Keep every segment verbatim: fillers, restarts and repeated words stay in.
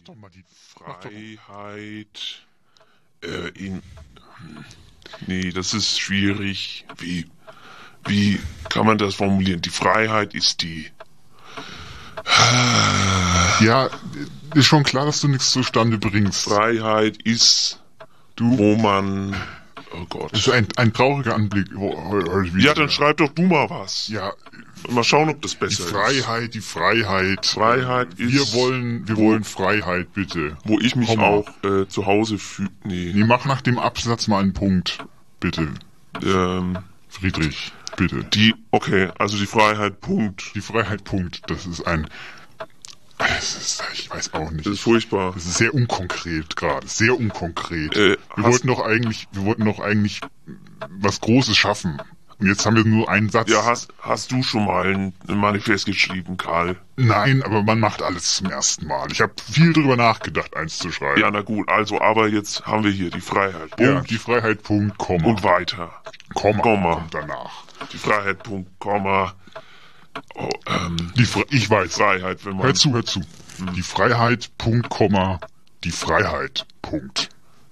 doch mal die Freiheit äh, in... Nee, das ist schwierig. Wie, wie kann man das formulieren? Die Freiheit ist die... Ja, ist schon klar, dass du nichts zustande bringst. Freiheit ist, Du, wo man... Oh Gott. das ist ein, ein trauriger Anblick. Ja, dann schreib doch du mal was. Ja, Mal schauen, ob das die besser ist. Freiheit, die Freiheit. Freiheit ist... Wir wollen, wir wo, wollen Freiheit, bitte. Wo ich mich Komm mal. auch äh, zu Hause fühle. Nee. Nee, mach nach dem Absatz mal einen Punkt, bitte. Ähm, Friedrich, bitte. die, okay, also die Freiheit, Punkt. Die Freiheit, Punkt. Das ist ein... Das ist, ich weiß auch nicht. Das ist furchtbar. Das ist sehr unkonkret gerade, sehr unkonkret. Äh, wir hast- wollten doch eigentlich, wir wollten doch eigentlich was Großes schaffen. Und jetzt haben wir nur einen Satz. Ja, hast, hast du schon mal ein, ein Manifest geschrieben, Karl? Nein, aber man macht alles zum ersten Mal. Ich habe viel drüber nachgedacht, eins zu schreiben. Ja, na gut, also, aber jetzt haben wir hier die Freiheit, Punkt. Ja, die Freiheit, Punkt, Komma. Und weiter. Komma, Komma. kommt danach. Die Freiheit, Punkt, Komma. Oh, ähm, Die Fre ich weiß. Freiheit, wenn man... Hör zu, hör zu. Die Freiheit, Punkt, Komma, die Freiheit, Punkt.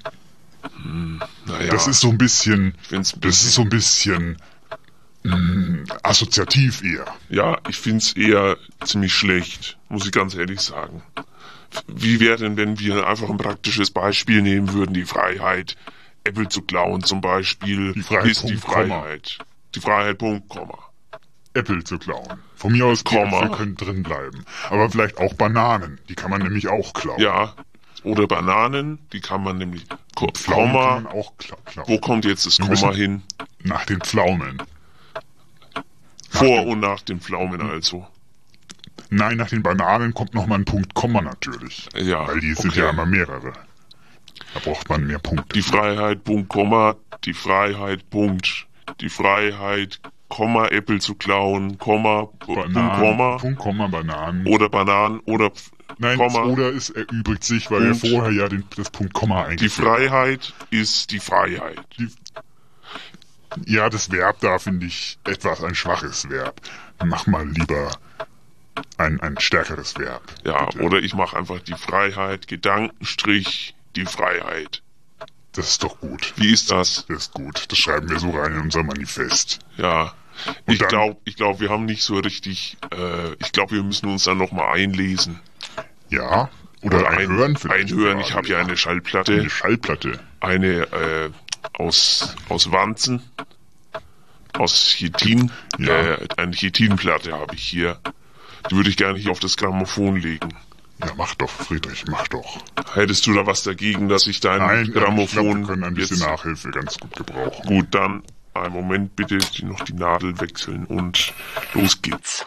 Naja, Das ist so ein bisschen, ich find's ein das bisschen- ist so ein bisschen mh, assoziativ eher. Ja, ich find's eher ziemlich schlecht, muss ich ganz ehrlich sagen. Wie wäre denn, wenn wir einfach ein praktisches Beispiel nehmen würden, die Freiheit, Apple zu klauen zum Beispiel, Die Freiheit, ist die Punkt, Komma. Freiheit. Die Freiheit, Punkt, Komma. Äpfel zu klauen. Von mir aus, die Komma. Äpfel können drin bleiben. Aber vielleicht auch Bananen. Die kann man nämlich auch klauen. Ja, oder Bananen, die kann man nämlich... Ko- Pflaumen kann Komma, man auch kla klauen. wo kommt jetzt das Wir Komma müssen- hin? Nach den Pflaumen. Vor den- und nach den Pflaumen also. Nein, nach den Bananen kommt nochmal ein Punkt Komma natürlich. Ja, Weil die sind okay. ja immer mehrere. Da braucht man mehr Punkte. Die Freiheit, Punkt, Komma, die Freiheit, Punkt, die Freiheit, Komma, Äpfel zu klauen, Komma, Punkt, Komma, Punkt, Komma, Bananen. oder Bananen, oder Pf- Nein, das Komma. Oder ist erübrigt sich, weil Punkt. wir vorher ja den, das Punkt Komma Die eigentlich... Freiheit ist die Freiheit. Die, ja, das Verb da finde ich etwas ein schwaches Verb. Mach mal lieber ein, ein stärkeres Verb. Ja, bitte. oder ich mache einfach die Freiheit, Gedankenstrich, die Freiheit. Das ist doch gut. Wie ist das? Das ist gut. Das schreiben wir so rein in unser Manifest. Ja, Und ich dann- glaube, ich glaub, wir haben nicht so richtig, äh, ich glaube, wir müssen uns dann nochmal einlesen. Ja, oder, ein, Hören vielleicht. Einhören, sogar. ich habe ja eine Eine Schallplatte, Schallplatte. eine äh, aus, aus Wanzen, aus Chitin, Ja. äh, eine Chitinplatte habe ich hier. Die würde ich gerne hier auf das Grammophon legen. Ja, mach doch, Friedrich, mach doch. Hättest du da was dagegen, dass ich dein Nein, ich glaube, Grammophon wir können ein bisschen jetzt... Nachhilfe ganz gut gebrauchen. Gut, dann einen Moment bitte, die noch die Nadel wechseln und los geht's.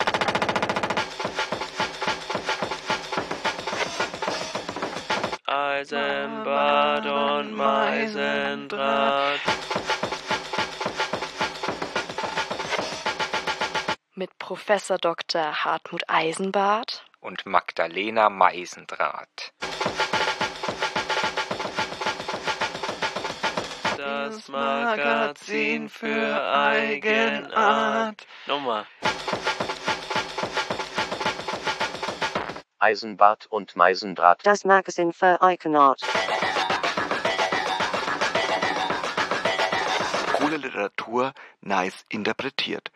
Eisenbad und Meisendraht. Mit Professor Doktor Hartmut Eisenbart und Magdalena Meisendraht. Das Magazin für Eigenart. Nochmal. Eisenbart und Meisendraht. Das Magazin für Eigenart. Coole Literatur, nice interpretiert.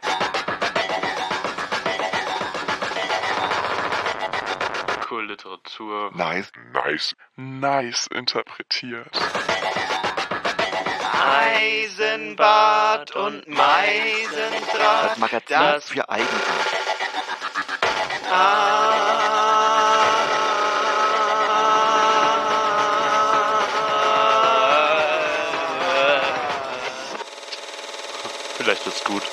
Cool Literatur. Nice, nice, nice interpretiert. Eisenbad und Meisendraht. Das Magazin Das für Eigenart. Vielleicht wird's gut.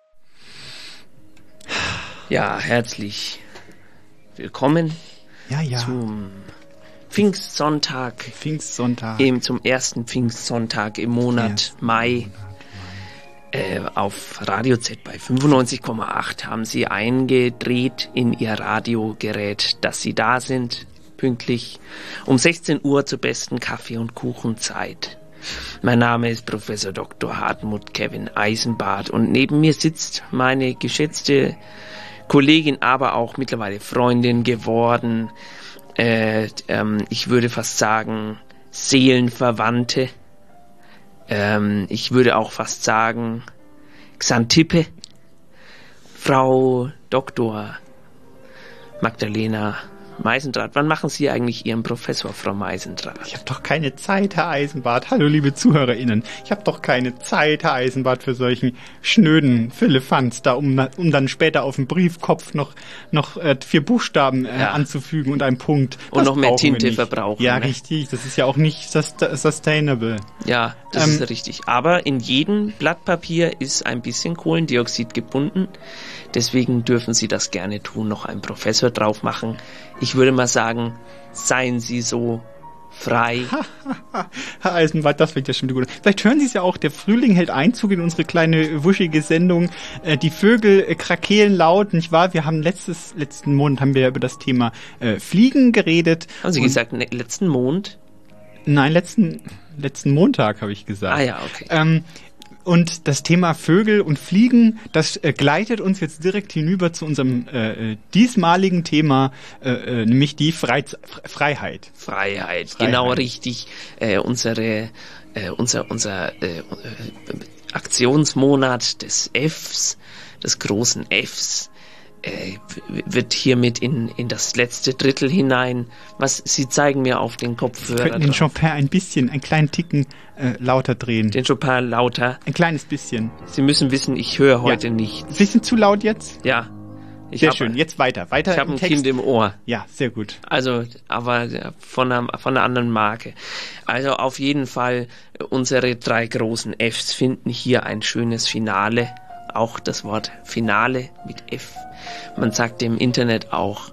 Ja, herzlich willkommen Ja, ja. zum Pfingstsonntag, Pfingstsonntag. eben zum ersten Pfingstsonntag im Monat Ersten Mai. Äh, auf Radio Z bei fünfundneunzig Komma acht haben sie eingedreht in ihr Radiogerät, dass sie da sind, pünktlich um sechzehn Uhr zur besten Kaffee- und Kuchenzeit. Mein Name ist Professor Doktor Hartmut Kevin Eisenbart und neben mir sitzt meine geschätzte Kollegin, aber auch mittlerweile Freundin geworden, Äh, ähm, ich würde fast sagen, Seelenverwandte. Ähm, ich würde auch fast sagen, Xantippe. Frau Doktor Magdalena Meisendrath, wann machen Sie eigentlich Ihren Professor, Frau Meisendrath? Ich habe doch keine Zeit, Herr Eisenbart. Hallo, liebe ZuhörerInnen. Ich habe doch keine Zeit, Herr Eisenbart, für solchen schnöden Firlefanz, da um, um dann später auf dem Briefkopf noch, noch äh, vier Buchstaben äh, ja. anzufügen und einen Punkt. Und das noch mehr Tinte verbrauchen. Ja, ne? Richtig. Das ist ja auch nicht sust- sustainable. Ja, das ähm, ist richtig. Aber in jedem Blatt Papier ist ein bisschen Kohlendioxid gebunden. Deswegen dürfen Sie das gerne tun, noch einen Professor drauf machen. Ich würde mal sagen, seien Sie so frei. Herr Eisenbart, das wird ja schon gut. Vielleicht hören Sie es ja auch, der Frühling hält Einzug in unsere kleine wuschige Sendung. Äh, die Vögel äh, krakeelen laut, nicht wahr? Wir haben letztes, letzten Monat haben wir ja über das Thema äh, Fliegen geredet. Haben Sie gesagt, ne, letzten Mond? Nein, letzten, letzten Montag habe ich gesagt. Ah ja, okay. Ähm, Und das Thema Vögel und Fliegen, das äh, gleitet uns jetzt direkt hinüber zu unserem äh, diesmaligen Thema, äh, äh, nämlich die Freiz- Freiheit. Freiheit. Freiheit, genau richtig. Äh, unsere, äh, unser unser äh, Aktionsmonat des Fs, des großen Fs, äh, wird hiermit in, in das letzte Drittel hinein. Was Sie zeigen mir auf den Kopfhörer. Wir könnten den Chopin ein bisschen, einen kleinen Ticken äh, lauter drehen. Den Chopin lauter? Ein kleines bisschen. Sie müssen wissen, ich höre heute ja. nichts. Ein bisschen zu laut jetzt? Ja. Ich sehr hab, schön, jetzt weiter. weiter ich habe ein Text. Kind im Ohr. Ja, sehr gut. Also, aber von einer, von einer anderen Marke. Also auf jeden Fall, unsere drei großen Fs finden hier ein schönes Finale. Auch das Wort Finale mit F. Man sagt im Internet auch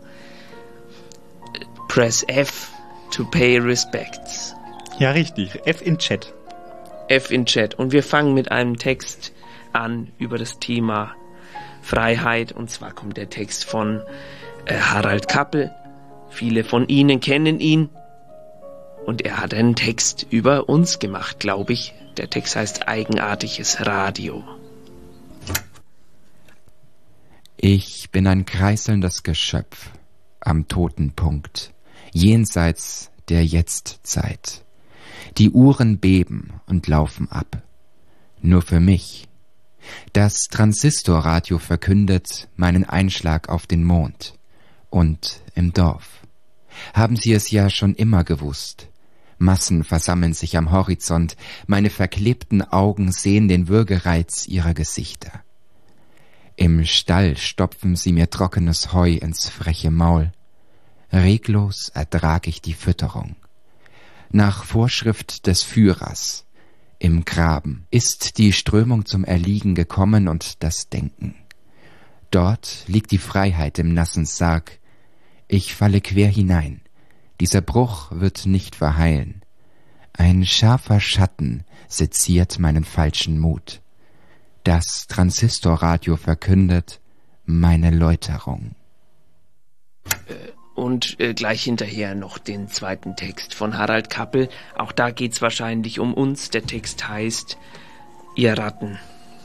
Press F to pay respects. Ja, richtig. F in Chat. F in Chat. Und wir fangen mit einem Text an über das Thema Freiheit. Und zwar kommt der Text von äh, Harald Kappel. Viele von Ihnen kennen ihn. Und er hat einen Text über uns gemacht, glaube ich. Der Text heißt Eigenartiges Radio. Ich bin ein kreiselndes Geschöpf am Totenpunkt, jenseits der Jetztzeit. Die Uhren beben und laufen ab. Nur für mich. Das Transistorradio verkündet meinen Einschlag auf den Mond. Und im Dorf. Haben Sie es ja schon immer gewusst. Massen versammeln sich am Horizont, meine verklebten Augen sehen den Würgereiz ihrer Gesichter. Im Stall stopfen sie mir trockenes Heu ins freche Maul. Reglos ertrag ich die Fütterung. Nach Vorschrift des Führers, im Graben, ist die Strömung zum Erliegen gekommen und das Denken. Dort liegt die Freiheit im nassen Sarg. Ich falle quer hinein. Dieser Bruch wird nicht verheilen. Ein scharfer Schatten seziert meinen falschen Mut. Das Transistorradio verkündet meine Läuterung. Und äh, gleich hinterher noch den zweiten Text von Harald Kappel. Auch da geht's wahrscheinlich um uns. Der Text heißt Ihr Ratten.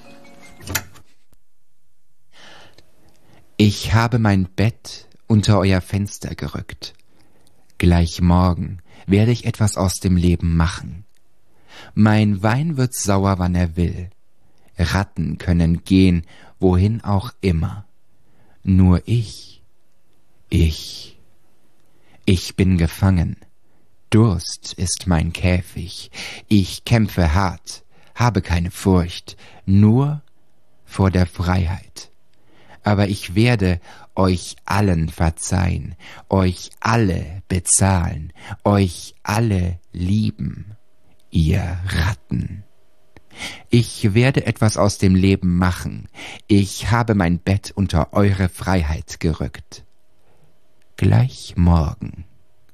Ich habe mein Bett unter euer Fenster gerückt. Gleich morgen werde ich etwas aus dem Leben machen. Mein Wein wird sauer, wann er will. Ratten können gehen, wohin auch immer. Nur ich, ich, ich bin gefangen. Durst ist mein Käfig. Ich kämpfe hart, habe keine Furcht, nur vor der Freiheit. Aber ich werde euch allen verzeihen, euch alle bezahlen, euch alle lieben, ihr Ratten. Ich werde etwas aus dem Leben machen. Ich habe mein Bett unter eure Freiheit gerückt. Gleich morgen.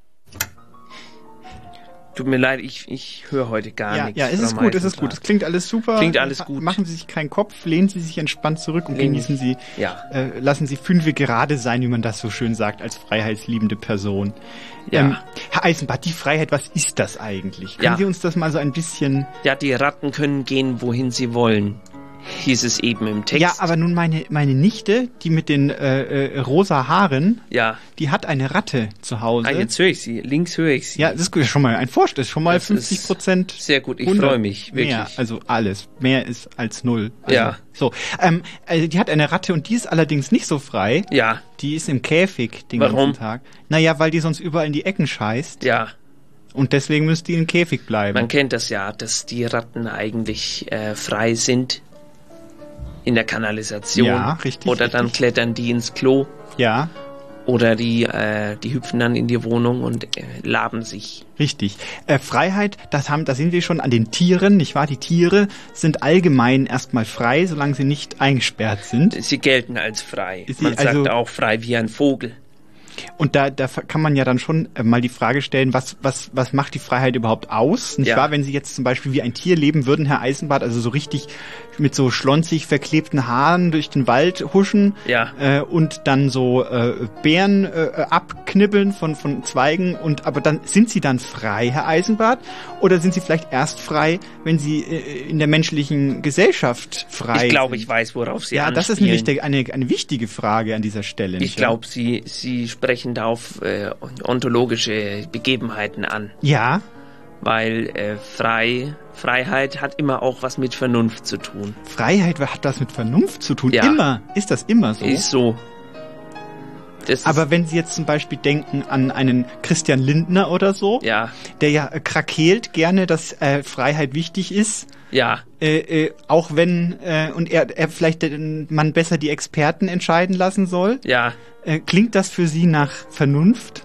Tut mir leid, ich, ich höre heute gar ja, nichts. Ja, es ist gut, es ist gut. Es klingt alles super. Klingt alles gut. Machen Sie sich keinen Kopf, lehnen Sie sich entspannt zurück und Lehn genießen Sie, ja. äh, lassen Sie fünfe gerade sein, wie man das so schön sagt, als freiheitsliebende Person. Ja. Ähm, Herr Eisenbart, die Freiheit, was ist das eigentlich? Können ja. Sie uns das mal so ein bisschen... Ja, die Ratten können gehen, wohin sie wollen. hieß es eben im Text. Ja, aber nun meine, meine Nichte, die mit den äh, äh, rosa Haaren, ja. die hat eine Ratte zu Hause. Ah, jetzt höre ich sie. Links höre ich sie. Ja, das ist schon mal ein Vorschlag. Das ist schon mal das fünfzig Prozent. Sehr gut, ich freue mich, wirklich. Mehr, also alles. Mehr ist als null. Also, ja. So, ähm, also die hat eine Ratte und die ist allerdings nicht so frei. Ja. Die ist im Käfig den Warum? ganzen Tag. Naja, weil die sonst überall in die Ecken scheißt. Ja. Und deswegen müsste die im Käfig bleiben. Man kennt das ja, dass die Ratten eigentlich äh, frei sind in der Kanalisation. Ja, richtig. Oder richtig. dann klettern die ins Klo. Ja. Oder die, äh, die hüpfen dann in die Wohnung und äh, laben sich. Richtig. Äh, Freiheit, das haben, da sind wir schon an den Tieren, nicht wahr? Die Tiere sind allgemein erstmal frei, solange sie nicht eingesperrt sind. Sie gelten als frei. Sie, Man sagt also, auch frei wie ein Vogel. Und da, da kann man ja dann schon äh, mal die Frage stellen, was, was, was macht die Freiheit überhaupt aus? Nicht ja. wahr? Wenn Sie jetzt zum Beispiel wie ein Tier leben würden, Herr Eisenbart, also so richtig mit so schlonzig verklebten Haaren durch den Wald huschen ja. äh, und dann so äh, Beeren äh, abknibbeln von, von Zweigen. Und aber dann sind Sie dann frei, Herr Eisenbart? Oder sind Sie vielleicht erst frei, wenn Sie äh, in der menschlichen Gesellschaft frei Ich glaube, sind? ich weiß, worauf Sie Ja, anspielen. das ist nämlich der, eine, eine wichtige Frage an dieser Stelle. Ich glaube, Sie, Sie sprechen da auf äh, ontologische Begebenheiten an. Ja. Weil äh, frei, Freiheit hat immer auch was mit Vernunft zu tun. Freiheit hat was mit Vernunft zu tun? Ja. Immer? Ist das immer so? Ist so. Das Aber wenn Sie jetzt zum Beispiel denken an einen Christian Lindner oder so, ja. der ja äh, krakeelt gerne, dass äh, Freiheit wichtig ist. Ja. Äh, äh, auch wenn, äh, und er, er vielleicht äh, man besser die Experten entscheiden lassen soll. Ja. Äh, klingt das für Sie nach Vernunft?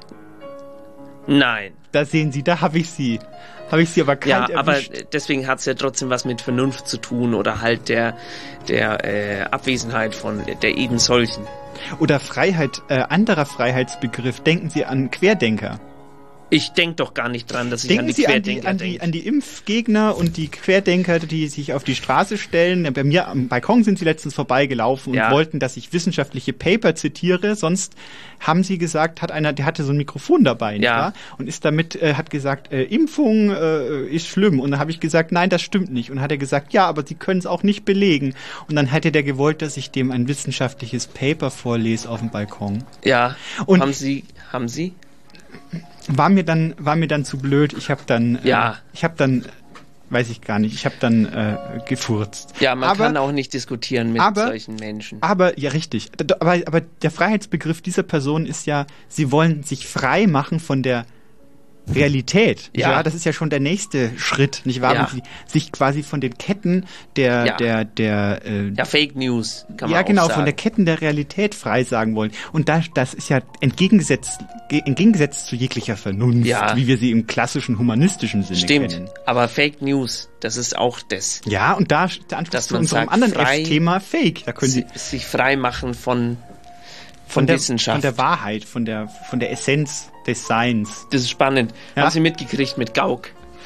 Nein. Da sehen Sie, da habe ich Sie. Habe ich Sie aber kalt Ja, aber erwischt. deswegen hat es ja trotzdem was mit Vernunft zu tun oder halt der, der äh, Abwesenheit von der eben solchen. Oder Freiheit, äh, anderer Freiheitsbegriff. Denken Sie an Querdenker. Ich denke doch gar nicht dran, dass ich Denken an die Sie an die, Querdenker an, die, denke. an die Impfgegner und die Querdenker, die sich auf die Straße stellen. Bei mir am Balkon sind sie letztens vorbeigelaufen und Ja. wollten, dass ich wissenschaftliche Paper zitiere. Sonst haben sie gesagt, hat einer, der hatte so ein Mikrofon dabei, nicht Ja. wahr? Und ist damit, äh, hat gesagt, äh, Impfung äh, ist schlimm. Und dann habe ich gesagt, nein, das stimmt nicht. Und hat er gesagt, ja, aber sie können es auch nicht belegen. Und dann hätte der gewollt, dass ich dem ein wissenschaftliches Paper vorlese auf dem Balkon. Ja. Und haben Sie, haben Sie? War mir dann, war mir dann zu blöd. Ich habe dann, Ja. äh, ich habe dann, weiß ich gar nicht, ich habe dann äh, gefurzt. Ja, man aber, kann auch nicht diskutieren mit aber, solchen Menschen. Aber, ja, richtig. Aber, aber der Freiheitsbegriff dieser Person ist ja, sie wollen sich frei machen von der Realität. Ja. Ja, das ist ja schon der nächste Schritt, nicht wahr? Ja. Wenn sie sich quasi von den Ketten der, Ja. der, der, äh, Ja, Fake News kann man ja, auch genau, sagen. von der Ketten der Realität frei sagen wollen. Und da, das ist ja entgegengesetzt, ge- entgegengesetzt zu jeglicher Vernunft, Ja. wie wir sie im klassischen humanistischen Sinne Stimmt, kennen. aber Fake News, das ist auch das. Ja, und da der Anschluss Dass zu man unserem sagt, anderen frei- F-Thema Fake. Da können Sie Si- sich frei machen von, von, von der, Wissenschaft. von der Wahrheit, von der, von der Essenz des Seins. Das ist spannend. Ja? Haben Sie mitgekriegt mit Gauck?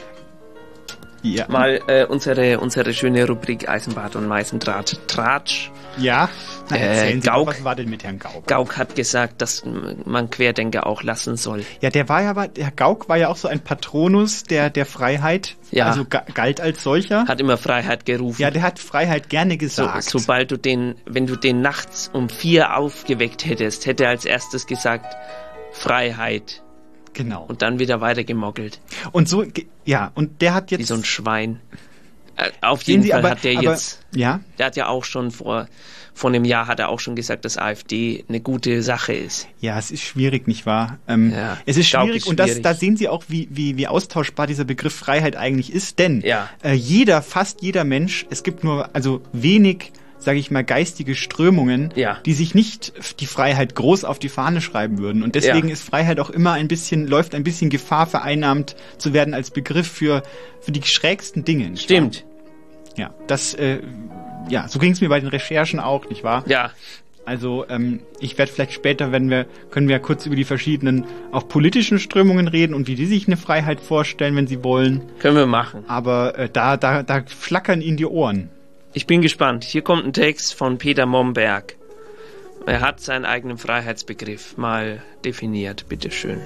Ja. Mal äh, unsere, unsere schöne Rubrik Eisenbart und Meißendraht. Tratsch. Ja? Na, Äh, erzählen Sie Gauck- mal, was war denn mit Herrn Gauck? Gauck hat gesagt, dass man Querdenker auch lassen soll. Ja, der war ja, aber- der Herr Gauck war ja auch so ein Patronus der, der Freiheit. Ja. Also ga, galt als solcher. Hat immer Freiheit gerufen. Ja, der hat Freiheit gerne So, gesagt. sobald du den, wenn du den nachts um vier aufgeweckt hättest, hätte er als erstes gesagt, Freiheit. Genau. Und dann wieder weiter gemoggelt. Und so, ge- ja, und der hat jetzt... Wie so ein Schwein. Äh, auf Sehen jeden Sie, Fall aber- hat der aber- jetzt, Ja? der hat ja auch schon vor, vor einem Jahr hat er auch schon gesagt, dass AfD eine gute Sache ist. Ja, es ist schwierig, nicht wahr? Ähm, Ja, es ist Gauck schwierig ist und das, schwierig. da sehen Sie auch, wie, wie, wie austauschbar dieser Begriff Freiheit eigentlich ist, denn Ja. äh, jeder, fast jeder Mensch, es gibt nur also wenig, sage ich mal, geistige Strömungen, Ja. die sich nicht die Freiheit groß auf die Fahne schreiben würden. Und deswegen Ja. ist Freiheit auch immer ein bisschen, läuft ein bisschen Gefahr, vereinnahmt zu werden als Begriff für, für die schrägsten Dinge. nicht Stimmt. wahr? Ja, das, äh, ja, so ging es mir bei den Recherchen auch, nicht wahr? Ja. Also ähm, ich werde vielleicht später, wenn wir, können wir ja kurz über die verschiedenen auch politischen Strömungen reden und wie die sich eine Freiheit vorstellen, wenn sie wollen. Können wir machen. Aber äh, da, da, da flackern ihnen die Ohren. Ich bin gespannt. Hier kommt ein Text von Peter Momberg. Er hat seinen eigenen Freiheitsbegriff mal definiert. Bitteschön.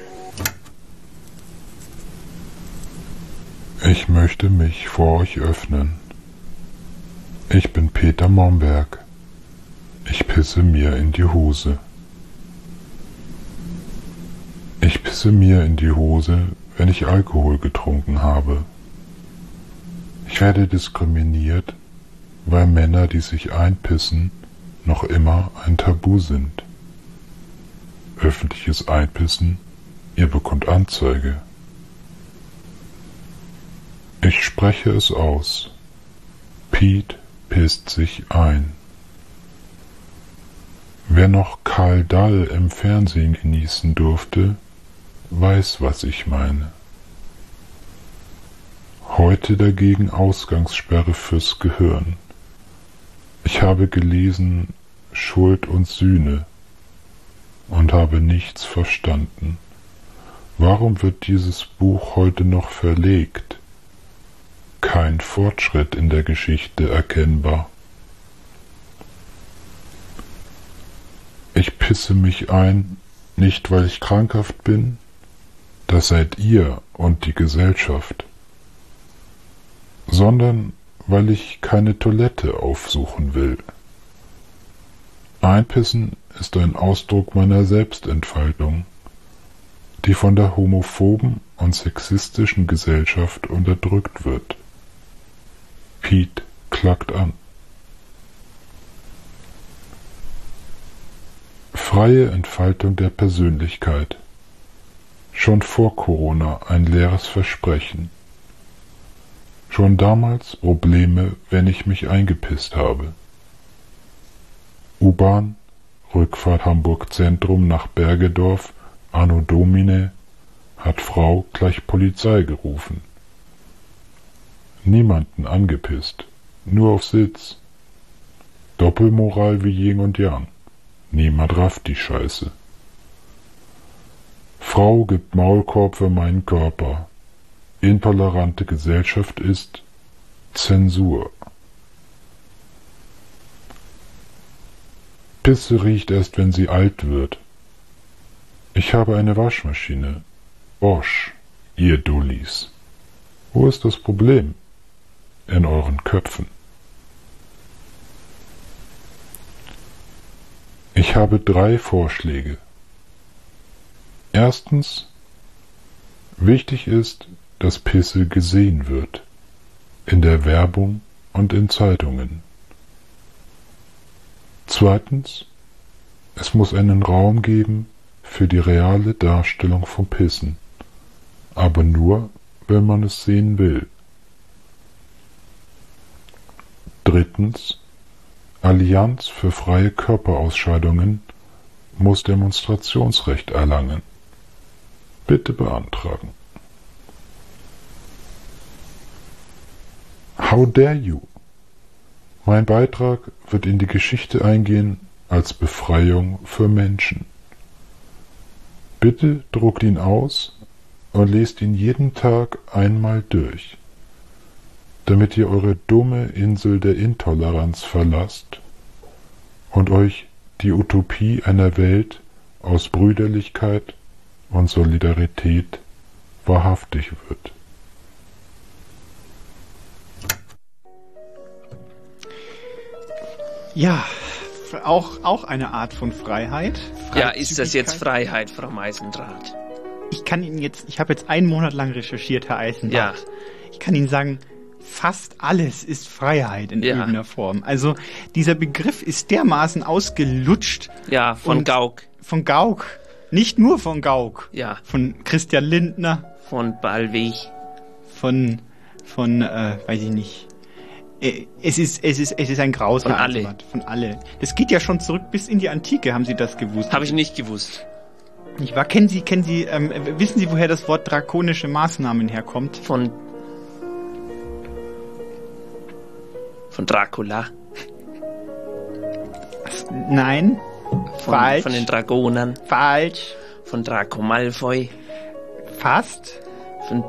Ich möchte mich vor euch öffnen. Ich bin Peter Momberg. Ich pisse mir in die Hose. Ich pisse mir in die Hose, wenn ich Alkohol getrunken habe. Ich werde diskriminiert, weil Männer, die sich einpissen, noch immer ein Tabu sind. Öffentliches Einpissen, ihr bekommt Anzeige. Ich spreche es aus. Pete pisst sich ein. Wer noch Karl Dall im Fernsehen genießen durfte, weiß, was ich meine. Heute dagegen Ausgangssperre fürs Gehirn. Ich habe gelesen Schuld und Sühne und habe nichts verstanden. Warum wird dieses Buch heute noch verlegt? Kein Fortschritt in der Geschichte erkennbar. Ich pisse mich ein, nicht weil ich krankhaft bin, das seid ihr und die Gesellschaft, sondern weil ich keine Toilette aufsuchen will. Einpissen ist ein Ausdruck meiner Selbstentfaltung, die von der homophoben und sexistischen Gesellschaft unterdrückt wird. Pete klagt an. Freie Entfaltung der Persönlichkeit. Schon vor Corona ein leeres Versprechen. Schon damals Probleme, wenn ich mich eingepisst habe. U-Bahn, Rückfahrt Hamburg Zentrum nach Bergedorf, Anno Domine, hat Frau gleich Polizei gerufen. Niemanden angepisst, nur auf Sitz. Doppelmoral wie Yin und Yang. Niemand rafft die Scheiße. Frau gibt Maulkorb für meinen Körper. Intolerante Gesellschaft ist Zensur. Pisse riecht erst, wenn sie alt wird. Ich habe eine Waschmaschine. Bosch, ihr Dullis. Wo ist das Problem? In euren Köpfen. Ich habe drei Vorschläge. Erstens, wichtig ist, dass Pisse gesehen wird, in der Werbung und in Zeitungen. Zweitens, es muss einen Raum geben für die reale Darstellung von Pissen, aber nur, wenn man es sehen will. Drittens, Allianz für freie Körperausscheidungen muss Demonstrationsrecht erlangen. Bitte beantragen. How dare you? Mein Beitrag wird in die Geschichte eingehen als Befreiung für Menschen. Bitte druckt ihn aus und lest ihn jeden Tag einmal durch, damit ihr eure dumme Insel der Intoleranz verlasst und euch die Utopie einer Welt aus Brüderlichkeit und Solidarität wahrhaftig wird. Ja, auch, auch eine Art von Freiheit. Ja, ist das jetzt Freiheit, Frau Meisendrath? Ich kann Ihnen jetzt, ich habe jetzt einen Monat lang recherchiert, Herr Eisenbart. Ja. Ich kann Ihnen sagen, fast alles ist Freiheit in Ja. irgendeiner Form. Also dieser Begriff ist dermaßen ausgelutscht. Ja, von und Gauck. Von Gauck. Nicht nur von Gauck. Ja. Von Christian Lindner. Von Ballweg. Von, von, äh, weiß ich nicht. Äh, Es ist, es ist, es ist ein Graus. Von Herr alle. Eisenbart. Von alle. Das geht ja schon zurück bis in die Antike, haben Sie das gewusst? Habe ich nicht gewusst. Ich war, kennen Sie, kennen Sie, ähm, wissen Sie, woher das Wort drakonische Maßnahmen herkommt? Von Von Dracula. Nein. Von, Falsch. Von den Dragonern. Falsch. Von Draco Malfoy. Fast. Von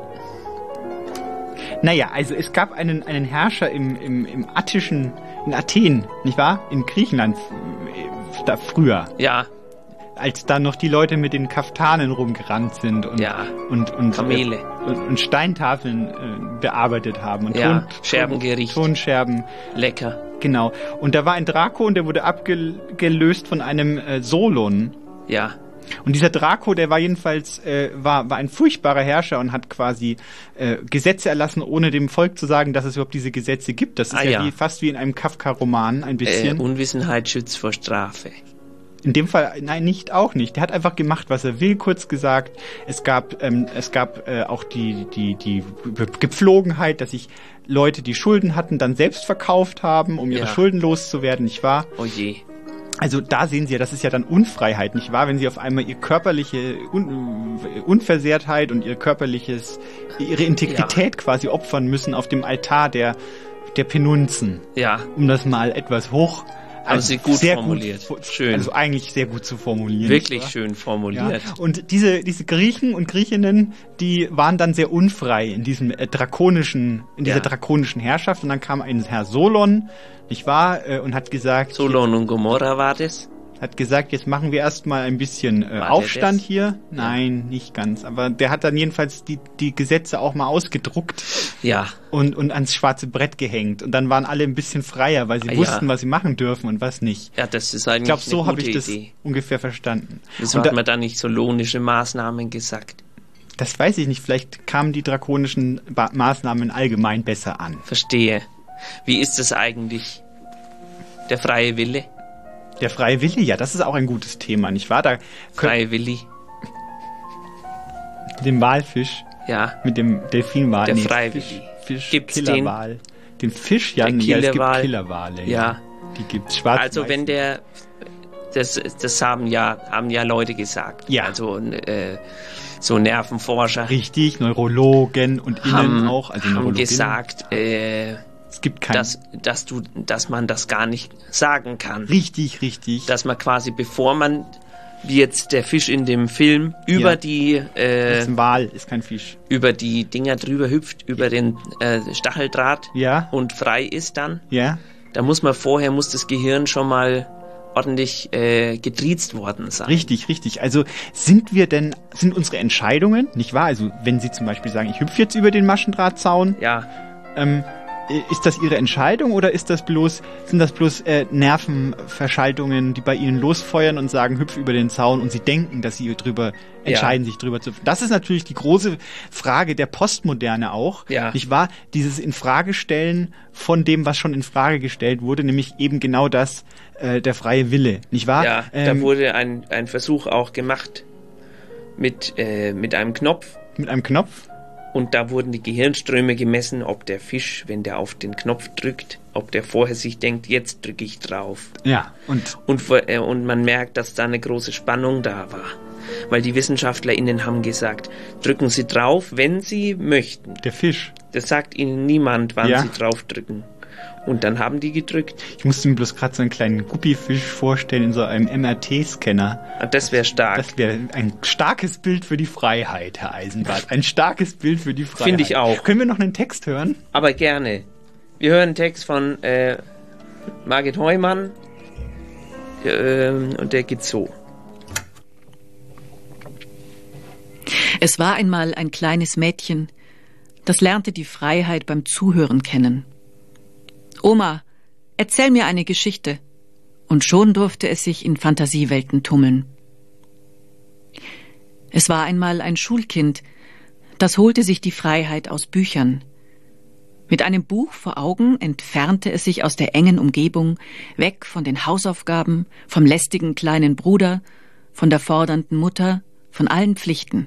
Naja, also es gab einen, einen Herrscher im, im, im attischen, in Athen, nicht wahr? In Griechenland, äh, da früher. Ja. als da noch die Leute mit den Kaftanen rumgerannt sind und, ja. und, und, Kamele. Äh, und, und Steintafeln äh, bearbeitet haben. Und ja, Ton, Scherbengericht. Tonscherben. Lecker. Genau. Und da war ein Draco und der wurde abgelöst von einem äh, Solon. Ja. Und dieser Draco, der war jedenfalls äh, war war ein furchtbarer Herrscher und hat quasi äh, Gesetze erlassen, ohne dem Volk zu sagen, dass es überhaupt diese Gesetze gibt. Das ist ah, ja, ja. Wie, fast wie in einem Kafka-Roman ein bisschen. Äh, Unwissenheit schützt vor Strafe. In dem Fall, nein, nicht, auch nicht. Der hat einfach gemacht, was er will, kurz gesagt. Es gab, ähm, es gab äh, auch die, die, die Gepflogenheit, dass sich Leute, die Schulden hatten, dann selbst verkauft haben, um ihre ja. Schulden loszuwerden, nicht wahr? Oh je. Also da sehen Sie ja, das ist ja dann Unfreiheit, nicht wahr? Wenn Sie auf einmal Ihre körperliche Un- Unversehrtheit und Ihr körperliches, Ihre Integrität ja. quasi opfern müssen auf dem Altar der, der Penunzen. Ja. Um das mal etwas hoch... Haben also Sie gut sehr formuliert. Gut, schön. Also eigentlich sehr gut zu formulieren. Wirklich schön formuliert. Ja. Und diese, diese Griechen und Griechinnen, die waren dann sehr unfrei in diesem äh, drakonischen, in dieser ja. drakonischen Herrschaft. Und dann kam ein Herr Solon, nicht wahr, äh, und hat gesagt... Solon und Gomorra war das? Hat gesagt, jetzt machen wir erstmal ein bisschen äh, Aufstand hier. Nein, ja. nicht ganz. Aber der hat dann jedenfalls die, die Gesetze auch mal ausgedruckt. Ja. Und, und ans schwarze Brett gehängt. Und dann waren alle ein bisschen freier, weil sie ja. wussten, was sie machen dürfen und was nicht. Ja, das ist eigentlich ich glaube, so habe ich das Idee. ungefähr verstanden. Wieso hat da, man da nicht solonische Maßnahmen gesagt? Das weiß ich nicht. Vielleicht kamen die drakonischen ba- Maßnahmen allgemein besser an. Verstehe. Wie ist das eigentlich? Der freie Wille? Der freie Wille, ja, das ist auch ein gutes Thema, nicht wahr? Da freie Willi. Mit dem Walfisch. Ja. Mit dem Delfinwal. Der nee, freie Fisch, Willi. Fisch, Gibt's Killerwal. Den? den Fisch, ja, der ja, es gibt Killerwal. Killerwale. Ja. ja. Die gibt's schwarz. Also wenn der, das, das haben ja, haben ja Leute gesagt. Ja. Also äh, so Nervenforscher. Richtig, Neurologen und Innen haben, auch. Also haben gesagt, äh, es gibt kein dass, dass du, dass man das gar nicht sagen kann. Richtig, richtig. Dass man quasi, bevor man, wie jetzt der Fisch in dem Film, über ja. die äh, das ist ein Wal, ist kein Fisch. Über die Dinger drüber hüpft, über den äh, Stacheldraht ja. und frei ist dann. Ja. Da muss man vorher, muss das Gehirn schon mal ordentlich äh, getriezt worden sein. Richtig, richtig. Also sind wir denn, sind unsere Entscheidungen, nicht wahr? Also wenn Sie zum Beispiel sagen, ich hüpfe jetzt über den Maschendrahtzaun. Ja. Ähm, ist das Ihre Entscheidung oder ist das bloß, sind das bloß äh, Nervenverschaltungen, die bei Ihnen losfeuern und sagen, hüpf über den Zaun und Sie denken, dass Sie drüber entscheiden, ja. sich drüber zu... Das ist natürlich die große Frage der Postmoderne auch, ja. nicht wahr? Dieses Infragestellen von dem, was schon in Frage gestellt wurde, nämlich eben genau das, äh, der freie Wille, nicht wahr? Ja, ähm, da wurde ein, ein Versuch auch gemacht mit, äh, mit einem Knopf. Mit einem Knopf? Und da wurden die Gehirnströme gemessen, ob der Fisch, wenn der auf den Knopf drückt, ob der vorher sich denkt, jetzt drücke ich drauf. Ja, und? Und, äh, und man merkt, dass da eine große Spannung da war. Weil die WissenschaftlerInnen haben gesagt, drücken Sie drauf, wenn Sie möchten. Der Fisch? Das sagt Ihnen niemand, wann ja. Sie drauf drücken. Und dann haben die gedrückt. Ich musste mir bloß gerade so einen kleinen Guppifisch vorstellen in so einem M R T-Scanner. Das wäre stark. Das wäre ein starkes Bild für die Freiheit, Herr Eisenbart. Ein starkes Bild für die Freiheit. Finde ich auch. Können wir noch einen Text hören? Aber gerne. Wir hören einen Text von äh, Margit Heumann. Äh, und der geht so. Es war einmal ein kleines Mädchen, das lernte die Freiheit beim Zuhören kennen. Oma, erzähl mir eine Geschichte. Und schon durfte es sich in Fantasiewelten tummeln. Es war einmal ein Schulkind, das holte sich die Freiheit aus Büchern. Mit einem Buch vor Augen entfernte es sich aus der engen Umgebung, weg von den Hausaufgaben, vom lästigen kleinen Bruder, von der fordernden Mutter, von allen Pflichten.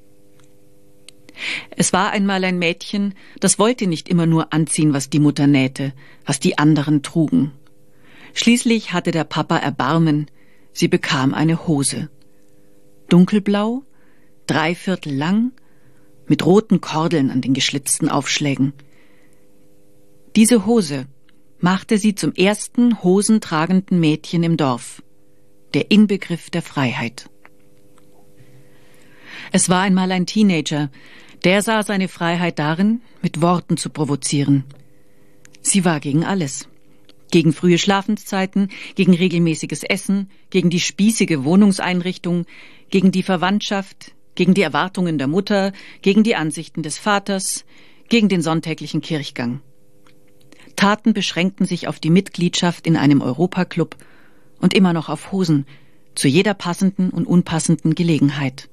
Es war einmal ein Mädchen, das wollte nicht immer nur anziehen, was die Mutter nähte, was die anderen trugen. Schließlich hatte der Papa Erbarmen, sie bekam eine Hose. Dunkelblau, dreiviertel lang, mit roten Kordeln an den geschlitzten Aufschlägen. Diese Hose machte sie zum ersten hosentragenden Mädchen im Dorf, der Inbegriff der Freiheit. Es war einmal ein Teenager, der sah seine Freiheit darin, mit Worten zu provozieren. Sie war gegen alles. Gegen frühe Schlafenszeiten, gegen regelmäßiges Essen, gegen die spießige Wohnungseinrichtung, gegen die Verwandtschaft, gegen die Erwartungen der Mutter, gegen die Ansichten des Vaters, gegen den sonntäglichen Kirchgang. Taten beschränkten sich auf die Mitgliedschaft in einem Europaclub und immer noch auf Hosen, zu jeder passenden und unpassenden Gelegenheit.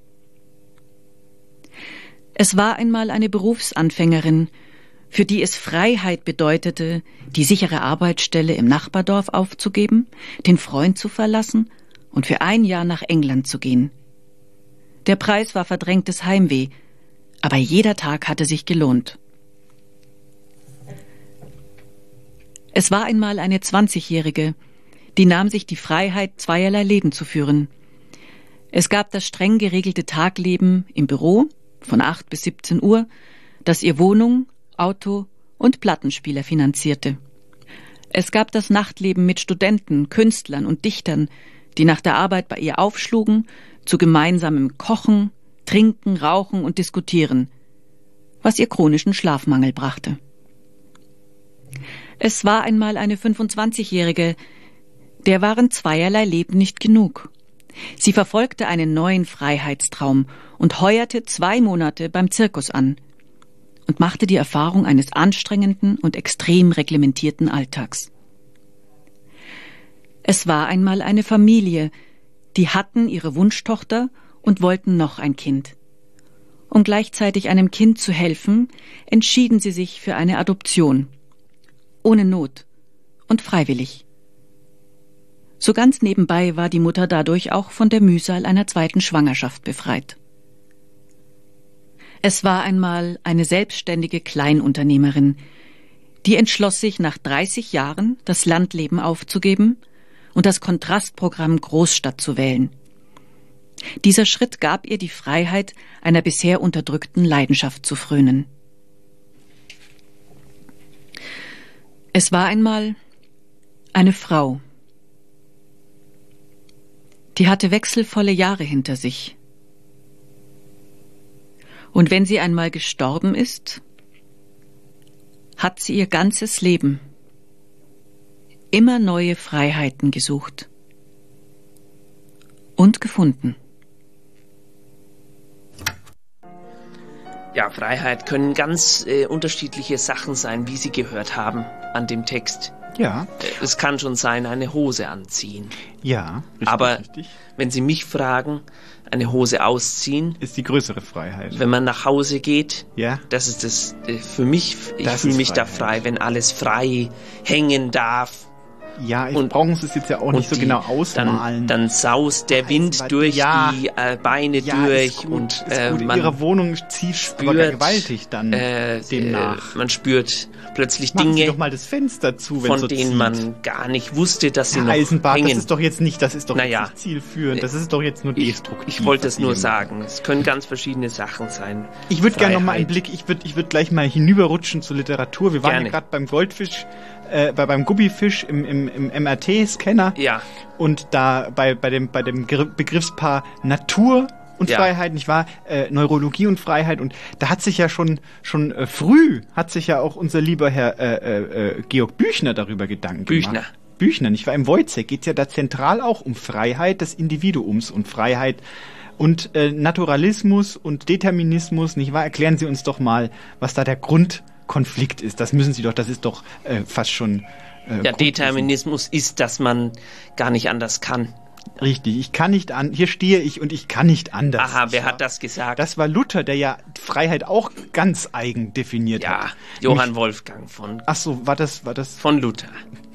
Es war einmal eine Berufsanfängerin, für die es Freiheit bedeutete, die sichere Arbeitsstelle im Nachbardorf aufzugeben, den Freund zu verlassen und für ein Jahr nach England zu gehen. Der Preis war verdrängtes Heimweh, aber jeder Tag hatte sich gelohnt. Es war einmal eine Zwanzigjährige, die nahm sich die Freiheit, zweierlei Leben zu führen. Es gab das streng geregelte Tagleben im Büro von acht bis siebzehn Uhr, das ihr Wohnung, Auto und Plattenspieler finanzierte. Es gab das Nachtleben mit Studenten, Künstlern und Dichtern, die nach der Arbeit bei ihr aufschlugen, zu gemeinsamem Kochen, Trinken, Rauchen und Diskutieren, was ihr chronischen Schlafmangel brachte. Es war einmal eine fünfundzwanzigjährige, der waren zweierlei Leben nicht genug. Sie verfolgte einen neuen Freiheitstraum und heuerte zwei Monate beim Zirkus an und machte die Erfahrung eines anstrengenden und extrem reglementierten Alltags. Es war einmal eine Familie, die hatten ihre Wunschtochter und wollten noch ein Kind. Um gleichzeitig einem Kind zu helfen, entschieden sie sich für eine Adoption. Ohne Not und freiwillig. So ganz nebenbei war die Mutter dadurch auch von der Mühsal einer zweiten Schwangerschaft befreit. Es war einmal eine selbstständige Kleinunternehmerin, die entschloss sich nach dreißig Jahren das Landleben aufzugeben und das Kontrastprogramm Großstadt zu wählen. Dieser Schritt gab ihr die Freiheit, einer bisher unterdrückten Leidenschaft zu frönen. Es war einmal eine Frau, die hatte wechselvolle Jahre hinter sich. Und wenn sie einmal gestorben ist, hat sie ihr ganzes Leben immer neue Freiheiten gesucht und gefunden. Ja, Freiheit können ganz äh, unterschiedliche Sachen sein, wie Sie gehört haben an dem Text. Ja. Es kann schon sein, eine Hose anziehen. Ja, richtig, Aber richtig. wenn Sie mich fragen, eine Hose ausziehen... Ist die größere Freiheit. Wenn man nach Hause geht, ja. Das ist das äh, für mich, ich Das fühle ist mich Freiheit. da frei, wenn alles frei hängen darf. Ja, ich und, brauchen es jetzt ja auch nicht so die, genau ausmalen. Dann, dann saust der Wind Eisenbahn, durch ja, die äh, Beine ja, durch ist gut, und ist äh, gut. In man ihrer Wohnung zieht spürt, aber gewaltig dann äh, demnach. Äh, man spürt plötzlich Machen Dinge, Sie doch mal das Fenster zu, wenn von so denen zieht. man gar nicht wusste, dass sie Herr noch Eisenbart, hängen. das ist doch jetzt nicht, das ist doch naja, jetzt nicht zielführend, das ist doch jetzt nur destruktiv. Ich, ich wollte es nur was Sie sagen, es können ganz verschiedene Sachen sein. Ich würde gerne noch mal einen Freiheit. Blick, ich würde ich würd gleich mal hinüberrutschen zur Literatur. Wir waren Gerne. ja gerade beim Goldfisch, äh, bei, beim Guppifisch im, im, im M R T-Scanner. Ja. Und da bei, bei dem, bei dem Gr- Begriffspaar Natur und Ja. Freiheit, nicht wahr? Äh, Neurologie und Freiheit. Und da hat sich ja schon, schon äh, früh, hat sich ja auch unser lieber Herr äh, äh, Georg Büchner darüber Gedanken Büchner. gemacht. Büchner, nicht wahr? Im Wojciech geht es ja da zentral auch um Freiheit des Individuums und Freiheit und äh, Naturalismus und Determinismus, nicht wahr? Erklären Sie uns doch mal, was da der Grundkonflikt ist. Das müssen Sie doch, das ist doch äh, fast schon... Äh, Der Determinismus ist, dass man gar nicht anders kann. Richtig, ich kann nicht an, hier stehe ich und ich kann nicht anders. Aha, wer hat das gesagt? Das war Luther, der ja Freiheit auch ganz eigen definiert ja, hat. Johann Nämlich- Wolfgang von... Ach so, war das, war das... Von Luther.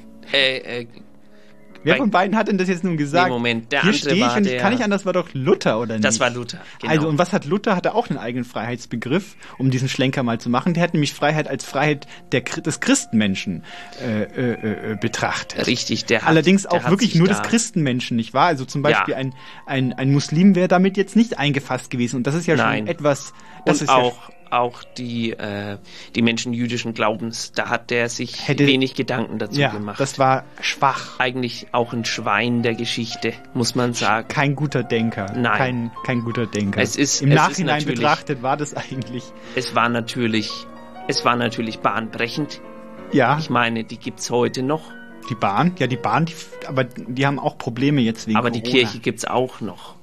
Äh, äh, Wer bei- von beiden hat denn das jetzt nun gesagt? Nee, Moment, der Hier andere stehe ich war und ich der- kann nicht anders, war doch Luther, oder nicht? Das war Luther, genau. Also, und was hat Luther? Hat er auch einen eigenen Freiheitsbegriff, um diesen Schlenker mal zu machen? Der hat nämlich Freiheit als Freiheit der, Chri- des Christenmenschen äh, äh, äh, betrachtet. Richtig, der hat... Allerdings der auch hat wirklich sich nur da, des Christenmenschen, nicht wahr? Also zum Beispiel Ja. ein, ein, ein Muslim wäre damit jetzt nicht eingefasst gewesen. Und das ist ja Nein. schon etwas... Das Und ist auch, auch die, äh, die Menschen jüdischen Glaubens, da hat der sich Hätte- wenig Gedanken dazu ja, gemacht. das war schwach. Eigentlich auch ein Schwein der Geschichte, muss man sagen. Kein guter Denker. Nein. Kein, kein guter Denker. Es ist- Im es ist Nachhinein natürlich- betrachtet war das eigentlich... Es war natürlich, es war natürlich bahnbrechend. Ja. Ich meine, die gibt's heute noch. Die Bahn? Ja, die Bahn, die, aber die haben auch Probleme jetzt wegen Aber Corona. die Kirche gibt's auch noch.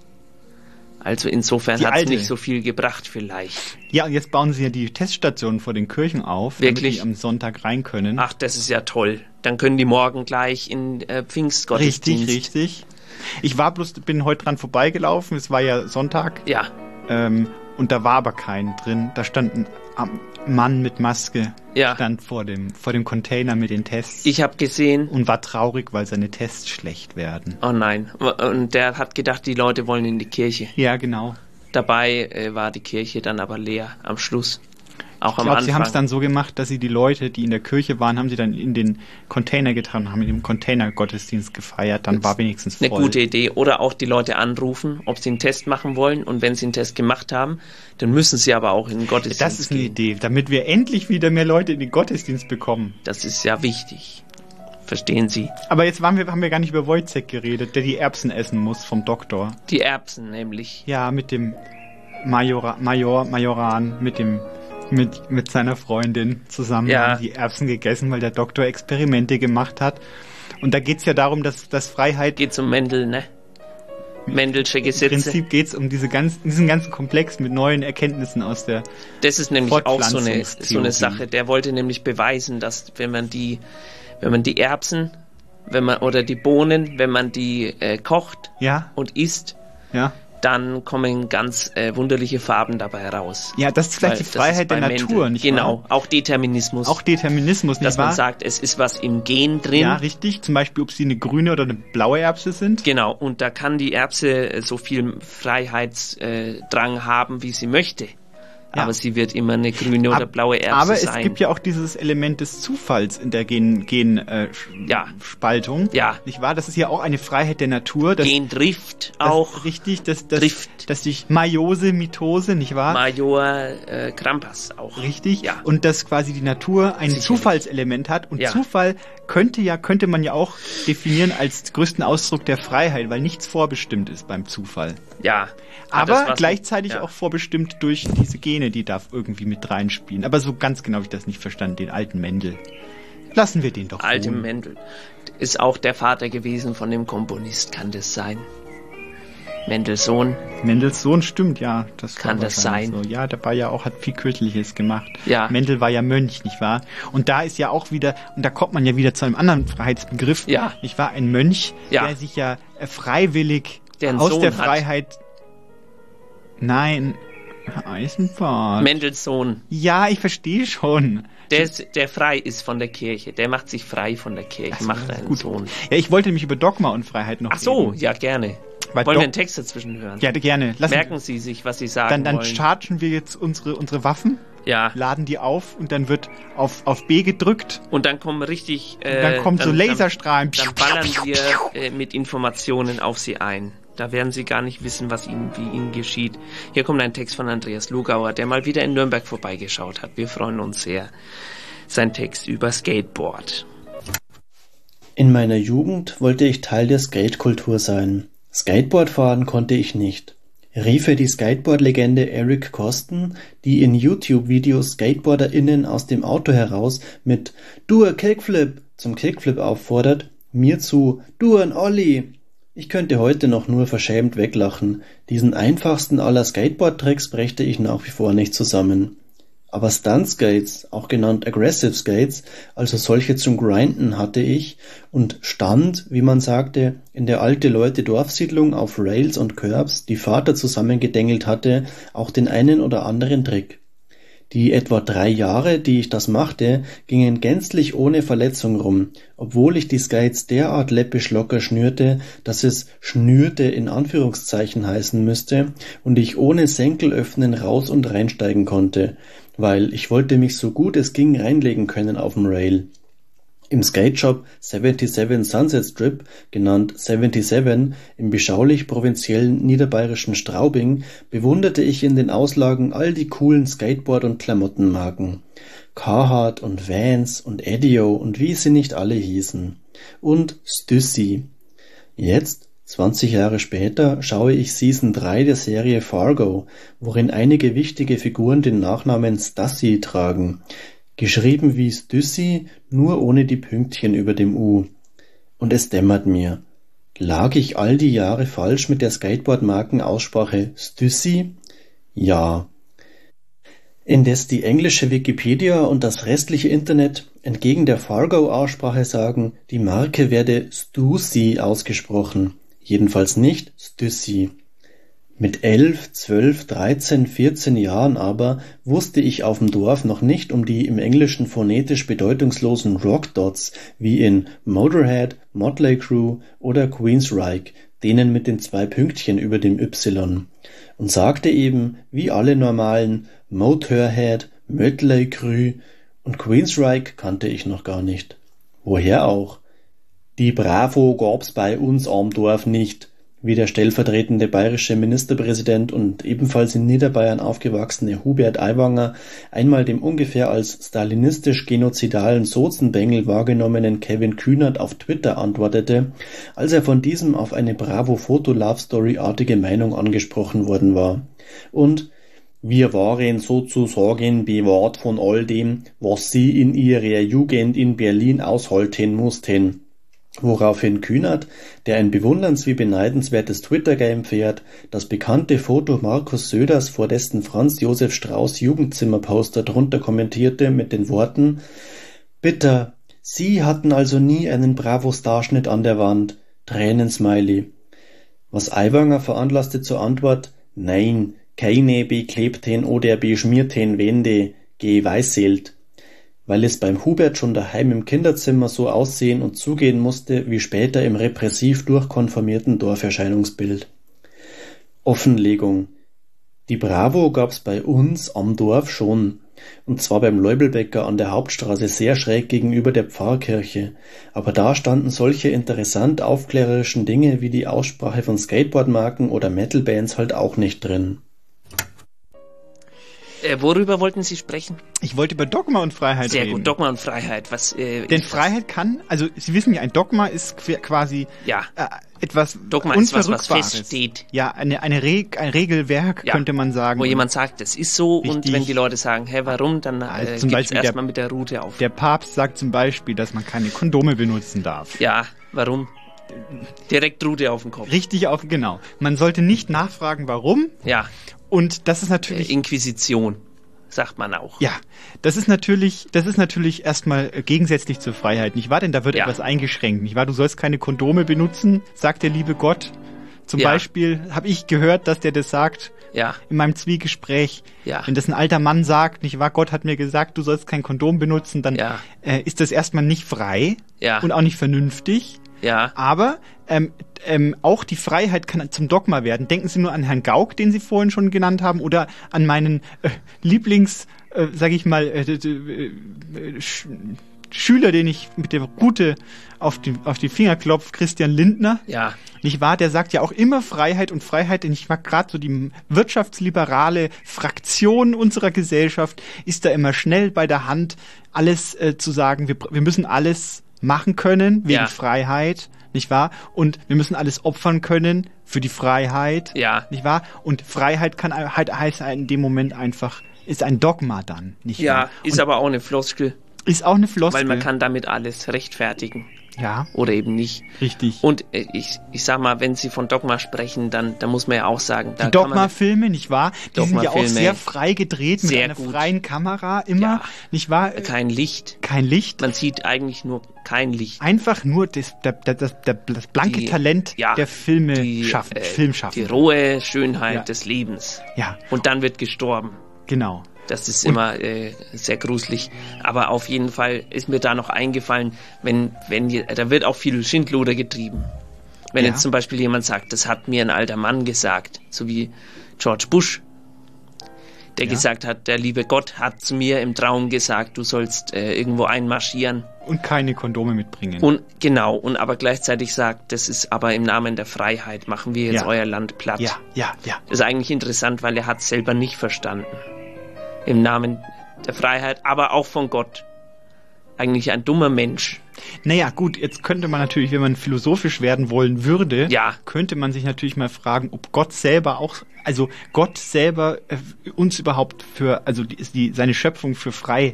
Also insofern Die hat's alte. nicht so viel gebracht vielleicht. Ja, und jetzt bauen sie ja die Teststationen vor den Kirchen auf, Wirklich? damit die am Sonntag rein können. Ach, das ist ja toll. Dann können die morgen gleich in äh, Pfingstgottesdienst. Richtig, richtig. Ich war bloß, bin heute dran vorbeigelaufen, es war ja Sonntag. Ja. Ähm, und da war aber kein drin. Da stand ein ähm, Mann mit Maske, Ja. stand vor dem, vor dem Container mit den Tests. Ich habe gesehen. Und war traurig, weil seine Tests schlecht werden. Oh nein. Und der hat gedacht, die Leute wollen in die Kirche. Ja, genau. Dabei äh, war die Kirche dann aber leer am Schluss. Auch Ich am glaube, Anfang. sie haben es dann so gemacht, dass sie die Leute, die in der Kirche waren, haben sie dann in den Container getan, haben in dem Container-Gottesdienst gefeiert. Dann war wenigstens voll. Eine gute Idee. Oder auch die Leute anrufen, ob sie einen Test machen wollen. Und wenn sie einen Test gemacht haben, dann müssen sie aber auch in den Gottesdienst Das ist eine gehen. Idee, damit wir endlich wieder mehr Leute in den Gottesdienst bekommen. Das ist ja wichtig. Verstehen Sie? Aber jetzt waren wir, haben wir gar nicht über Wojciech geredet, der die Erbsen essen muss vom Doktor. Die Erbsen nämlich. Ja, mit dem Major, Major, Majoran, mit dem mit, mit seiner Freundin zusammen Ja. haben die Erbsen gegessen, weil der Doktor Experimente gemacht hat. Und da geht's ja darum, dass, dass Freiheit... Geht's um Mendel, ne? Mendelsche Gesetze. Im Prinzip geht's um diese ganzen, diesen ganzen Komplex mit neuen Erkenntnissen aus der Das ist nämlich auch so eine, so Fortpflanzungstheorie. eine Sache. Der wollte nämlich beweisen, dass wenn man die, wenn man die Erbsen, wenn man oder die Bohnen, wenn man die äh, kocht Ja. und isst, Ja. dann kommen ganz äh, wunderliche Farben dabei raus. Ja, das ist vielleicht Weil die das Freiheit ist bei der Natur, Mendel. nicht Genau, wahr? auch Determinismus. Auch Determinismus, nicht dass man wahr? sagt, es ist was im Gen drin. Ja, richtig. Zum Beispiel, ob sie eine grüne oder eine blaue Erbse sind. Genau, und da kann die Erbse äh, so viel Freiheitsdrang haben, wie sie möchte. Ja. Aber sie wird immer eine grüne oder Ab- blaue Erbse Aber es sein. gibt ja auch dieses Element des Zufalls in der Gen, Gen äh, Sch- Ja. Spaltung. Ja. Nicht wahr? Das ist ja auch eine Freiheit der Natur. Dass, Gendrift dass, auch. Richtig, dass, dass, Drift. dass sich Meiose, Mitose, nicht wahr? Major äh, Krampas auch. Richtig. Ja. Und dass quasi die Natur ein Sicherlich. Zufallselement hat. Und Ja. Zufall könnte ja, könnte man ja auch definieren als größten Ausdruck der Freiheit, weil nichts vorbestimmt ist beim Zufall. Ja. Aber das, was- gleichzeitig ja. auch vorbestimmt durch diese Gene, die da irgendwie mit reinspielen. Aber so ganz genau habe ich das nicht verstanden, den alten Mendel. Lassen wir den doch Alte ruhen. Mendel. Ist auch der Vater gewesen von dem Komponist, kann das sein? Mendels Sohn. Mendels Sohn stimmt, ja. Das Kann war das wahrscheinlich sein? So. Ja, der war ja auch, hat viel Kirchliches gemacht. Ja. Mendel war ja Mönch, nicht wahr? Und da ist ja auch wieder, und da kommt man ja wieder zu einem anderen Freiheitsbegriff. Ja. Ich war ein Mönch, Ja. der sich ja äh, freiwillig Der einen aus Sohn der hat. Freiheit... Nein, Herr Eisenbart. Mendels Sohn. Ja, ich verstehe schon. Der, ist, der frei ist von der Kirche. Der macht sich frei von der Kirche. so, macht das ist einen gut. Sohn. Ja, ich wollte mich über Dogma und Freiheit noch Ach so, reden. ja, gerne. Weil Wollen Dog- wir einen Text dazwischen hören? Ja, gerne. Lassen Merken Sie sich, was Sie sagen Dann, dann wollen. chargen wir jetzt unsere, unsere Waffen, Ja. laden die auf und dann wird auf, auf B gedrückt. Und dann kommen richtig... Äh, Und dann kommen so Laserstrahlen. Dann, dann ballern wir äh, mit Informationen auf Sie ein. Da werden Sie gar nicht wissen, was Ihnen, wie Ihnen geschieht. Hier kommt ein Text von Andreas Lugauer, der mal wieder in Nürnberg vorbeigeschaut hat. Wir freuen uns sehr. Sein Text über Skateboard. In meiner Jugend wollte ich Teil der Skatekultur sein. Skateboard fahren konnte ich nicht. Riefe die Skateboard-Legende Eric Coston, die in YouTube-Videos SkateboarderInnen aus dem Auto heraus mit "Du a Kickflip" zum Kickflip auffordert, mir zu "Du an Ollie". Ich könnte heute noch nur verschämt weglachen. Diesen einfachsten aller Skateboard-Tricks brächte ich nach wie vor nicht zusammen. Aber Stunt-Skates, auch genannt Aggressive Skates, also solche zum Grinden, hatte ich und stand, wie man sagte, in der Alte-Leute-Dorfsiedlung auf Rails und Curbs, die Vater zusammengedengelt hatte, auch den einen oder anderen Trick. Die etwa drei Jahre, die ich das machte, gingen gänzlich ohne Verletzung rum, obwohl ich die Skates derart läppisch locker schnürte, dass es schnürte in Anführungszeichen heißen müsste und ich ohne Senkel öffnen raus und reinsteigen konnte, weil ich wollte mich so gut es ging reinlegen können auf dem Rail. Im Skateshop siebenundsiebzig Sunset Strip, genannt siebenundsiebzig, im beschaulich provinziellen niederbayerischen Straubing, bewunderte ich in den Auslagen all die coolen Skateboard- und Klamottenmarken. Carhartt und Vans und Edio und wie sie nicht alle hießen. Und Stussy. Jetzt, zwanzig Jahre später, schaue ich Season drei der Serie Fargo, worin einige wichtige Figuren den Nachnamen Stassi tragen. Geschrieben wie Stussy, nur ohne die Pünktchen über dem U. Und es dämmert mir. Lag ich all die Jahre falsch mit der Skateboard-Markenaussprache Stussy? Ja. Indes die englische Wikipedia und das restliche Internet entgegen der Fargo-Aussprache sagen, die Marke werde Stussy ausgesprochen, jedenfalls nicht Stussy. Mit elf, zwölf, dreizehn, vierzehn Jahren aber wusste ich auf dem Dorf noch nicht um die im Englischen phonetisch bedeutungslosen Rockdots wie in Motorhead, Motley Crue oder Queensryche, denen mit den zwei Pünktchen über dem Y, und sagte eben, wie alle normalen, Motorhead, Motley Crue und Queensryche kannte ich noch gar nicht. Woher auch? Die Bravo gab's bei uns am Dorf nicht, wie der stellvertretende bayerische Ministerpräsident und ebenfalls in Niederbayern aufgewachsene Hubert Aiwanger einmal dem ungefähr als stalinistisch-genozidalen Sozenbengel wahrgenommenen Kevin Kühnert auf Twitter antwortete, als er von diesem auf eine Bravo-Foto-Love-Story-artige Meinung angesprochen worden war. Und wir waren sozusagen bewahrt von all dem, was sie in ihrer Jugend in Berlin aushalten mussten. Woraufhin Kühnert, der ein bewunderns- wie beneidenswertes Twitter-Game fährt, das bekannte Foto Markus Söders vor dessen Franz Josef Strauß Jugendzimmerposter drunter kommentierte mit den Worten: »Bitter, Sie hatten also nie einen Bravo-Starschnitt an der Wand. Tränensmiley.« Was Aiwanger veranlasste zur Antwort: »Nein, keine beklebten oder beschmierten Wände, geweißelt«, weil es beim Hubert schon daheim im Kinderzimmer so aussehen und zugehen musste wie später im repressiv durchkonformierten Dorferscheinungsbild. Offenlegung. Die Bravo gab's bei uns am Dorf schon, und zwar beim Leubelbäcker an der Hauptstraße sehr schräg gegenüber der Pfarrkirche, aber da standen solche interessant aufklärerischen Dinge wie die Aussprache von Skateboardmarken oder Metalbands halt auch nicht drin. Äh, worüber wollten Sie sprechen? Ich wollte über Dogma und Freiheit Sehr reden. gut, Dogma und Freiheit. Was? Äh, Denn Freiheit kann, also Sie wissen ja, ein Dogma ist quasi ja. äh, etwas Dogma ist was, was feststeht. Ja, eine, eine Reg ein Regelwerk, ja. könnte man sagen. Wo jemand sagt, es ist so, Richtig. Und wenn die Leute sagen, hä, warum, dann also äh, zum gibt's Beispiel erstmal mit der Route auf. Der Papst sagt zum Beispiel, dass man keine Kondome benutzen darf. Ja, warum? Direkt Route auf den Kopf. Richtig auf, genau. Man sollte nicht nachfragen, warum. Ja. Und das ist natürlich... Äh, Inquisition. Sagt man auch. Ja, das ist natürlich, das ist natürlich erstmal gegensätzlich zur Freiheit, nicht wahr? Denn da wird ja. etwas eingeschränkt, nicht wahr? Du sollst keine Kondome benutzen, sagt der liebe Gott. Zum ja. Beispiel habe ich gehört, dass der das sagt ja. in meinem Zwiegespräch. Ja. Wenn das ein alter Mann sagt, nicht wahr? Gott hat mir gesagt, du sollst kein Kondom benutzen, dann ja. äh, ist das erstmal nicht frei ja. und auch nicht vernünftig. Ja. Aber ähm, ähm, auch die Freiheit kann zum Dogma werden. Denken Sie nur an Herrn Gauck, den Sie vorhin schon genannt haben, oder an meinen äh, Lieblings, äh, sag ich mal, äh, äh, Sch- Schüler, den ich mit der Rute auf die, auf die Finger klopfe, Christian Lindner. Ja. Nicht wahr? Der sagt ja auch immer Freiheit und Freiheit, denn ich mag gerade so die wirtschaftsliberale Fraktion unserer Gesellschaft ist da immer schnell bei der Hand, alles äh, zu sagen, wir, wir müssen alles machen können, wegen ja. Freiheit, nicht wahr? Und wir müssen alles opfern können für die Freiheit, ja. nicht wahr? Und Freiheit kann halt heißt in dem Moment einfach, ist ein Dogma dann, nicht ja, wahr? Ja, ist und aber auch eine Floskel. Ist auch eine Floskel. Weil man kann damit alles rechtfertigen. Ja. Oder eben nicht. Richtig. Und äh, ich, ich sag mal, wenn Sie von Dogma sprechen, dann, dann muss man ja auch sagen, da die Dogma-Filme, nicht wahr? Die sind ja auch sehr frei gedreht, mit einer gut. freien Kamera immer, ja. nicht wahr? Kein Licht. Kein Licht. Man sieht eigentlich nur kein Licht. Einfach nur das, das, das, das, das blanke die, Talent ja, der Filme die, schaffen, äh, Filmschaffen. Die rohe Schönheit ja. des Lebens. Ja. Und dann wird gestorben. Genau. Das ist immer äh, sehr gruselig. Aber auf jeden Fall ist mir da noch eingefallen, wenn, wenn, da wird auch viel Schindluder getrieben. Wenn ja. jetzt zum Beispiel jemand sagt, das hat mir ein alter Mann gesagt, so wie George Bush, der ja. gesagt hat, der liebe Gott hat zu mir im Traum gesagt, du sollst äh, irgendwo einmarschieren. Und keine Kondome mitbringen. Und genau, und aber gleichzeitig sagt, das ist aber im Namen der Freiheit, machen wir jetzt ja. euer Land platt. Ja, ja, ja. Das ist eigentlich interessant, weil er hat es selber nicht verstanden. Im Namen der Freiheit, aber auch von Gott. Eigentlich ein dummer Mensch. Naja, gut, jetzt könnte man natürlich, wenn man philosophisch werden wollen würde, ja. könnte man sich natürlich mal fragen, ob Gott selber auch, also Gott selber äh, uns überhaupt für, also die, die, seine Schöpfung für frei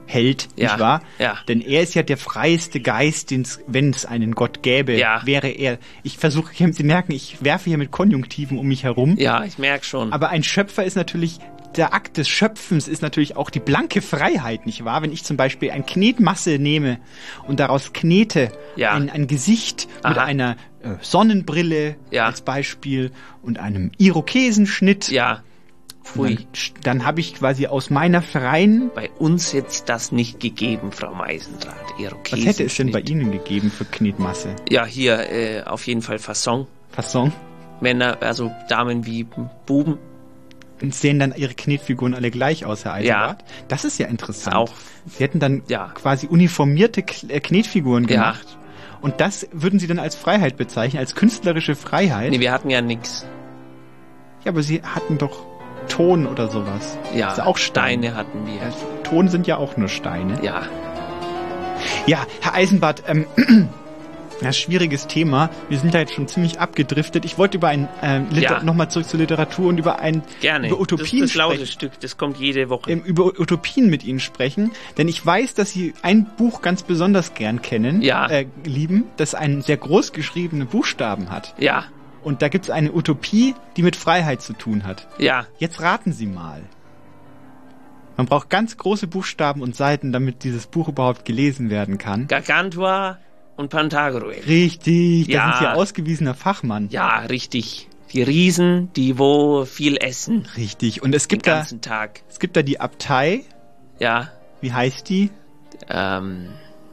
hält, Ja, nicht wahr? ja. Denn er ist ja der freieste Geist, wenn es einen Gott gäbe, Ja. wäre er. Ich versuche, Sie merken, ich werfe hier mit Konjunktiven um mich herum. Ja, ich merke schon. Aber ein Schöpfer ist natürlich, der Akt des Schöpfens ist natürlich auch die blanke Freiheit, nicht wahr? Wenn ich zum Beispiel ein Knetmasse nehme und daraus knete, Ja. ein, ein Gesicht mit Aha. einer äh, Sonnenbrille Ja. als Beispiel und einem Irokesenschnitt, Ja. Pfui. dann, dann habe ich quasi aus meiner freien... Bei uns hätte es das nicht gegeben, Frau Meisendrath. Was hätte es denn bei Ihnen gegeben für Knetmasse? Ja, hier äh, auf jeden Fall Fasson. Fasson? Männer, also Damen wie Buben. Und sehen dann ihre Knetfiguren alle gleich aus, Herr Eisenbart? Ja. Das ist ja interessant. Auch. Sie hätten dann ja. quasi uniformierte K- äh, Knetfiguren gemacht. Ja. Und das würden Sie dann als Freiheit bezeichnen, als künstlerische Freiheit? Nee, wir hatten ja nichts. Ja, aber Sie hatten doch Ton oder sowas. Ja, das ist auch Stein. Steine hatten wir. Ja, Ton sind ja auch nur Steine. Ja. Ja, Herr Eisenbart, ähm, ja, schwieriges Thema. Wir sind da jetzt schon ziemlich abgedriftet. Ich wollte über ein äh, Liter- Ja. nochmal zurück zur Literatur und über ein Gerne. über Utopien das ist das laute sprechen. Stück, das kommt jede Woche. Ähm, über Utopien mit Ihnen sprechen, denn ich weiß, dass Sie ein Buch ganz besonders gern kennen, Ja. äh, lieben, das einen sehr groß geschriebene Buchstaben hat. Ja. Und da gibt's eine Utopie, die mit Freiheit zu tun hat. Ja. Jetzt raten Sie mal. Man braucht ganz große Buchstaben und Seiten, damit dieses Buch überhaupt gelesen werden kann. Gargantua und Pantagruel. Richtig, Ja. da sind Sie ausgewiesener Fachmann. Ja, richtig. Die Riesen, die wo viel essen. Richtig. Und es gibt Den da, ganzen Tag. es gibt da die Abtei. Ja. Wie heißt die? Ähm.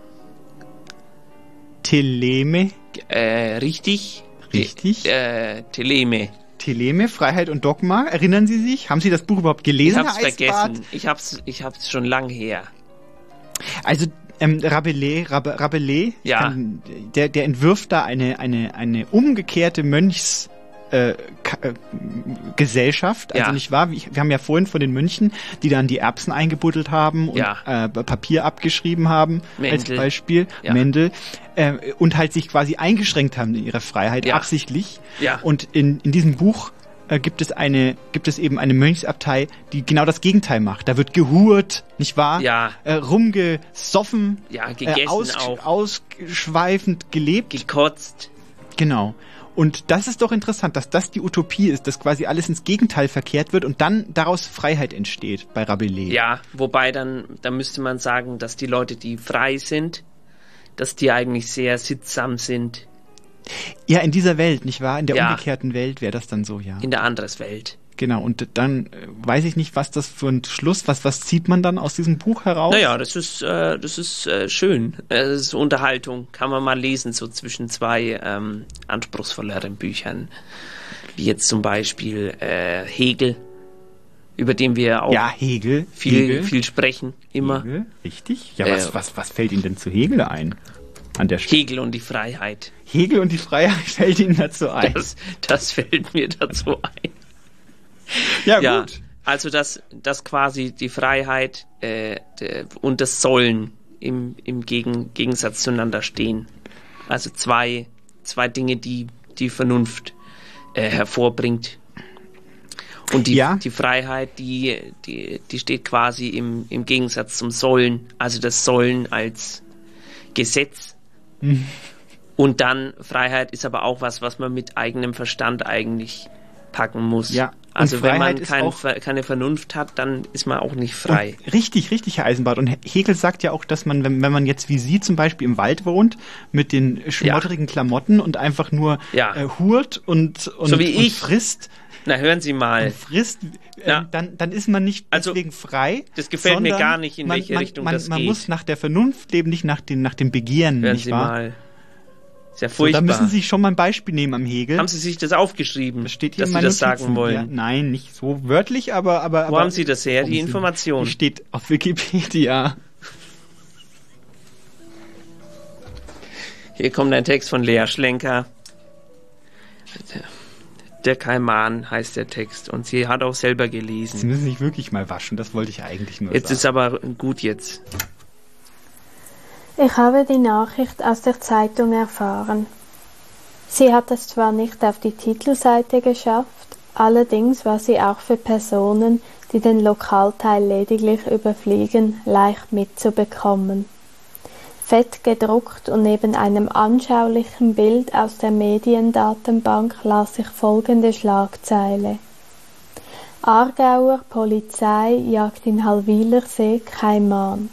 Teleme. Äh, richtig. Richtig. Äh, Teleme. Teleme, Freiheit und Dogma. Erinnern Sie sich? Haben Sie das Buch überhaupt gelesen, Ich hab's Herr Eisenbart? vergessen. Ich hab's, ich hab's schon lang her. Also ähm, Rabelais, Rab Rabelais Ja. kann, der, der entwirft da eine, eine, eine umgekehrte Mönchs... Äh, Ka- äh, Gesellschaft, also Ja. nicht wahr? Wir haben ja vorhin von den Mönchen, die dann die Erbsen eingebuddelt haben und Ja. äh, Papier abgeschrieben haben, als Mendel. Beispiel, Ja. Mendel, äh, und halt sich quasi eingeschränkt haben in ihrer Freiheit, Ja. absichtlich. Ja. Und in, in diesem Buch äh, gibt es eine, gibt es eben eine Mönchsabtei, die genau das Gegenteil macht. Da wird gehurt, nicht wahr? Ja. Äh, rumgesoffen, Ja, gegessen äh, aus, auch. ausschweifend gelebt. Gekotzt. Genau. Und das ist doch interessant, dass das die Utopie ist, dass quasi alles ins Gegenteil verkehrt wird und dann daraus Freiheit entsteht bei Rabelais. Ja, wobei dann, da müsste man sagen, dass die Leute, die frei sind, dass die eigentlich sehr sittsam sind. Ja, in dieser Welt, nicht wahr? In der Ja. umgekehrten Welt wäre das dann so, ja. In der anderes Welt. Genau, und dann äh, weiß ich nicht, was das für ein Schluss, was, was zieht man dann aus diesem Buch heraus? Naja, das ist, äh, das ist äh, schön. Das ist Unterhaltung. Kann man mal lesen, so zwischen zwei ähm, anspruchsvolleren Büchern. Wie jetzt zum Beispiel äh, Hegel, über den wir auch Ja, Hegel. viel, Hegel. viel sprechen, immer. Hegel, richtig. Ja, was, Äh, was, was fällt Ihnen denn zu Hegel ein? An der Stelle. Hegel und die Freiheit. Hegel und die Freiheit fällt Ihnen dazu ein. Das, das fällt mir dazu ein. Ja, Ja, gut. also dass, dass quasi die Freiheit äh, de, und das Sollen im, im Gegen, Gegensatz zueinander stehen. Also zwei, zwei Dinge, die die Vernunft äh, hervorbringt. Und die, Ja. die Freiheit, die, die, die steht quasi im, im Gegensatz zum Sollen. Also das Sollen als Gesetz. Mhm. Und dann Freiheit ist aber auch was, was man mit eigenem Verstand eigentlich packen muss. Ja. Und Also wenn man Freiheit ist kein, auch- Ver- keine Vernunft hat, dann ist man auch nicht frei. Und richtig, richtig, Herr Eisenbart. Und Hegel sagt ja auch, dass man, wenn, wenn man jetzt wie Sie zum Beispiel im Wald wohnt, mit den schmotterigen Klamotten und einfach nur Ja. äh, hurt und, und, So wie und ich. frisst, Na, hören Sie mal. frisst, äh, Ja. dann, dann ist man nicht Also, deswegen frei. das gefällt mir sondern gar nicht, in man, welche man, Richtung man, das man geht. muss nach der Vernunft leben, nicht nach, den, nach dem Begehren, Hören nicht Sie wahr? mal. Ist ja So, furchtbar. da müssen Sie sich schon mal ein Beispiel nehmen am Hegel. haben Sie sich das aufgeschrieben, Das steht hier dass in Sie meinen das sagen Notizen. wollen? Ja, nein, nicht so wörtlich, aber... aber Wo aber, haben Sie das her, die Warum Sie- Information? Die steht auf Wikipedia. Hier kommt ein Text von Lea Schlenker. Der Kaiman heißt der Text und sie hat auch selber Sie gelesen. müssen sich wirklich mal waschen, das wollte ich eigentlich nur Jetzt sagen. ist aber gut jetzt. Ich habe die Nachricht aus der Zeitung erfahren. Sie hat es zwar nicht auf die Titelseite geschafft, allerdings war sie auch für Personen, die den Lokalteil lediglich überfliegen, leicht mitzubekommen. Fett gedruckt und neben einem anschaulichen Bild aus der Mediendatenbank las ich folgende Schlagzeile: Aargauer Polizei jagt in Hallwilersee Kaiman.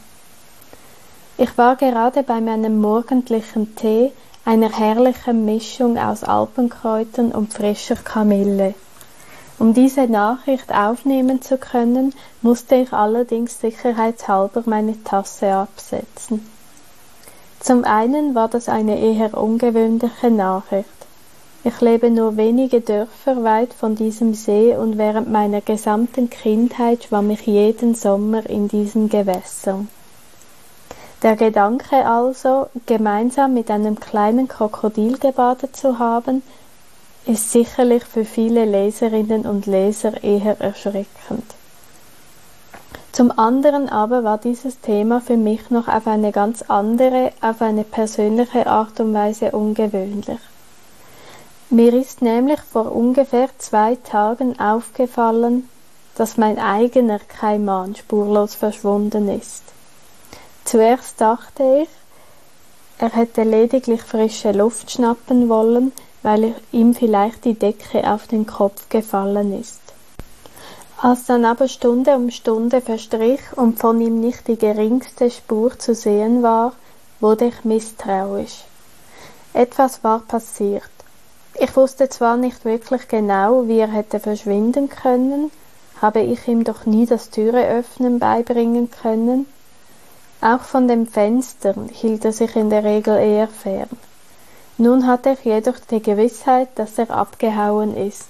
Ich war gerade bei meinem morgendlichen Tee, einer herrlichen Mischung aus Alpenkräutern und frischer Kamille. Um diese Nachricht aufnehmen zu können, musste ich allerdings sicherheitshalber meine Tasse absetzen. Zum einen war das eine eher ungewöhnliche Nachricht. Ich lebe nur wenige Dörfer weit von diesem See und während meiner gesamten Kindheit schwamm ich jeden Sommer in diesen Gewässern. Der Gedanke also, gemeinsam mit einem kleinen Krokodil gebadet zu haben, ist sicherlich für viele Leserinnen und Leser eher erschreckend. Zum anderen aber war dieses Thema für mich noch auf eine ganz andere, auf eine persönliche Art und Weise ungewöhnlich. Mir ist nämlich vor ungefähr zwei Tagen aufgefallen, dass mein eigener Kaiman spurlos verschwunden ist. Zuerst dachte ich, er hätte lediglich frische Luft schnappen wollen, weil ihm vielleicht die Decke auf den Kopf gefallen ist. Als dann aber Stunde um Stunde verstrich und von ihm nicht die geringste Spur zu sehen war, wurde ich misstrauisch. Etwas war passiert. Ich wusste zwar nicht wirklich genau, wie er hätte verschwinden können, habe ich ihm doch nie das Türeöffnen beibringen können. Auch von den Fenstern hielt er sich in der Regel eher fern. Nun hatte ich jedoch die Gewissheit, dass er abgehauen ist.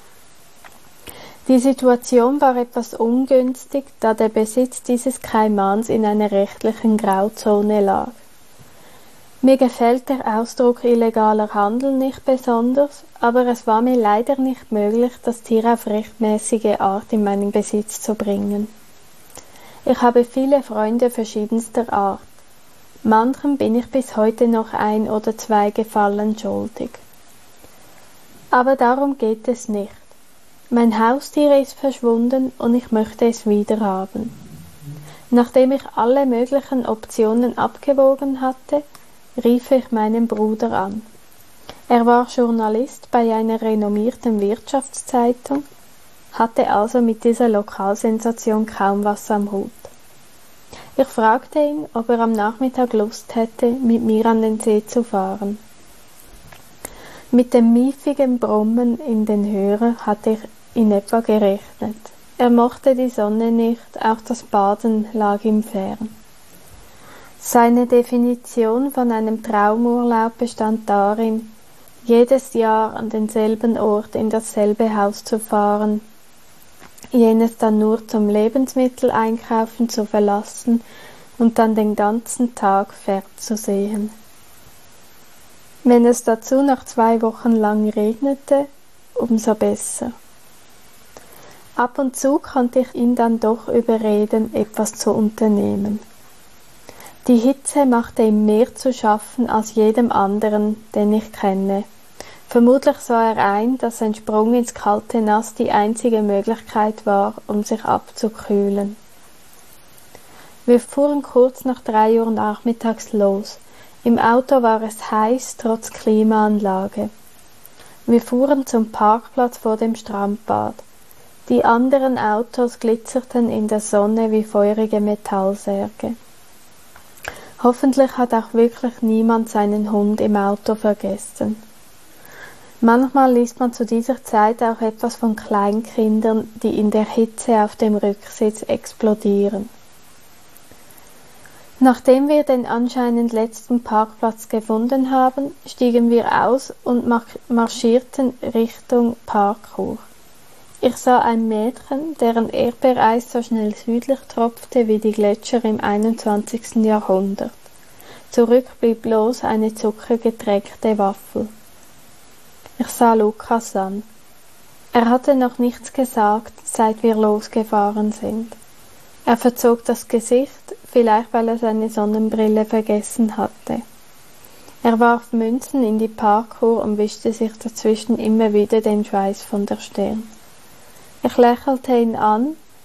Die Situation war etwas ungünstig, da der Besitz dieses Kaimans in einer rechtlichen Grauzone lag. Mir gefällt der Ausdruck illegaler Handel nicht besonders, aber es war mir leider nicht möglich, das Tier auf rechtmäßige Art in meinen Besitz zu bringen. Ich habe viele Freunde verschiedenster Art. Manchem bin ich bis heute noch ein oder zwei Gefallen schuldig. Aber darum geht es nicht. Mein Haustier ist verschwunden und ich möchte es wieder haben. Nachdem ich alle möglichen Optionen abgewogen hatte, rief ich meinen Bruder an. Er war Journalist bei einer renommierten Wirtschaftszeitung, hatte also mit dieser Lokalsensation kaum was am Hut. Ich fragte ihn, ob er am Nachmittag Lust hätte, mit mir an den See zu fahren. Mit dem miefigen Brummen in den Hörer hatte ich in etwa gerechnet. Er mochte die Sonne nicht, auch das Baden lag ihm fern. Seine Definition von einem Traumurlaub bestand darin, jedes Jahr an denselben Ort in dasselbe Haus zu fahren, jenes dann nur zum Lebensmitteleinkaufen zu verlassen und dann den ganzen Tag fernzusehen. Wenn es dazu noch zwei Wochen lang regnete, umso besser. Ab und zu konnte ich ihn dann doch überreden, etwas zu unternehmen. Die Hitze machte ihm mehr zu schaffen als jedem anderen, den ich kenne. Vermutlich sah er ein, dass ein Sprung ins kalte Nass die einzige Möglichkeit war, um sich abzukühlen. Wir fuhren kurz nach drei Uhr nachmittags los. Im Auto war es heiß, trotz Klimaanlage. Wir fuhren zum Parkplatz vor dem Strandbad. Die anderen Autos glitzerten in der Sonne wie feurige Metallsärge. Hoffentlich hat auch wirklich niemand seinen Hund im Auto vergessen. Manchmal liest man zu dieser Zeit auch etwas von Kleinkindern, die in der Hitze auf dem Rücksitz explodieren. Nachdem wir den anscheinend letzten Parkplatz gefunden haben, stiegen wir aus und marschierten Richtung Parkour. Ich sah ein Mädchen, deren Erdbeereis so schnell südlich tropfte wie die Gletscher im einundzwanzigsten Jahrhundert. Zurück blieb bloß eine zuckergetränkte Waffel. Ich sah Lukas an. Er hatte noch nichts gesagt, seit wir losgefahren sind. Er verzog das Gesicht, vielleicht weil er seine Sonnenbrille vergessen hatte. Er warf Münzen in die Parkour und wischte sich dazwischen immer wieder den Schweiß von der Stirn. Ich lächelte ihn an,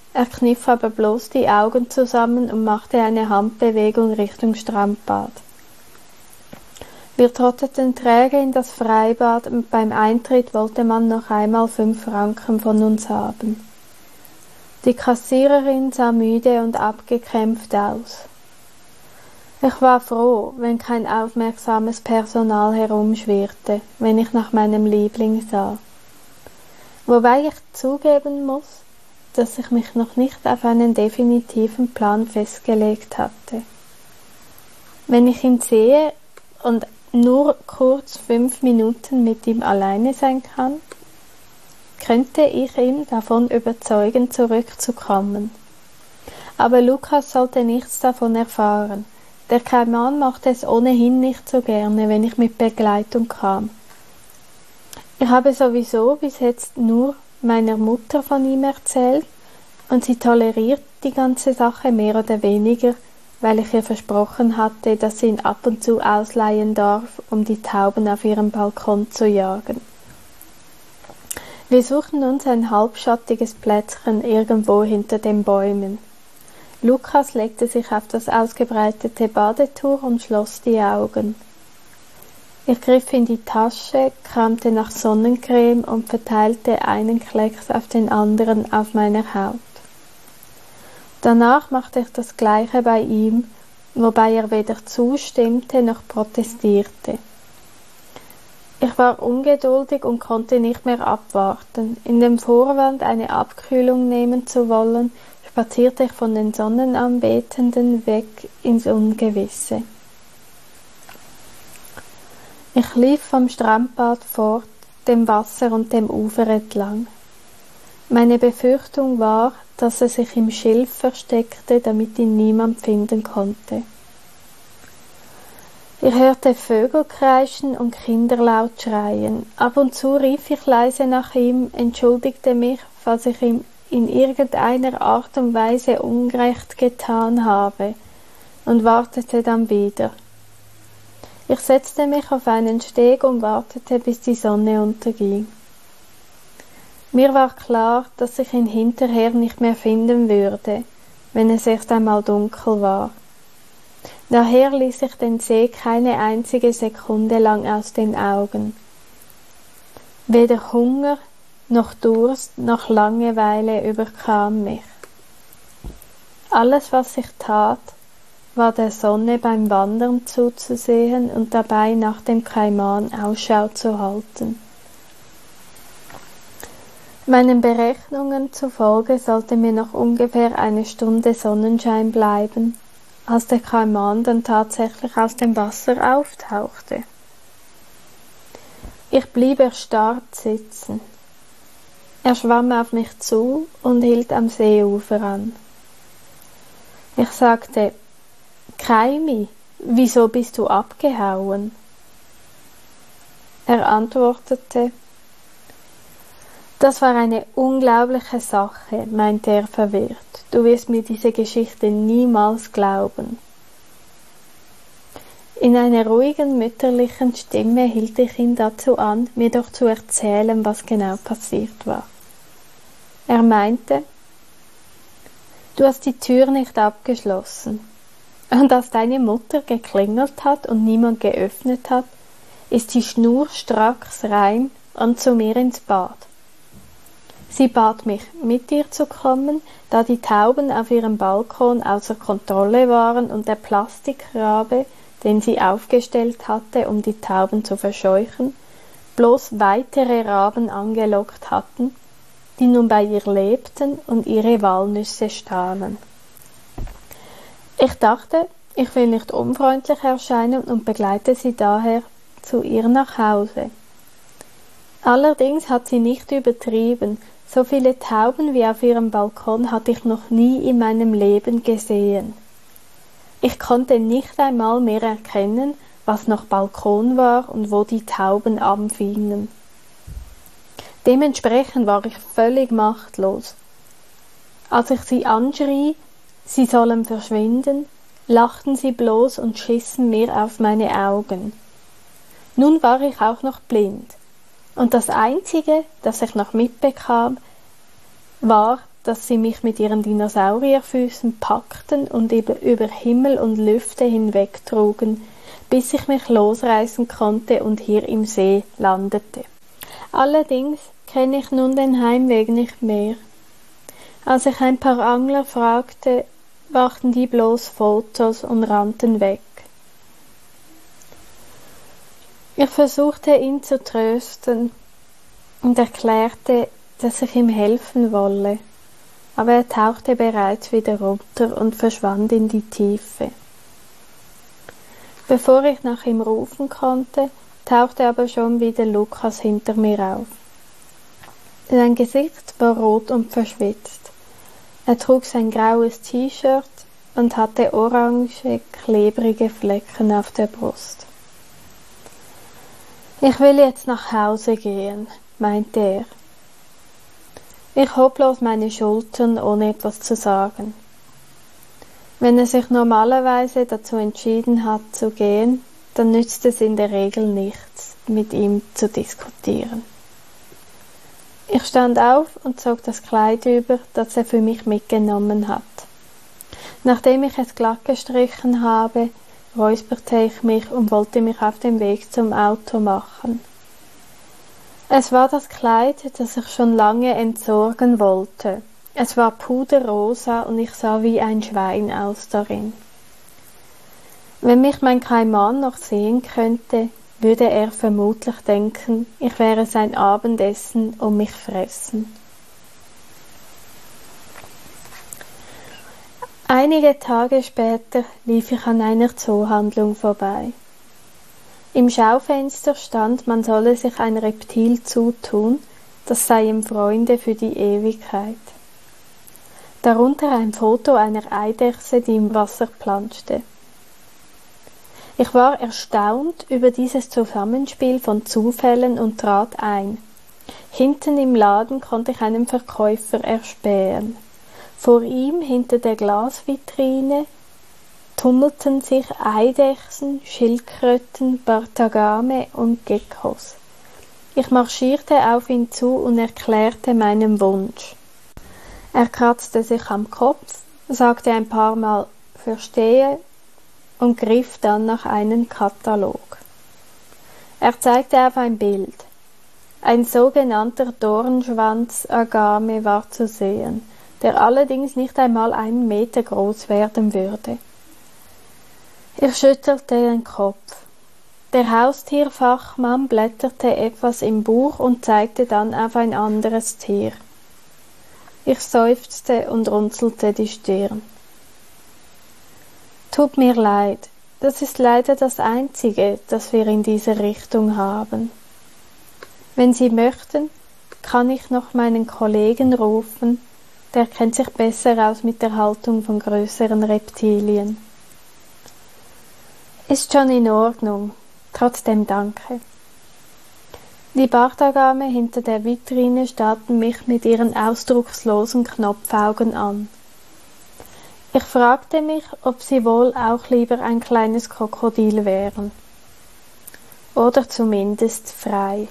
Er kniff aber bloß die Augen zusammen und machte eine Handbewegung Richtung Strandbad. Wir trotteten träge in das Freibad und beim Eintritt wollte man noch einmal fünf Franken von uns haben. Die Kassiererin sah müde und abgekämpft aus. Ich war froh, wenn kein aufmerksames Personal herumschwirrte, wenn ich nach meinem Liebling sah. Wobei ich zugeben muss, dass ich mich noch nicht auf einen definitiven Plan festgelegt hatte. Wenn ich ihn sehe und nur kurz fünf Minuten mit ihm alleine sein kann, könnte ich ihn davon überzeugen, zurückzukommen. Aber Lukas sollte nichts davon erfahren. Der Kaiman mochte es ohnehin nicht so gerne, wenn ich mit Begleitung kam. Ich habe sowieso bis jetzt nur meiner Mutter von ihm erzählt und sie toleriert die ganze Sache mehr oder weniger, weil ich ihr versprochen hatte, dass sie ihn ab und zu ausleihen darf, um die Tauben auf ihrem Balkon zu jagen. Wir suchten uns ein halbschattiges Plätzchen irgendwo hinter den Bäumen. Lukas legte sich auf das ausgebreitete Badetuch und schloss die Augen. Ich griff in die Tasche, kramte nach Sonnencreme und verteilte einen Klecks auf den anderen auf meiner Haut. Danach machte ich das Gleiche bei ihm, wobei er weder zustimmte noch protestierte. Ich war ungeduldig und konnte nicht mehr abwarten. In dem Vorwand, eine Abkühlung nehmen zu wollen, spazierte ich von den Sonnenanbetenden weg ins Ungewisse. Ich lief vom Strandbad fort, dem Wasser und dem Ufer entlang. Meine Befürchtung war, dass er sich im Schilf versteckte, damit ihn niemand finden konnte. Ich hörte Vögel kreischen und Kinder laut schreien. Ab und zu rief ich leise nach ihm, entschuldigte mich, falls ich ihm in irgendeiner Art und Weise Unrecht getan habe, und wartete dann wieder. Ich setzte mich auf einen Steg und wartete, bis die Sonne unterging. Mir war klar, dass ich ihn hinterher nicht mehr finden würde, wenn es erst einmal dunkel war. Daher ließ ich den See keine einzige Sekunde lang aus den Augen. Weder Hunger, noch Durst, noch Langeweile überkam mich. Alles, was ich tat, war der Sonne beim Wandern zuzusehen und dabei nach dem Kaiman Ausschau zu halten. Meinen Berechnungen zufolge sollte mir noch ungefähr eine Stunde Sonnenschein bleiben, als der Kaiman dann tatsächlich aus dem Wasser auftauchte. Ich blieb erstarrt sitzen. Er schwamm auf mich zu und hielt am Seeufer an. Ich sagte: »Kaimi, wieso bist du abgehauen?« Er antwortete: »Das war eine unglaubliche Sache«, meinte er verwirrt. »Du wirst mir diese Geschichte niemals glauben.« In einer ruhigen, mütterlichen Stimme hielt ich ihn dazu an, mir doch zu erzählen, was genau passiert war. Er meinte: »Du hast die Tür nicht abgeschlossen. Und als deine Mutter geklingelt hat und niemand geöffnet hat, ist sie schnurstracks rein und zu mir ins Bad. Sie bat mich, mit ihr zu kommen, da die Tauben auf ihrem Balkon außer Kontrolle waren und der Plastikrabe, den sie aufgestellt hatte, um die Tauben zu verscheuchen, bloß weitere Raben angelockt hatten, die nun bei ihr lebten und ihre Walnüsse stahlen. Ich dachte, ich will nicht unfreundlich erscheinen und begleite sie daher zu ihr nach Hause. Allerdings hat sie nicht übertrieben, so viele Tauben wie auf ihrem Balkon hatte ich noch nie in meinem Leben gesehen. Ich konnte nicht einmal mehr erkennen, was noch Balkon war und wo die Tauben anfingen. Dementsprechend war ich völlig machtlos. Als ich sie anschrie, sie sollen verschwinden, lachten sie bloß und schissen mir auf meine Augen. Nun war ich auch noch blind, und das Einzige, das ich noch mitbekam, war, dass sie mich mit ihren Dinosaurierfüßen packten und über Himmel und Lüfte hinwegtrugen, bis ich mich losreißen konnte und hier im See landete. Allerdings kenne ich nun den Heimweg nicht mehr. Als ich ein paar Angler fragte, machten die bloß Fotos und rannten weg. Ich versuchte ihn zu trösten und erklärte, dass ich ihm helfen wolle, aber er tauchte bereits wieder runter und verschwand in die Tiefe. Bevor ich nach ihm rufen konnte, tauchte aber schon wieder Lukas hinter mir auf. Sein Gesicht war rot und verschwitzt. Er trug sein graues T-Shirt und hatte orange, klebrige Flecken auf der Brust. »Ich will jetzt nach Hause gehen«, meinte er. Ich hob bloß meine Schultern, ohne etwas zu sagen. Wenn er sich normalerweise dazu entschieden hat zu gehen, dann nützt es in der Regel nichts, mit ihm zu diskutieren. Ich stand auf und zog das Kleid über, das er für mich mitgenommen hat. Nachdem ich es glatt gestrichen habe, räusperte ich mich und wollte mich auf den Weg zum Auto machen. Es war das Kleid, das ich schon lange entsorgen wollte. Es war puderrosa und ich sah wie ein Schwein aus darin. Wenn mich mein Kaiman noch sehen könnte, würde er vermutlich denken, ich wäre sein Abendessen und mich fressen. Einige Tage später lief ich an einer Zoohandlung vorbei. Im Schaufenster stand, man solle sich ein Reptil zutun, das seien Freunde für die Ewigkeit. Darunter ein Foto einer Eidechse, die im Wasser planschte. Ich war erstaunt über dieses Zusammenspiel von Zufällen und trat ein. Hinten im Laden konnte ich einen Verkäufer erspähen. Vor ihm, hinter der Glasvitrine, tummelten sich Eidechsen, Schildkröten, Bartagame und Geckos. Ich marschierte auf ihn zu und erklärte meinen Wunsch. Er kratzte sich am Kopf, sagte ein paar Mal »Verstehe« und griff dann nach einem Katalog. Er zeigte auf ein Bild. Ein sogenannter Dornschwanz-Agame war zu sehen, der allerdings nicht einmal einen Meter groß werden würde. Ich schüttelte den Kopf. Der Haustierfachmann blätterte etwas im Buch und zeigte dann auf ein anderes Tier. Ich seufzte und runzelte die Stirn. Tut mir leid, das ist leider das Einzige, das wir in dieser Richtung haben. Wenn Sie möchten, kann ich noch meinen Kollegen rufen, der kennt sich besser aus mit der Haltung von größeren Reptilien. Ist schon in Ordnung, trotzdem danke. Die Bartagame hinter der Vitrine starrten mich mit ihren ausdruckslosen Knopfaugen an. Ich fragte mich, ob sie wohl auch lieber ein kleines Krokodil wären. Oder zumindest frei.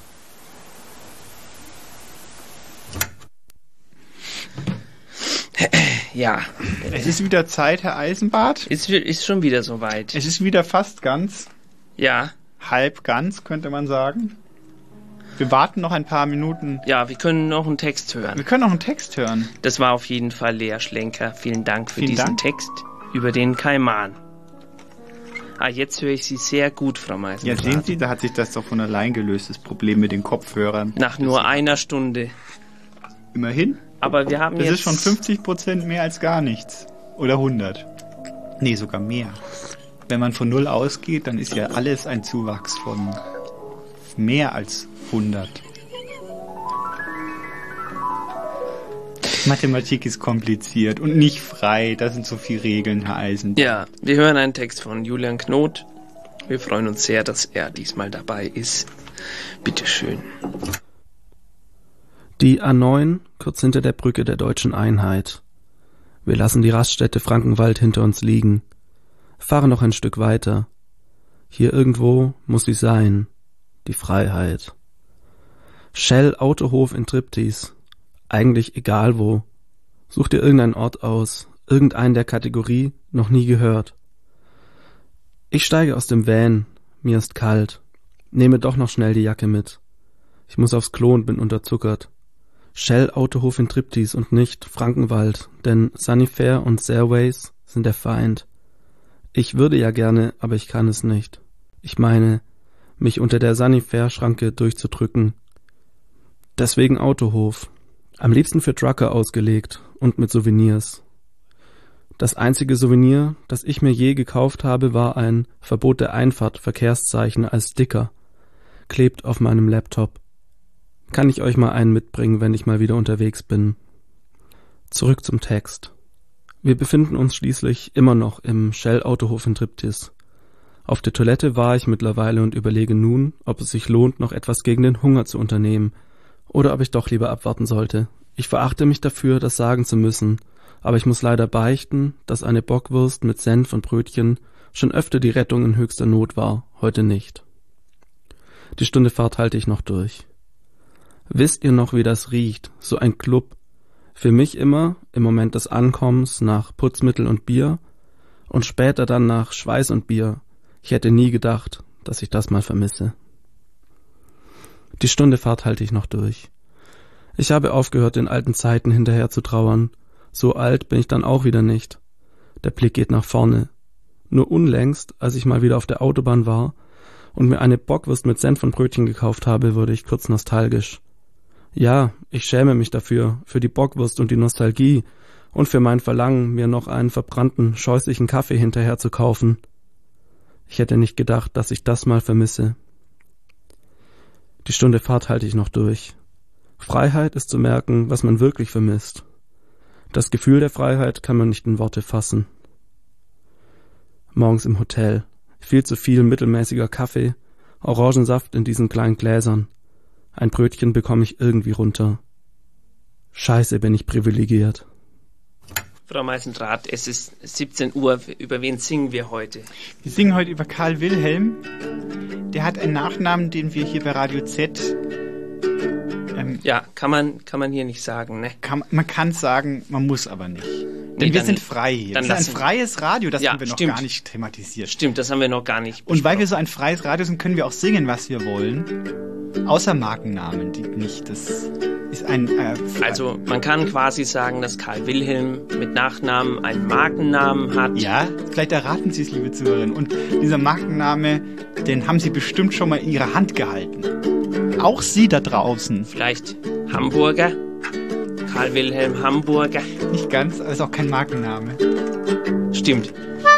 Ja. Es ist wieder Zeit, Herr Eisenbart. Ist, ist schon wieder soweit. Es ist wieder fast ganz. Ja. Halb ganz, könnte man sagen. Wir warten noch ein paar Minuten. Ja, wir können noch einen Text hören. Wir können noch einen Text hören. Das war auf jeden Fall Lea Schlenker. Vielen Dank für Vielen diesen Dank. Text über den Kaiman. Ah, jetzt höre ich Sie sehr gut, Frau Meiser. Ja, sehen Sie, da hat sich das doch von allein gelöst, das Problem mit den Kopfhörern. Nach nur einer Stunde. Immerhin. Aber wir haben das jetzt... ist schon fünfzig Prozent mehr als gar nichts. Oder hundert. Nee, sogar mehr. Wenn man von null ausgeht, dann ist ja alles ein Zuwachs von mehr als hundert. Mathematik ist kompliziert und nicht frei. Da sind so viele Regeln, Herr Eisen. Ja, wir hören einen Text von Julian Knot. Wir freuen uns sehr, dass er diesmal dabei ist. Bitteschön. Die A neun, kurz hinter der Brücke der Deutschen Einheit. Wir lassen die Raststätte Frankenwald hinter uns liegen. Fahren noch ein Stück weiter. Hier irgendwo muss sie sein. Die Freiheit. Shell Autohof in Triptis. Eigentlich egal wo. Such dir irgendeinen Ort aus, irgendeinen der Kategorie, noch nie gehört. Ich steige aus dem Van, mir ist kalt, nehme doch noch schnell die Jacke mit. Ich muss aufs Klo und bin unterzuckert. Shell Autohof in Triptis und nicht Frankenwald, denn Sunnyfair und Stairways sind der Feind. Ich würde ja gerne, aber ich kann es nicht. Ich meine, mich unter der Sunnyfair-Schranke durchzudrücken. Deswegen Autohof. Am liebsten für Trucker ausgelegt und mit Souvenirs. Das einzige Souvenir, das ich mir je gekauft habe, war ein Verbot der Einfahrt Verkehrszeichen als Sticker. Klebt auf meinem Laptop. Kann ich euch mal einen mitbringen, wenn ich mal wieder unterwegs bin. Zurück zum Text. Wir befinden uns schließlich immer noch im Shell Autohof in Triptis. Auf der Toilette war ich mittlerweile und überlege nun, ob es sich lohnt, noch etwas gegen den Hunger zu unternehmen, oder ob ich doch lieber abwarten sollte. Ich verachte mich dafür, das sagen zu müssen, aber ich muss leider beichten, dass eine Bockwurst mit Senf und Brötchen schon öfter die Rettung in höchster Not war, heute nicht. Die Stunde Fahrt halte ich noch durch. Wisst ihr noch, wie das riecht, so ein Club? Für mich immer, im Moment des Ankommens, nach Putzmittel und Bier und später dann nach Schweiß und Bier. Ich hätte nie gedacht, dass ich das mal vermisse. Die Stunde Fahrt halte ich noch durch. Ich habe aufgehört, den alten Zeiten hinterher zu trauern. So alt bin ich dann auch wieder nicht. Der Blick geht nach vorne. Nur unlängst, als ich mal wieder auf der Autobahn war und mir eine Bockwurst mit Senf und Brötchen gekauft habe, wurde ich kurz nostalgisch. Ja, ich schäme mich dafür, für die Bockwurst und die Nostalgie und für mein Verlangen, mir noch einen verbrannten, scheußlichen Kaffee hinterher zu kaufen. Ich hätte nicht gedacht, dass ich das mal vermisse. Die Stunde Fahrt halte ich noch durch. Freiheit ist zu merken, was man wirklich vermisst. Das Gefühl der Freiheit kann man nicht in Worte fassen. Morgens im Hotel. Viel zu viel mittelmäßiger Kaffee, Orangensaft in diesen kleinen Gläsern. Ein Brötchen bekomme ich irgendwie runter. Scheiße, bin ich privilegiert. Frau Meisendrath, es ist siebzehn Uhr. Über wen singen wir heute? Wir singen heute über Karl Wilhelm. Der hat einen Nachnamen, den wir hier bei Radio Z... Ähm, ja, kann man, kann man hier nicht sagen, ne? Kann, man kann sagen, man muss aber nicht. Denn nee, wir sind frei hier. Das ist ein freies Radio, das ja, haben wir noch stimmt. gar nicht thematisiert. Stimmt, das haben wir noch gar nicht besprochen. Und weil wir so ein freies Radio sind, können wir auch singen, was wir wollen. Außer Markennamen, die nicht. Das ist ein... Äh, also man kann quasi sagen, dass Karl Wilhelm mit Nachnamen einen Markennamen hat. Ja, vielleicht erraten Sie es, liebe Zuhörerinnen. Und dieser Markenname, den haben Sie bestimmt schon mal in Ihrer Hand gehalten. Auch Sie da draußen. Vielleicht Hamburger? Karl Wilhelm Hamburger? Nicht ganz, aber ist auch kein Markenname. Stimmt.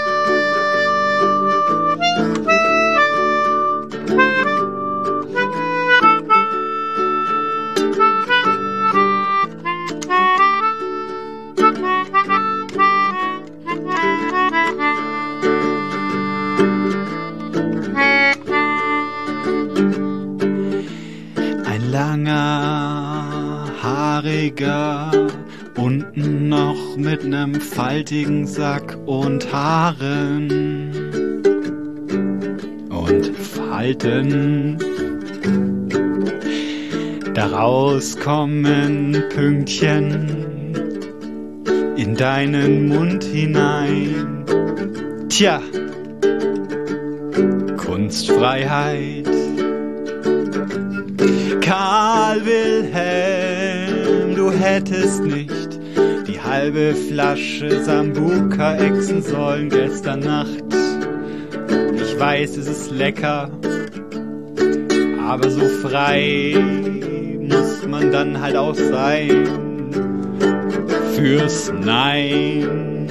Unten noch mit nem faltigen Sack und Haaren und Falten. Daraus kommen Pünktchen in deinen Mund hinein. Tja, Kunstfreiheit. Karl Wilhelm, du hättest nicht die halbe Flasche Sambuca exen sollen gestern Nacht. Ich weiß, es ist lecker, aber so frei muss man dann halt auch sein fürs Nein.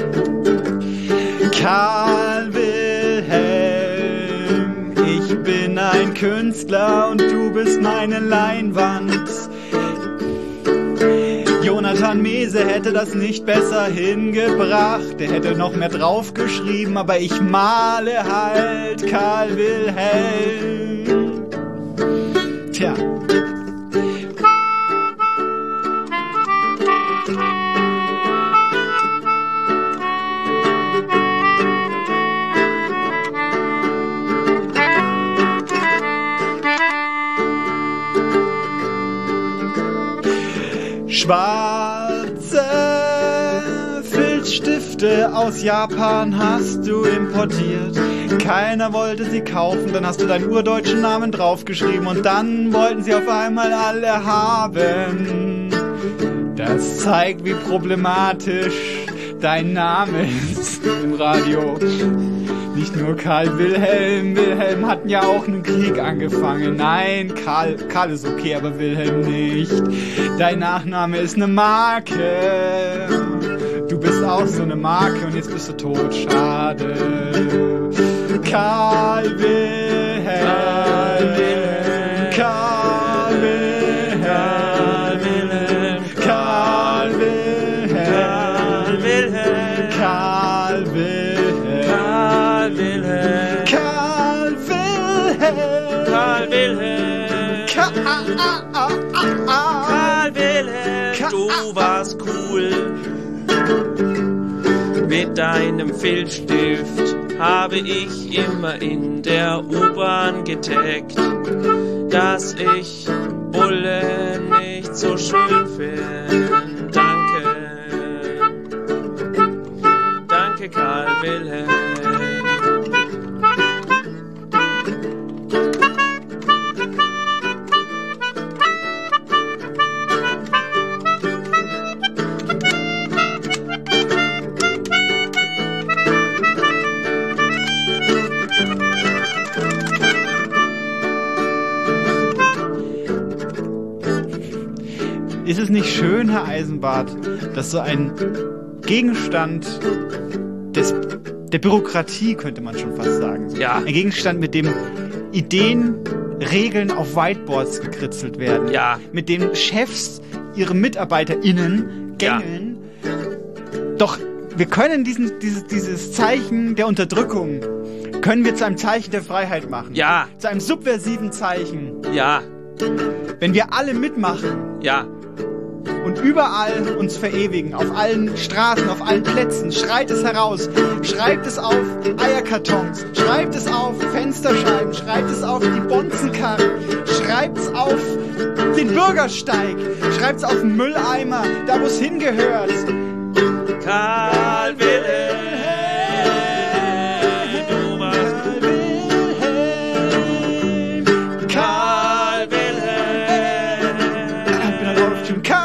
Karl Wilhelm, ich bin ein Künstler und du bist meine Leinwand. Jonathan Mese hätte das nicht besser hingebracht. Er hätte noch mehr draufgeschrieben, aber ich male halt Karl Wilhelm. Tja. Schwarze Produkte aus Japan hast du importiert. Keiner wollte sie kaufen, dann hast du deinen urdeutschen Namen draufgeschrieben und dann wollten sie auf einmal alle haben. Das zeigt, wie problematisch dein Name ist im Radio. Nicht nur Karl Wilhelm, Wilhelm hatten ja auch einen Krieg angefangen. Nein, Karl, Karl ist okay, aber Wilhelm nicht. Dein Nachname ist eine Marke. Du bist auch so eine Marke und jetzt bist du tot. Schade. Karl Wilhelm, Karl Wilhelm, Karl Wilhelm, Karl Wilhelm, Karl Wilhelm, Karl Wilhelm, Karl Wilhelm, Karl Wilhelm, Karl Wilhelm, du warst cool. Mit deinem Filzstift habe ich immer in der U-Bahn getaggt, dass ich Bulle nicht so schön finde. Danke, danke Karl Wilhelm. Ist es nicht schön, Herr Eisenbart, dass so ein Gegenstand des, der Bürokratie, könnte man schon fast sagen, ja. Ein Gegenstand, mit dem Ideen, Regeln auf Whiteboards gekritzelt werden, ja. Mit dem Chefs ihre MitarbeiterInnen gängeln. Ja. Doch wir können diesen, dieses, dieses Zeichen der Unterdrückung, können wir zu einem Zeichen der Freiheit machen. Ja. Zu einem subversiven Zeichen. Ja. Wenn wir alle mitmachen. Ja. Und überall uns verewigen, auf allen Straßen, auf allen Plätzen, schreit es heraus, schreibt es auf Eierkartons, schreibt es auf Fensterscheiben, schreibt es auf die Bonzenkarren, schreibt es auf den Bürgersteig, schreibt es auf den Mülleimer, da wo es hingehört. Karl Wilhelm, du warst Karl Wilhelm, Karl Wilhelm, ich bin ein Aufstieg, Karl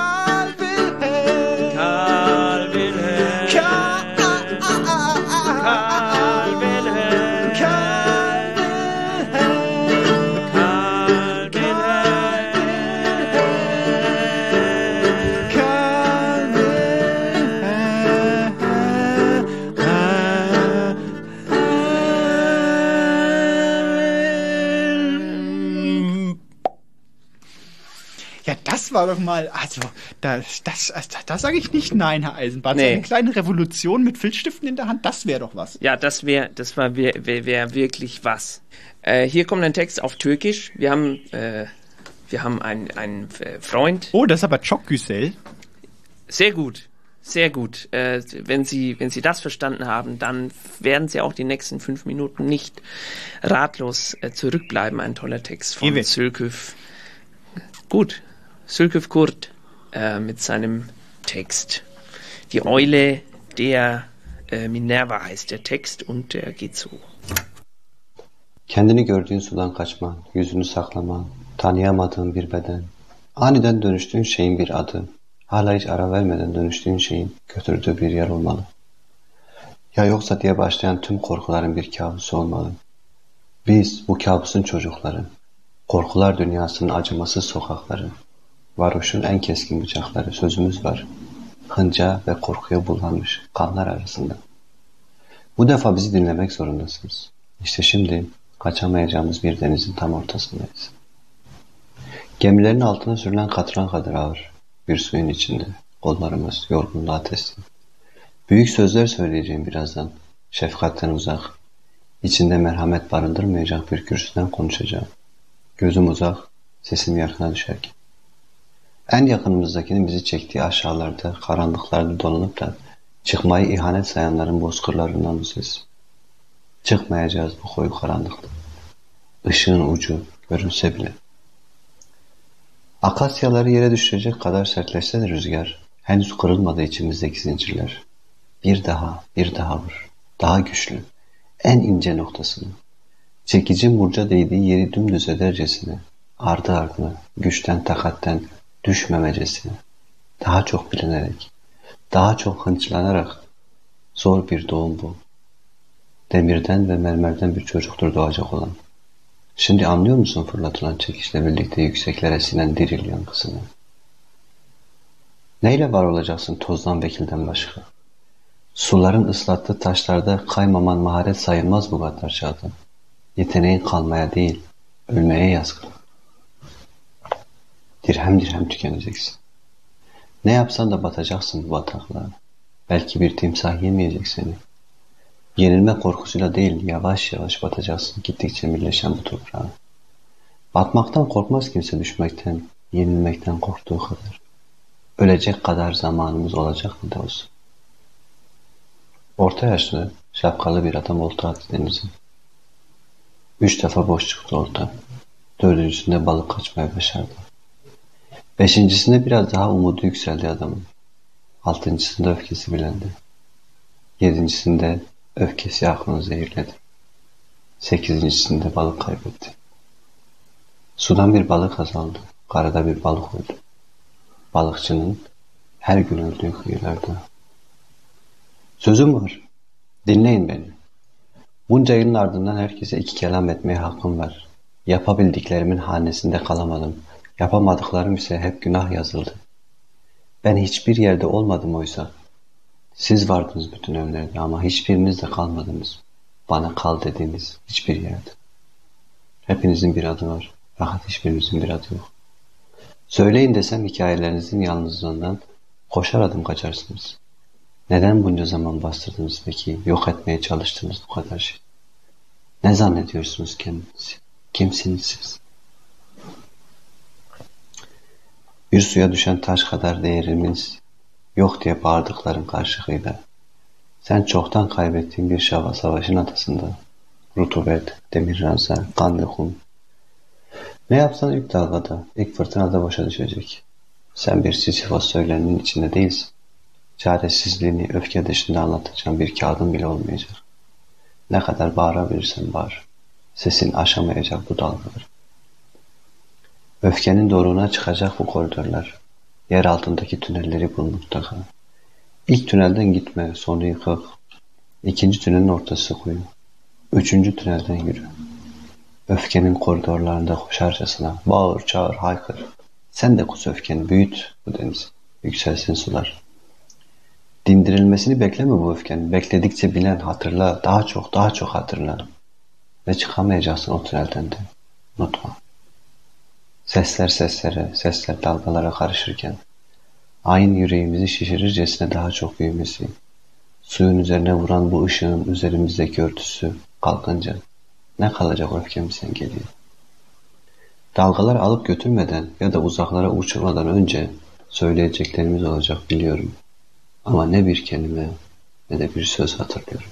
Das war doch mal, also, das, das, das, das sage ich nicht nein, Herr Eisenbart. Nee. So eine kleine Revolution mit Filzstiften in der Hand, das wäre doch was. Ja, das wäre, das war, wäre wär, wär wirklich was. Äh, hier kommt ein Text auf Türkisch. Wir haben, äh, wir haben einen, einen Freund. Oh, das ist aber çok güzel. Sehr gut, sehr gut. Äh, wenn Sie, wenn Sie das verstanden haben, dann werden Sie auch die nächsten fünf Minuten nicht ratlos äh, zurückbleiben. Ein toller Text von Ewe. Zülküf. Gut. Zülküf Kurt äh, mit seinem Text. Die Eule der äh, Minerva heißt der Text und der geht so. Kendini gördüğün sudan kaçman, yüzünü saklaman, tanıyamadığın bir beden. Aniden dönüştüğün şeyin bir adı. Hala hiç ara vermeden dönüştüğün şeyin götürdüğü bir yer olmalı. Ya yoksa diye başlayan tüm korkuların bir kabusu olmalı. Biz bu kabusun çocukları. Korkular dünyasının acımasız sokakları. Varoş'un en keskin bıçakları, sözümüz var. Hınca ve korkuya bulanmış kanlar arasında. Bu defa bizi dinlemek zorundasınız. İşte şimdi kaçamayacağımız bir denizin tam ortasındayız. Gemilerin altına sürülen katran kadar ağır bir suyun içinde. Kollarımız yorgunluğa teslim. Büyük sözler söyleyeceğim birazdan. Şefkatten uzak. İçinde merhamet barındırmayacak bir kürsüden konuşacağım. Gözüm uzak, sesim yakına düşerken. En yakınımızdakinin bizi çektiği aşağılarda, karanlıklarda dolanıp da çıkmayı ihanet sayanların bozkırlarından bu ses. Çıkmayacağız bu koyu karanlıkta. Işığın ucu görünse bile. Akasyaları yere düşürecek kadar sertleşse de rüzgar, henüz kırılmadı içimizdeki zincirler. Bir daha, bir daha vur. Daha güçlü. En ince noktasını. Çekicin burca değdiği yeri dümdüz edercesine. Ardı ardına, güçten takatten düşmemecesine. Daha çok bilinerek, daha çok hınçlanarak. Zor bir doğum bu. Demirden ve mermerden bir çocuktur doğacak olan. Şimdi anlıyor musun fırlatılan çekişle birlikte yükseklere sinen diril yankısını? Neyle var olacaksın tozdan ve kilden başka? Suların ıslattığı taşlarda kaymaman maharet sayılmaz bu kadar çağda. Yeteneğin kalmaya değil, ölmeye yazgın. Dirhem dirhem tükeneceksin. Ne yapsan da batacaksın bu bataklığa. Belki bir timsah yemeyecek seni. Yenilme korkusuyla değil, yavaş yavaş batacaksın gittikçe birleşen bu toprağa. Batmaktan korkmaz kimse, düşmekten, yenilmekten korktuğu kadar. Ölecek kadar zamanımız olacak mı da olsun. Orta yaşlı, şapkalı bir adam olta attı denize. Üç defa boş çıktı olta. Dördüncüsünde balık kaçmaya başardı. Beşincisinde biraz daha umudu yükseldi adamın. Altıncısında öfkesi bilendi. Yedincisinde öfkesi aklını zehirledi. Sekizincisinde balık kaybetti. Sudan bir balık azaldı. Karada bir balık öldü. Balıkçının her gün öldüğü kıyılarda. Sözüm var. Dinleyin beni. Bunca yılın ardından herkese iki kelam etmeye hakkım var. Yapabildiklerimin hanesinde kalamadım. Yapamadıklarım ise hep günah yazıldı. Ben hiçbir yerde olmadım oysa. Siz vardınız bütün evlerde ama hiçbiriniz de kalmadınız. Bana kal dediğiniz hiçbir yerde. Hepinizin bir adı var. Fakat hiçbirinizin bir adı yok. Söyleyin desem hikayelerinizin yalnızlığından koşar adım kaçarsınız. Neden bunca zaman bastırdınız peki? Yok etmeye çalıştınız bu kadar şey. Ne zannediyorsunuz kendinizi? Kimsiniz siz? Bir suya düşen taş kadar değerimiz yok diye bağırdıkların karşılığıyla. Sen çoktan kaybettiğin bir şava savaşın atasında. Rutubet, demir ranza, kan ve kum. Ne yapsan ilk dalgada, ilk fırtınada boşa düşecek. Sen bir Sisyphos söyleninin içinde değilsin. Çaresizliğini öfke dışında anlatacağın bir kağıdın bile olmayacak. Ne kadar bağırabilirsen bağır. Sesin aşamayacak bu dalgaları. Öfkenin doruğuna çıkacak bu koridorlar. Yer altındaki tünelleri bul mutlaka. İlk tünelden gitme, sonra yıkık. İkinci tünelin ortası kuyu. Üçüncü tünelden yürü. Öfkenin koridorlarında koşarcasına bağır, çağır, haykır. Sen de kus öfkeni, büyüt bu deniz. Yükselsin sular. Dindirilmesini bekleme bu öfkenin. Bekledikçe bilen, hatırla, daha çok, daha çok hatırla. Ve çıkamayacaksın o tünelden de. Unutma. Sesler seslere, sesler dalgalara karışırken, ayın yüreğimizi şişirircesine daha çok büyümesi, suyun üzerine vuran bu ışığın üzerimizdeki örtüsü kalkınca, ne kalacak öfkemizden geliyor. Dalgalar alıp götürmeden ya da uzaklara uçurmadan önce söyleyeceklerimiz olacak biliyorum. Ama ne bir kelime ne de bir söz hatırlıyorum.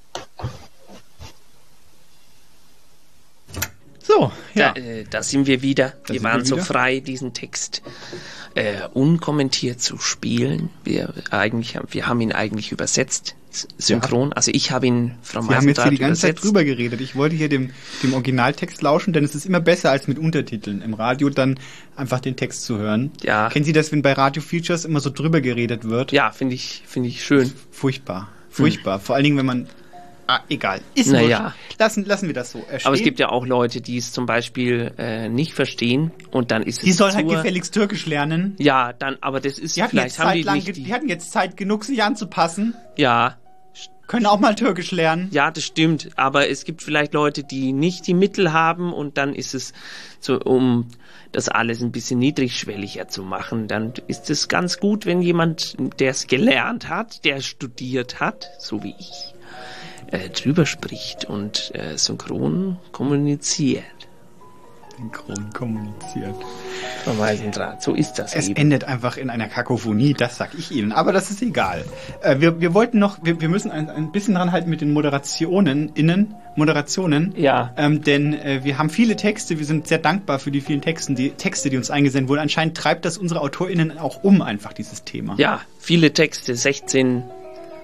So, ja. Da, äh, da sind wir wieder. Da wir waren wir so frei, diesen Text äh, unkommentiert zu spielen. Wir eigentlich, wir haben ihn eigentlich übersetzt, synchron. Ja. Also ich habe ihn Frau Wir haben jetzt hier die ganze übersetzt. Zeit drüber geredet. Ich wollte hier dem, dem Originaltext lauschen, denn es ist immer besser als mit Untertiteln. Im Radio dann einfach den Text zu hören. Ja. Kennen Sie das, wenn bei Radio Features immer so drüber geredet wird? Ja, finde ich, finde ich schön. Furchtbar. Furchtbar. Hm. Vor allen Dingen, wenn man Ah, egal. Ist naja. Lassen, lassen wir das so. Er Aber es gibt ja auch Leute, die es zum Beispiel äh, nicht verstehen und dann ist es Die sollen halt gefälligst Türkisch lernen. Ja, dann, aber das ist die vielleicht haben die nicht die, die hatten jetzt Zeit genug, sich anzupassen. Ja. Können auch mal Türkisch lernen. Ja, das stimmt. Aber es gibt vielleicht Leute, die nicht die Mittel haben und dann ist es so, um das alles ein bisschen niedrigschwelliger zu machen, dann ist es ganz gut, wenn jemand, der es gelernt hat, der studiert hat, so wie ich, Äh, drüber spricht und äh, synchron kommuniziert. Synchron kommuniziert. Vom Eisendraht, so ist das Es eben. endet einfach in einer Kakophonie, das sag ich Ihnen. Aber das ist egal. Äh, wir, wir wollten noch, wir, wir müssen ein, ein bisschen dran halten mit den Moderationen, innen, Moderationen. Ja. Ähm, denn äh, wir haben viele Texte, wir sind sehr dankbar für die vielen Texten, die Texte, die uns eingesendet wurden. Anscheinend treibt das unsere AutorInnen auch um, einfach dieses Thema. Ja, viele Texte, sechzehn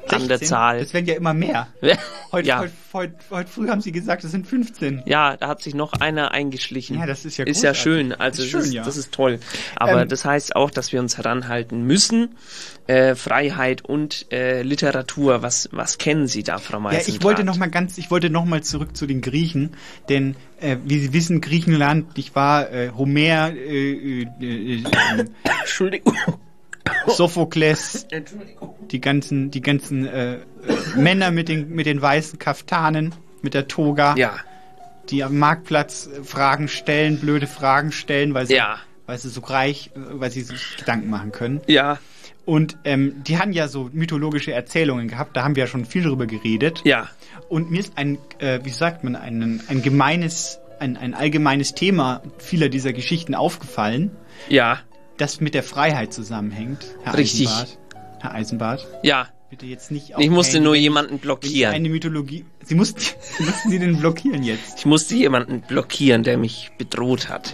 an der Zahl. Das werden ja immer mehr. Heute, ja. heute, heute, heute früh haben sie gesagt, es sind fünfzehn. Ja, da hat sich noch einer eingeschlichen. Ja, das ist ja Ist ja großartig. schön. Also ist das, schön, ist, ja. das ist toll. Aber Ähm, das heißt auch, dass wir uns heranhalten müssen. Äh, Freiheit und äh, Literatur. Was, was kennen Sie da, Frau Ja, Meisendrath? ich wollte noch mal ganz, ich wollte noch mal zurück zu den Griechen, denn äh, wie Sie wissen, Griechenland, ich war äh, Homer, äh, äh, äh, Entschuldigung. Sophokles, die ganzen, die ganzen äh, äh, Männer mit den mit den weißen Kaftanen, mit der Toga, ja. die am Marktplatz äh, Fragen stellen, blöde Fragen stellen, weil sie, Ja. weil sie so reich, äh, weil sie sich Gedanken machen können. Ja. Und ähm, die haben ja so mythologische Erzählungen gehabt, da haben wir ja schon viel drüber geredet. Ja. Und mir ist ein, äh, wie sagt man, ein, ein gemeines, ein, ein allgemeines Thema vieler dieser Geschichten aufgefallen. Ja. Das mit der Freiheit zusammenhängt, Herr Richtig. Eisenbart. Herr Eisenbart. Ja. Bitte jetzt nicht Ich musste aufhängen, nur wenn ich- jemanden wenn ich blockieren. Eine Mythologie. Sie mussten, Sie mussten Sie den blockieren jetzt. Ich musste jemanden blockieren, der mich bedroht hat.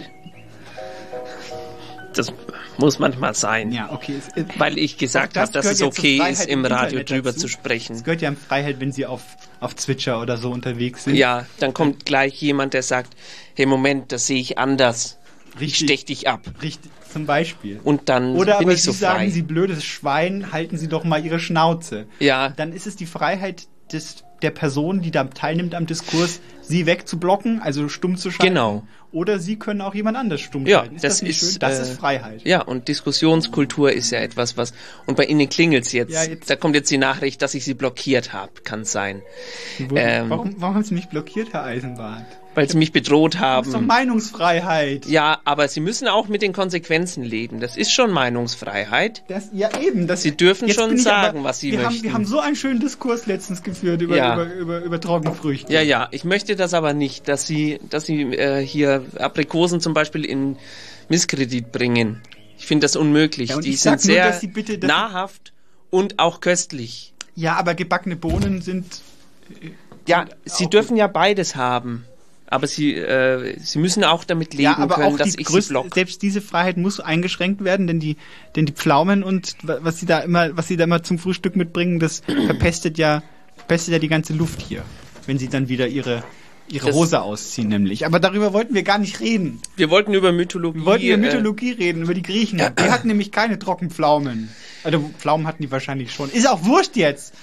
Das muss manchmal sein. Ja, okay. Es, äh, Weil ich gesagt auch habe, dass gehört es ja zur okay Freiheit ist, im im Radio Internet drüber dazu. zu sprechen. Es gehört ja in Freiheit, wenn Sie auf, auf Twitcher oder so unterwegs sind. Ja, dann kommt gleich jemand, der sagt, hey Moment, das sehe ich anders. Ich stech dich ab. Richtig, zum Beispiel. Und dann Oder bin aber ich so Sie sagen, frei. Sie blödes Schwein, halten Sie doch mal Ihre Schnauze. Ja. Dann ist es die Freiheit des, der Person, die da teilnimmt am Diskurs, Sie wegzublocken, also stumm zu schalten. Genau. Oder Sie können auch jemand anders stumm Ja, schalten. Ist das das, nicht ist, schön? Das äh, ist Freiheit. Ja, und Diskussionskultur ist ja etwas, was... Und bei Ihnen klingelt's jetzt. Ja, jetzt- Da kommt jetzt die Nachricht, dass ich Sie blockiert habe. Kann sein. Sie wurden- Ähm, warum, warum haben Sie mich blockiert, Herr Eisenbart? Weil Sie mich bedroht Das haben. ist doch Meinungsfreiheit. Ja, aber Sie müssen auch mit den Konsequenzen leben. Das ist schon Meinungsfreiheit. Das, ja, eben. Das, Sie dürfen jetzt schon bin ich sagen, aber, was Sie wir möchten. Haben, wir haben so einen schönen Diskurs letztens geführt über, Ja. über, über, über Trockenfrüchte. Ja, ja, ich möchte das aber nicht, dass Sie, dass Sie äh, hier Aprikosen zum Beispiel in Misskredit bringen. Ich finde das unmöglich. Ja, und Die ich sind sag nur, sehr dass Sie bitte- dass Sie- nahrhaft und auch köstlich. Ja, aber gebackene Bohnen sind... äh, Ja, Sie dürfen ja beides haben. Aber Sie, äh, Sie müssen auch damit leben Ja, aber können, auch dass die ich Sie größte, block. selbst diese Freiheit muss eingeschränkt werden, denn die, denn die Pflaumen und wa- was sie da immer, was sie da immer zum Frühstück mitbringen, das verpestet ja, verpestet ja die ganze Luft hier, wenn sie dann wieder ihre ihre Das- Hose ausziehen, nämlich. Aber darüber wollten wir gar nicht reden. Wir wollten über Mythologie. Wir wollten über äh, Mythologie reden, über die Griechen. Die hatten nämlich keine Trockenpflaumen. Also Pflaumen hatten die wahrscheinlich schon. Ist auch wurscht jetzt.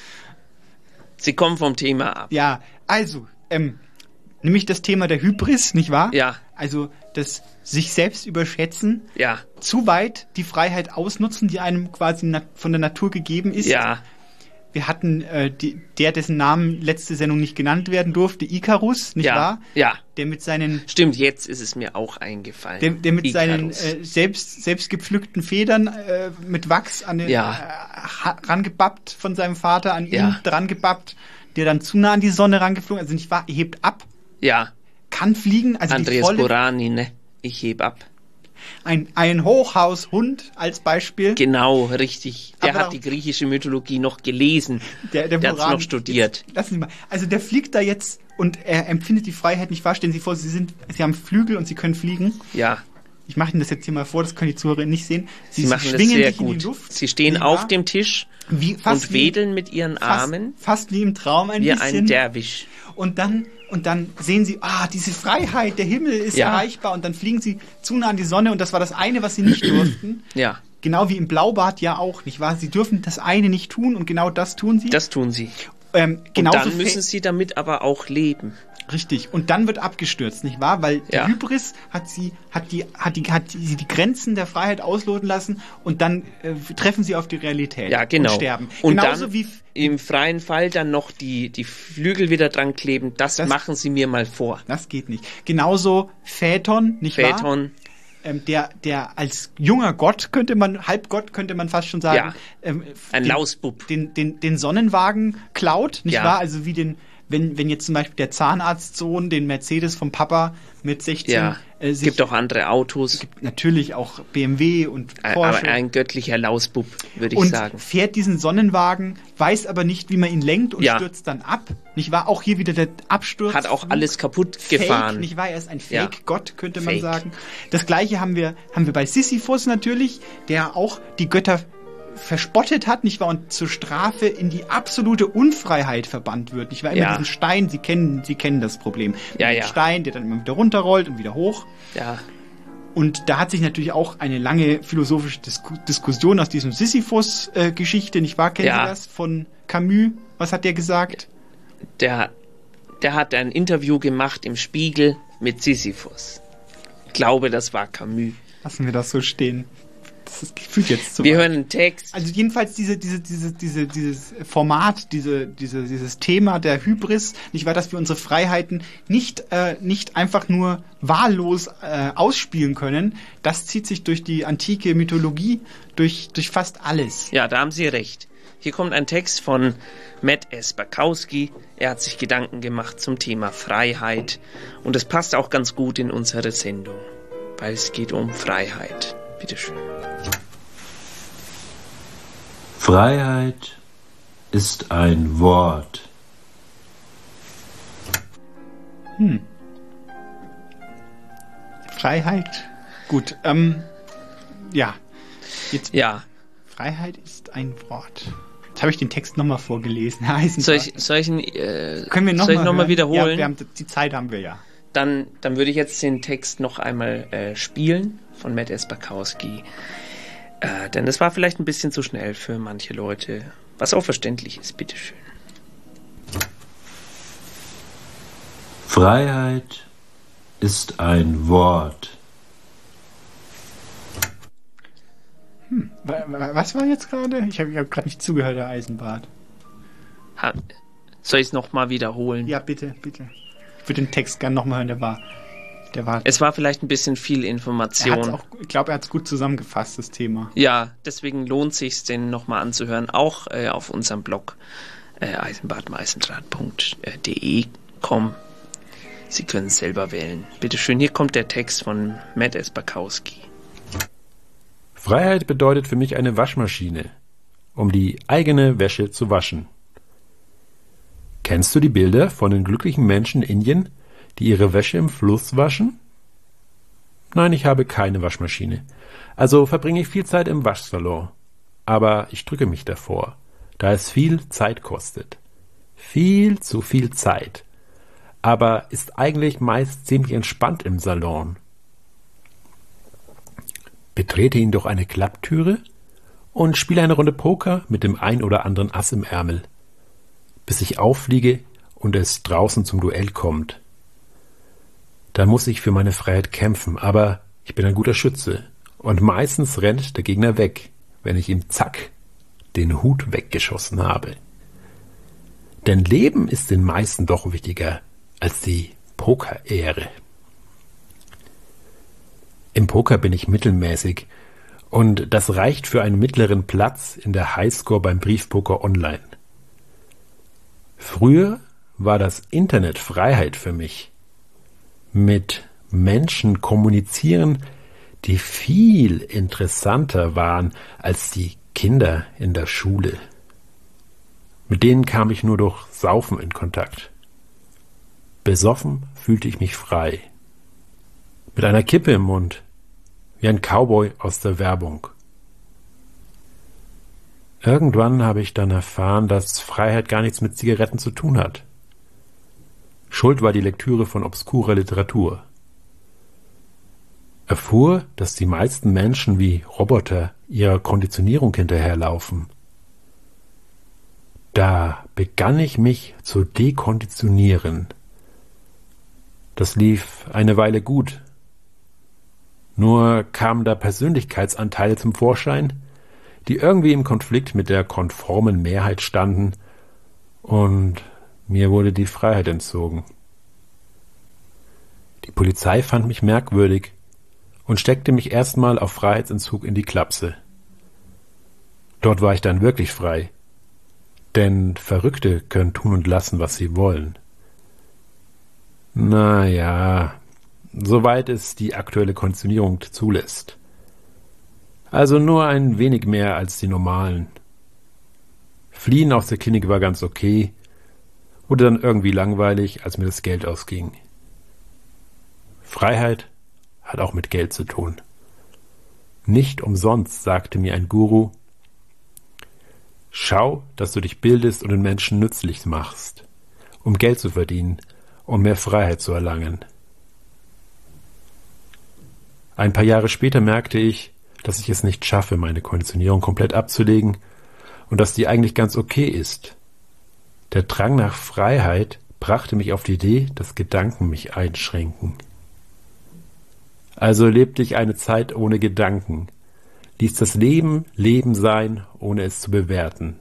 Sie kommen vom Thema ab. Ja, also, ähm, nämlich das Thema der Hybris, nicht wahr? Ja. Also das sich selbst überschätzen, Ja. zu weit die Freiheit ausnutzen, die einem quasi nat- von der Natur gegeben ist. Ja. Wir hatten äh, die, der, dessen Namen letzte Sendung nicht genannt werden durfte, Icarus, nicht Ja. wahr? Ja. Der mit seinen Stimmt, jetzt ist es mir auch eingefallen. der, der mit seinen Icarus. äh, selbst selbst gepflückten Federn äh, mit Wachs an den Ja. äh, ha- rangebappt von seinem Vater an ihn Ja. dran gebappt, der dann zu nah an die Sonne rangeflogen, also nicht wahr, er hebt ab, Ja. kann fliegen, also die Andreas volle, Borani, ne? Ich heb ab. ein ein Hochhaushund als Beispiel. Genau, richtig. Der Aber hat auch- die griechische Mythologie noch gelesen. Der, der, Der hat's Moran- noch studiert. Jetzt, lassen Sie mal. Also der fliegt da jetzt und er empfindet die Freiheit nicht wahr. Stellen Sie vor, Sie sind, Sie haben Flügel und Sie können fliegen. Ja. Ich mache Ihnen das jetzt hier mal vor, das können die Zuhörer nicht sehen. Sie, machen das schwingen sehr sich in die gut. Luft. Sie stehen Nicht auf wahr? dem Tisch Wie- fast und wie- wedeln mit ihren fast, Armen Fast wie im Traum ein wie bisschen. ein Derwisch. Und dann, und dann sehen Sie, ah, diese Freiheit, der Himmel ist Ja. erreichbar. Und dann fliegen Sie zu nah an die Sonne und das war das eine, was Sie nicht durften. Ja, Genau wie im Blaubad ja auch, nicht wahr? Sie dürfen das eine nicht tun und genau das tun Sie. das tun sie. ähm, Und genauso dann fe- müssen sie damit aber auch leben. Richtig. Und dann wird abgestürzt, nicht wahr? Weil Ja. die Hybris hat sie, hat die, hat die, hat sie die Grenzen der Freiheit ausloten lassen und dann äh, treffen sie auf die Realität. Ja, genau. Und sterben. Und Genauso dann wie im freien Fall dann noch die, die Flügel wieder dran kleben. Das, Das- machen sie mir mal vor. das geht nicht. Genauso Phaeton, nicht wahr? Phaeton. Ähm, der, der als junger Gott könnte man, Halbgott könnte man fast schon sagen, Ja. ähm, Ein den, Lausbub. Den, den, den Sonnenwagen klaut, nicht Ja. wahr? Also wie den, wenn, wenn jetzt zum Beispiel der Zahnarztsohn den Mercedes vom Papa mit sechzehn Ja, äh, es sich, gibt auch andere Autos. gibt natürlich auch B M W und Ein- Porsche. Aber ein göttlicher Lausbub, würde ich und sagen. fährt diesen Sonnenwagen, weiß aber nicht, wie man ihn lenkt und Ja. stürzt dann ab. Nicht wahr? Auch hier wieder der Absturz. Hat auch alles kaputt Fake, gefahren. nicht wahr? Er ist ein Ja. Fake-Gott, könnte man Fake. sagen. Das gleiche haben wir, haben wir bei Sisyphus natürlich, der auch die Götter verspottet hat, nicht wahr, und zur Strafe in die absolute Unfreiheit verbannt wird. Nicht wahr, immer Ja. diesen Stein, Sie kennen, Sie kennen das Problem. Ja, Den ja. Stein, der dann immer wieder runterrollt und wieder hoch. Ja. Und da hat sich natürlich auch eine lange philosophische Disku- Diskussion aus diesem Sisyphus-Geschichte, nicht wahr? Kennen Ja. Sie das von Camus? Was hat der gesagt? Der, der hat ein Interview gemacht im Spiegel mit Sisyphus. Ich glaube, das war Camus. Lassen wir das so stehen. Das ist, fühlt jetzt zu Wir weit. hören einen Text. Also jedenfalls diese, diese, diese, diese, dieses Format, diese, diese, dieses Thema der Hybris, nicht wahr, dass wir unsere Freiheiten nicht, äh, nicht einfach nur wahllos äh, ausspielen können, das zieht sich durch die antike Mythologie, durch, durch fast alles. Ja, da haben Sie recht. Hier kommt ein Text von Matt S. Bakowski. Er hat sich Gedanken gemacht zum Thema Freiheit. Und es passt auch ganz gut in unsere Sendung, weil es geht um Freiheit. Bitteschön. Freiheit ist ein Wort. Hm. Freiheit. Gut, ähm, ja. Jetzt, ja. Freiheit ist ein Wort. Jetzt habe ich den Text nochmal vorgelesen, Herr Eisenbart. Soll ich, soll ich, äh, Können wir noch soll ich mal nochmal hören? wiederholen? Ja, wir haben, die Zeit haben wir ja. Dann, dann würde ich jetzt den Text noch einmal äh, spielen von Matt S. Bakowski. Äh, denn das war vielleicht ein bisschen zu schnell für manche Leute, was auch verständlich ist. Bitteschön. Freiheit ist ein Wort. Hm. wa- wa- Was war jetzt gerade? Ich habe hab gerade nicht zugehört, Herr Eisenbart. Ha, soll ich es nochmal wiederholen? Ja, bitte, bitte. Ich würde den Text gerne nochmal hören, der war... Der war Es war vielleicht ein bisschen viel Information. er hat's auch, ich glaube, er hat es gut zusammengefasst, das Thema. Ja, deswegen lohnt sich den nochmal anzuhören, auch äh, auf unserem Blog äh, eisenbadmeisendraht punkt de kommen. Sie können es selber wählen. Bitteschön, hier kommt der Text von Matt S. Bakowski. Freiheit bedeutet für mich eine Waschmaschine, um die eigene Wäsche zu waschen. Kennst du die Bilder von den glücklichen Menschen in Indien, die ihre Wäsche im Fluss waschen? Nein, ich habe keine Waschmaschine. Also verbringe ich viel Zeit im Waschsalon. Aber ich drücke mich davor, da es viel Zeit kostet. Viel zu viel Zeit. Aber ist eigentlich meist ziemlich entspannt im Salon. Betrete ihn durch eine Klapptüre und spiele eine Runde Poker mit dem ein oder anderen Ass im Ärmel, bis ich auffliege und es draußen zum Duell kommt. Dann muss ich für meine Freiheit kämpfen, aber ich bin ein guter Schütze und meistens rennt der Gegner weg, wenn ich ihm zack den Hut weggeschossen habe. Denn Leben ist den meisten doch wichtiger als die Pokerehre. Im Poker bin ich mittelmäßig und das reicht für einen mittleren Platz in der Highscore beim Briefpoker online. Früher war das Internet Freiheit für mich. Mit Menschen kommunizieren, die viel interessanter waren als die Kinder in der Schule. Mit denen kam ich nur durch Saufen in Kontakt. Besoffen fühlte ich mich frei. Mit einer Kippe im Mund, wie ein Cowboy aus der Werbung. Irgendwann habe ich dann erfahren, dass Freiheit gar nichts mit Zigaretten zu tun hat. Schuld war die Lektüre von obskurer Literatur. Erfuhr, dass die meisten Menschen wie Roboter ihrer Konditionierung hinterherlaufen. Da begann ich mich zu dekonditionieren. Das lief eine Weile gut. Nur kamen da Persönlichkeitsanteile zum Vorschein, die irgendwie im Konflikt mit der konformen Mehrheit standen, und mir wurde die Freiheit entzogen. Die Polizei fand mich merkwürdig und steckte mich erstmal auf Freiheitsentzug in die Klapse. Dort war ich dann wirklich frei, denn Verrückte können tun und lassen, was sie wollen. Na ja, soweit es die aktuelle Konditionierung zulässt. Also nur ein wenig mehr als die normalen. Fliehen aus der Klinik war ganz okay, wurde dann irgendwie langweilig, als mir das Geld ausging. Freiheit hat auch mit Geld zu tun. Nicht umsonst sagte mir ein Guru, Schau, dass du dich bildest und den Menschen nützlich machst, um Geld zu verdienen und mehr Freiheit zu erlangen. Ein paar Jahre später merkte ich, dass ich es nicht schaffe, meine Konditionierung komplett abzulegen und dass die eigentlich ganz okay ist. Der Drang nach Freiheit brachte mich auf die Idee, dass Gedanken mich einschränken. Also lebte ich eine Zeit ohne Gedanken, ließ das Leben Leben sein, ohne es zu bewerten.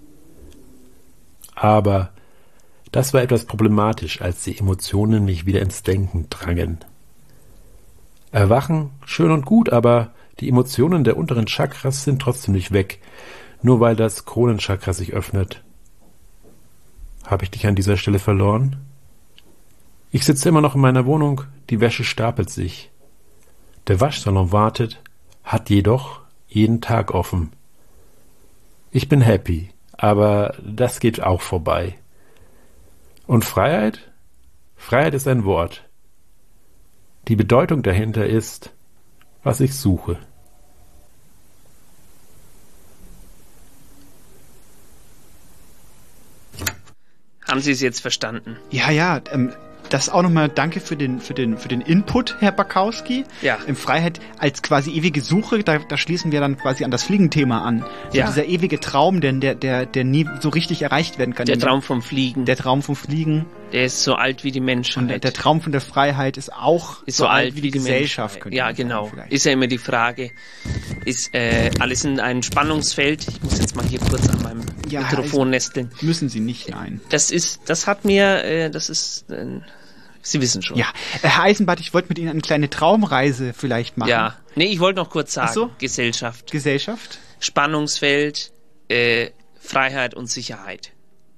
Aber das war etwas problematisch, als die Emotionen mich wieder ins Denken drangen. Erwachen, schön und gut, aber die Emotionen der unteren Chakras sind trotzdem nicht weg, nur weil das Kronenchakra sich öffnet. Habe ich dich an dieser Stelle verloren? Ich sitze immer noch in meiner Wohnung, die Wäsche stapelt sich. Der Waschsalon wartet, hat jedoch jeden Tag offen. Ich bin happy, aber das geht auch vorbei. Und Freiheit? Freiheit ist ein Wort. Die Bedeutung dahinter ist, was ich suche. Haben Sie es jetzt verstanden? Ja, ja, ähm, das auch nochmal danke für den, für den, für den Input, Herr Bakowski. Ja. In Freiheit als quasi ewige Suche, da, da schließen wir dann quasi an das Fliegenthema an. So Ja. dieser ewige Traum, denn der, der, der nie so richtig erreicht werden kann. Der Den- Traum vom Fliegen. Der Traum vom Fliegen. Der ist so alt wie die Menschheit. Und der, der Traum von der Freiheit ist auch ist so, alt wie die Gesellschaft. Menschheit. könnte Ja, man sagen, genau. vielleicht. Ist ja immer die Frage, ist äh, alles in einem Spannungsfeld? Ich muss jetzt mal hier kurz an meinem Ja, Mikrofon nesteln. Müssen Sie nicht, nein. Das ist, das hat mir, äh, das ist, äh, Sie wissen schon. Ja, äh, Herr Eisenbart, ich wollte mit Ihnen eine kleine Traumreise vielleicht machen. Ja, nee, ich wollte noch kurz sagen, Ach so? Gesellschaft. Gesellschaft? Spannungsfeld, äh, Freiheit und Sicherheit.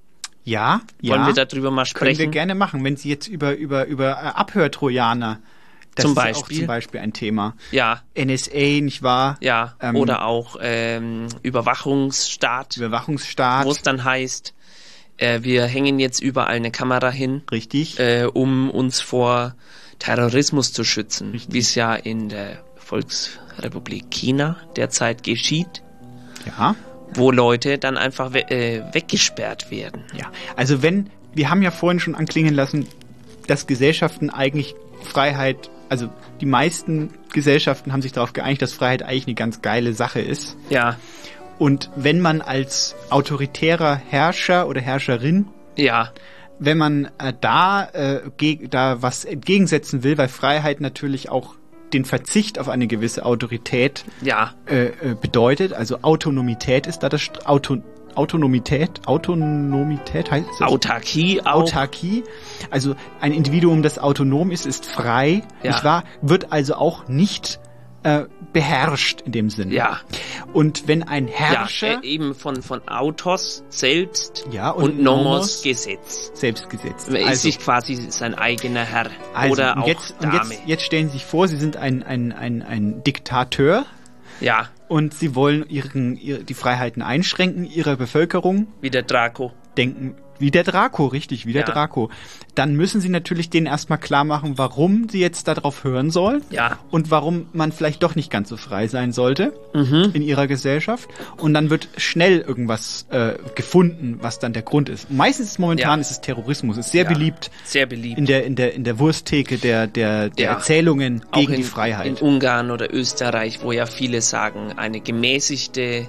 Ja, Wollen ja. wir darüber mal sprechen? Können wir gerne machen, wenn Sie jetzt über, über, über äh, Abhörtrojaner, das Zum ist ja Beispiel? auch zum Beispiel ein Thema. Ja. N S A, nicht wahr? Ja, Ähm, oder auch ähm, Überwachungsstaat. Überwachungsstaat. Wo es dann heißt, äh, wir hängen jetzt überall eine Kamera hin. Richtig. Äh, um uns vor Terrorismus zu schützen, wie es ja in der Volksrepublik China derzeit geschieht. Ja. Wo Leute dann einfach we äh, weggesperrt werden. Ja, also wenn, wir haben ja vorhin schon anklingen lassen, dass Gesellschaften eigentlich Freiheit, also die meisten Gesellschaften haben sich darauf geeinigt, dass Freiheit eigentlich eine ganz geile Sache ist. Ja. Und wenn man als autoritärer Herrscher oder Herrscherin, ja, wenn man äh, da, äh, geg da was entgegensetzen will, weil Freiheit natürlich auch den Verzicht auf eine gewisse Autorität ja. äh, äh, bedeutet, also Autonomität ist da das St- Auto Autonomität, Autonomität heißt das? Autarkie auch. Autarkie, also ein Individuum, das autonom ist, ist frei, Ja. nicht wahr? Wird also auch nicht äh, beherrscht in dem Sinne. Ja. Und wenn ein Herrscher Ja, äh, eben von, von Autos selbst ja, und, und Nomos, Nomos Gesetz. Selbstgesetz. Er ist Also- sich quasi sein eigener Herr. Also, oder und auch jetzt, und Dame. jetzt, jetzt stellen Sie sich vor, Sie sind ein, ein, ein, ein Diktateur. Ja. Und Sie wollen ihren, ihre, die Freiheiten einschränken Ihrer Bevölkerung. Wie der Draco. Denken, wie der Draco, richtig, wie der Ja. Draco. Dann müssen Sie natürlich denen erstmal klar machen, warum Sie jetzt darauf hören sollen. Ja. Und warum man vielleicht doch nicht ganz so frei sein sollte Mhm. in Ihrer Gesellschaft. Und dann wird schnell irgendwas äh, gefunden, was dann der Grund ist. Und meistens ist momentan Ja. ist es Terrorismus, ist sehr Ja. beliebt. Sehr beliebt. In der, in der, in der Wursttheke der, der, der Ja. Erzählungen Auch gegen in, die Freiheit. in Ungarn oder Österreich, wo ja viele sagen, eine gemäßigte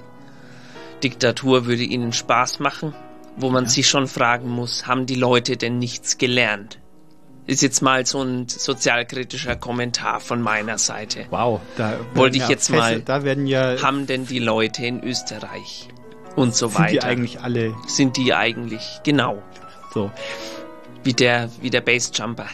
Diktatur würde ihnen Spaß machen, wo man Ja. sich schon fragen muss, haben die Leute denn nichts gelernt? Ist jetzt mal so ein sozialkritischer Kommentar von meiner Seite. Wow, da wollte ich ja jetzt Fässer, mal. Da werden ja Haben denn die Leute in Österreich und so sind weiter? die eigentlich alle Sind die eigentlich genau so wie der wie der Bassjumper,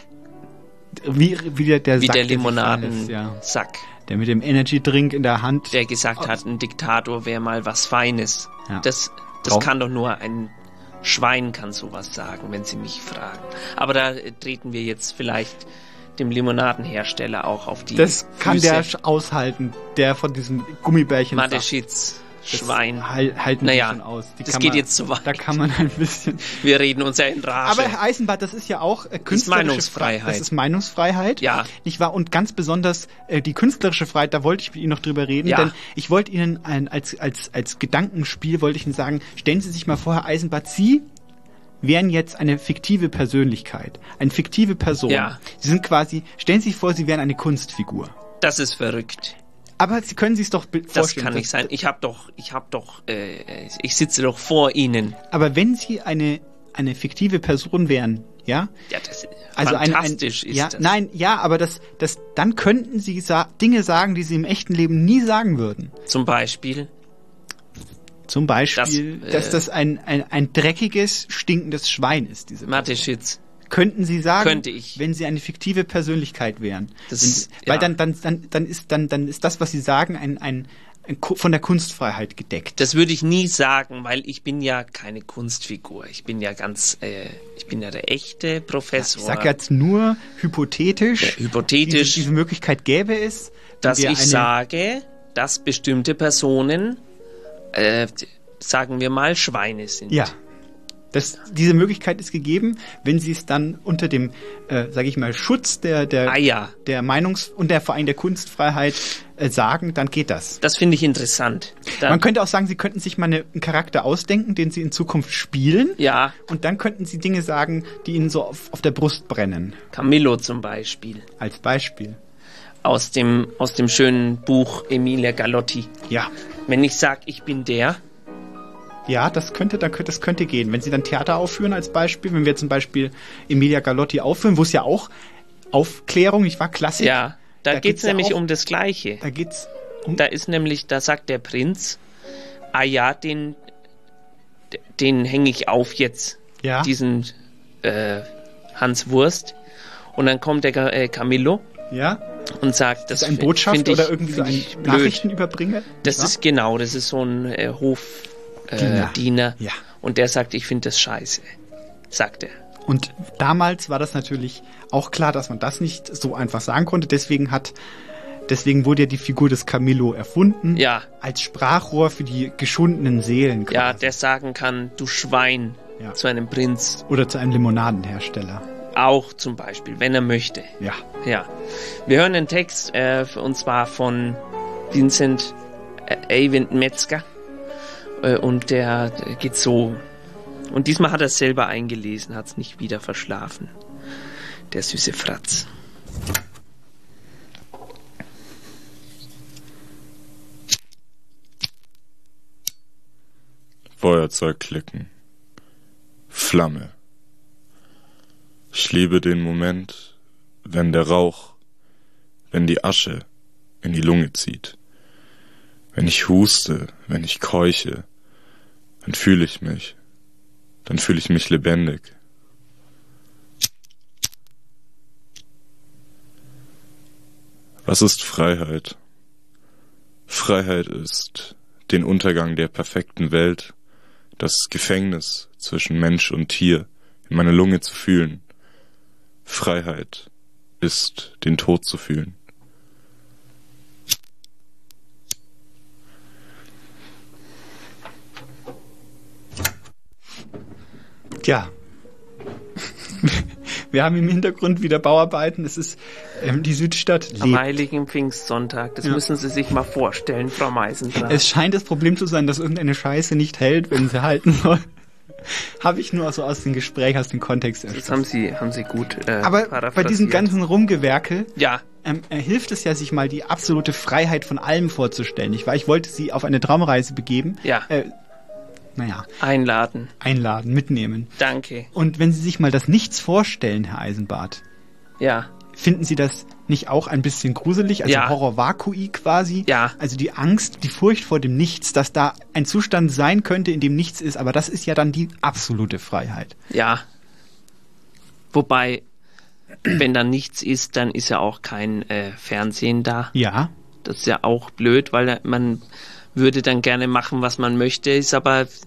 wie, wie der, der wie Sack, der sich Limonadensack, alles, ja. Der mit dem Energy Drink in der Hand. der gesagt hat, ein Diktator wäre mal was Feines. Ja. Das das Brauch- kann doch nur ein Schwein kann sowas sagen, wenn Sie mich fragen. Aber da äh, treten wir jetzt vielleicht dem Limonadenhersteller auch auf die Das kann Füße. der sch- aushalten, der von diesem Gummibärchen. Mateschitz. Schwein. Halt, halten naja, Sie schon aus. Die das kann geht man, jetzt zu weit. Da kann man ein bisschen... Wir reden uns ja in Rage. Aber Herr Eisenbart, das ist ja auch äh, künstlerische Meinungsfreiheit. Freiheit. Das ist Meinungsfreiheit. Ja. Nicht wahr? Und ganz besonders äh, die künstlerische Freiheit, da wollte ich mit Ihnen noch drüber reden, Ja. denn ich wollte Ihnen ein, als, als, als Gedankenspiel, wollte ich Ihnen sagen, stellen Sie sich mal vor, Herr Eisenbart, Sie wären jetzt eine fiktive Persönlichkeit, eine fiktive Person. Ja. Sie sind quasi, stellen Sie sich vor, Sie wären eine Kunstfigur. Das ist verrückt. Aber Sie können sich doch be- Das vorstellen. kann nicht sein. Ich habe doch, ich habe doch, äh, ich sitze doch vor Ihnen. Aber wenn Sie eine, eine fiktive Person wären, ja? Ja, das Also ein, ein, fantastisch ist ja, das. Nein, ja, aber das, das, dann könnten Sie sa- Dinge sagen, die Sie im echten Leben nie sagen würden. Zum Beispiel? Zum Beispiel, Das, äh, dass das ein, ein, ein dreckiges, stinkendes Schwein ist, diese Person. Mateschitz. Könnten Sie sagen, Könnte ich. wenn Sie eine fiktive Persönlichkeit wären. Das, wenn, weil ja. dann, dann, dann, dann ist, dann, dann ist das, was Sie sagen, ein, ein, ein Ku- von der Kunstfreiheit gedeckt. Das würde ich nie sagen, weil ich bin ja keine Kunstfigur. Ich bin ja ganz, äh, ich bin ja der echte Professor. Ich sage jetzt nur hypothetisch, Ja, hypothetisch. Diese, diese Möglichkeit gäbe es, wenn dass wir ich eine- sage, dass bestimmte Personen, äh, sagen wir mal, Schweine sind. Ja. Das, diese Möglichkeit ist gegeben, wenn Sie es dann unter dem, äh, sage ich mal, Schutz der der, Ah, ja. der Meinungs- und der Verein der Kunstfreiheit äh, sagen, dann geht das. Das finde ich interessant. Dann, Man könnte auch sagen, Sie könnten sich mal eine, einen Charakter ausdenken, den Sie in Zukunft spielen. Ja. Und dann könnten Sie Dinge sagen, die Ihnen so auf, auf der Brust brennen. Camillo zum Beispiel. Als Beispiel. Aus dem, aus dem schönen Buch Emilia Galotti. Ja. Wenn ich sage, ich bin der. Ja, das könnte, dann könnte, das könnte gehen. Wenn Sie dann Theater aufführen als Beispiel, wenn wir zum Beispiel Emilia Galotti aufführen, wo es ja auch Aufklärung, nicht wahr? Klassik. Ja, da, Da geht es geht's ja nämlich auch- um das Gleiche. Da geht's um... Da ist nämlich, da sagt der Prinz, ah ja, den, den hänge ich auf jetzt. Ja. Diesen äh, Hans Wurst. Und dann kommt der Ca- äh, Camillo. Ja. Und sagt, das ist ein fi- Botschafter find ich, oder irgendwie so find ein ich blöd. Nachrichtenüberbringer? Das Ja? ist genau, das ist so ein äh, Hofdiener. Äh, Diener. Diener. Ja. Und der sagt, ich finde das scheiße. Sagt er. Und damals war das natürlich auch klar, dass man das nicht so einfach sagen konnte. Deswegen hat, deswegen wurde ja die Figur des Camillo erfunden. Ja. Als Sprachrohr für die geschundenen Seelen. Quasi. Ja, der sagen kann, du Schwein, Ja. zu einem Prinz. Oder zu einem Limonadenhersteller. Auch zum Beispiel, wenn er möchte. Ja. Ja. Wir hören einen Text, äh, und zwar von Vincent äh, Eyvind Metzger. Äh, und der äh, geht so. Und diesmal hat er es selber eingelesen, hat es nicht wieder verschlafen. Der süße Fratz. Feuerzeug klicken. Flamme. Ich liebe den Moment, wenn der Rauch, wenn die Asche in die Lunge zieht. Wenn ich huste, wenn ich keuche, dann fühle ich mich. Dann fühle ich mich lebendig. Was ist Freiheit? Freiheit ist den Untergang der perfekten Welt, das Gefängnis zwischen Mensch und Tier in meiner Lunge zu fühlen. Freiheit ist, den Tod zu fühlen. Tja. Wir haben im Hintergrund wieder Bauarbeiten. Es ist ähm, die Südstadt lebt. Am heiligen Pfingstsonntag, das Ja. müssen Sie sich mal vorstellen, Frau Meisendrath. Es scheint das Problem zu sein, dass irgendeine Scheiße nicht hält, wenn sie halten soll. Habe ich nur so aus dem Gespräch, aus dem Kontext Das haben Sie, haben Sie gut äh, Aber bei paraphrasiert. diesem ganzen Rumgewerkel Ja. ähm, äh, hilft es ja, sich mal die absolute Freiheit von allem vorzustellen. Ich, war, ich wollte Sie auf eine Traumreise begeben. Ja. Äh, naja. Einladen. Einladen, mitnehmen. Danke. Und wenn Sie sich mal das Nichts vorstellen, Herr Eisenbart, Ja. finden Sie das nicht auch ein bisschen gruselig? Also Ja. Horror-Vakui quasi? Ja. Also die Angst, die Furcht vor dem Nichts, dass da ein Zustand sein könnte, in dem nichts ist, aber das ist ja dann die absolute Freiheit. Ja. Wobei, wenn da nichts ist, dann ist ja auch kein äh, Fernsehen da. Ja. Das ist ja auch blöd, weil man würde dann gerne machen, was man möchte, ist aber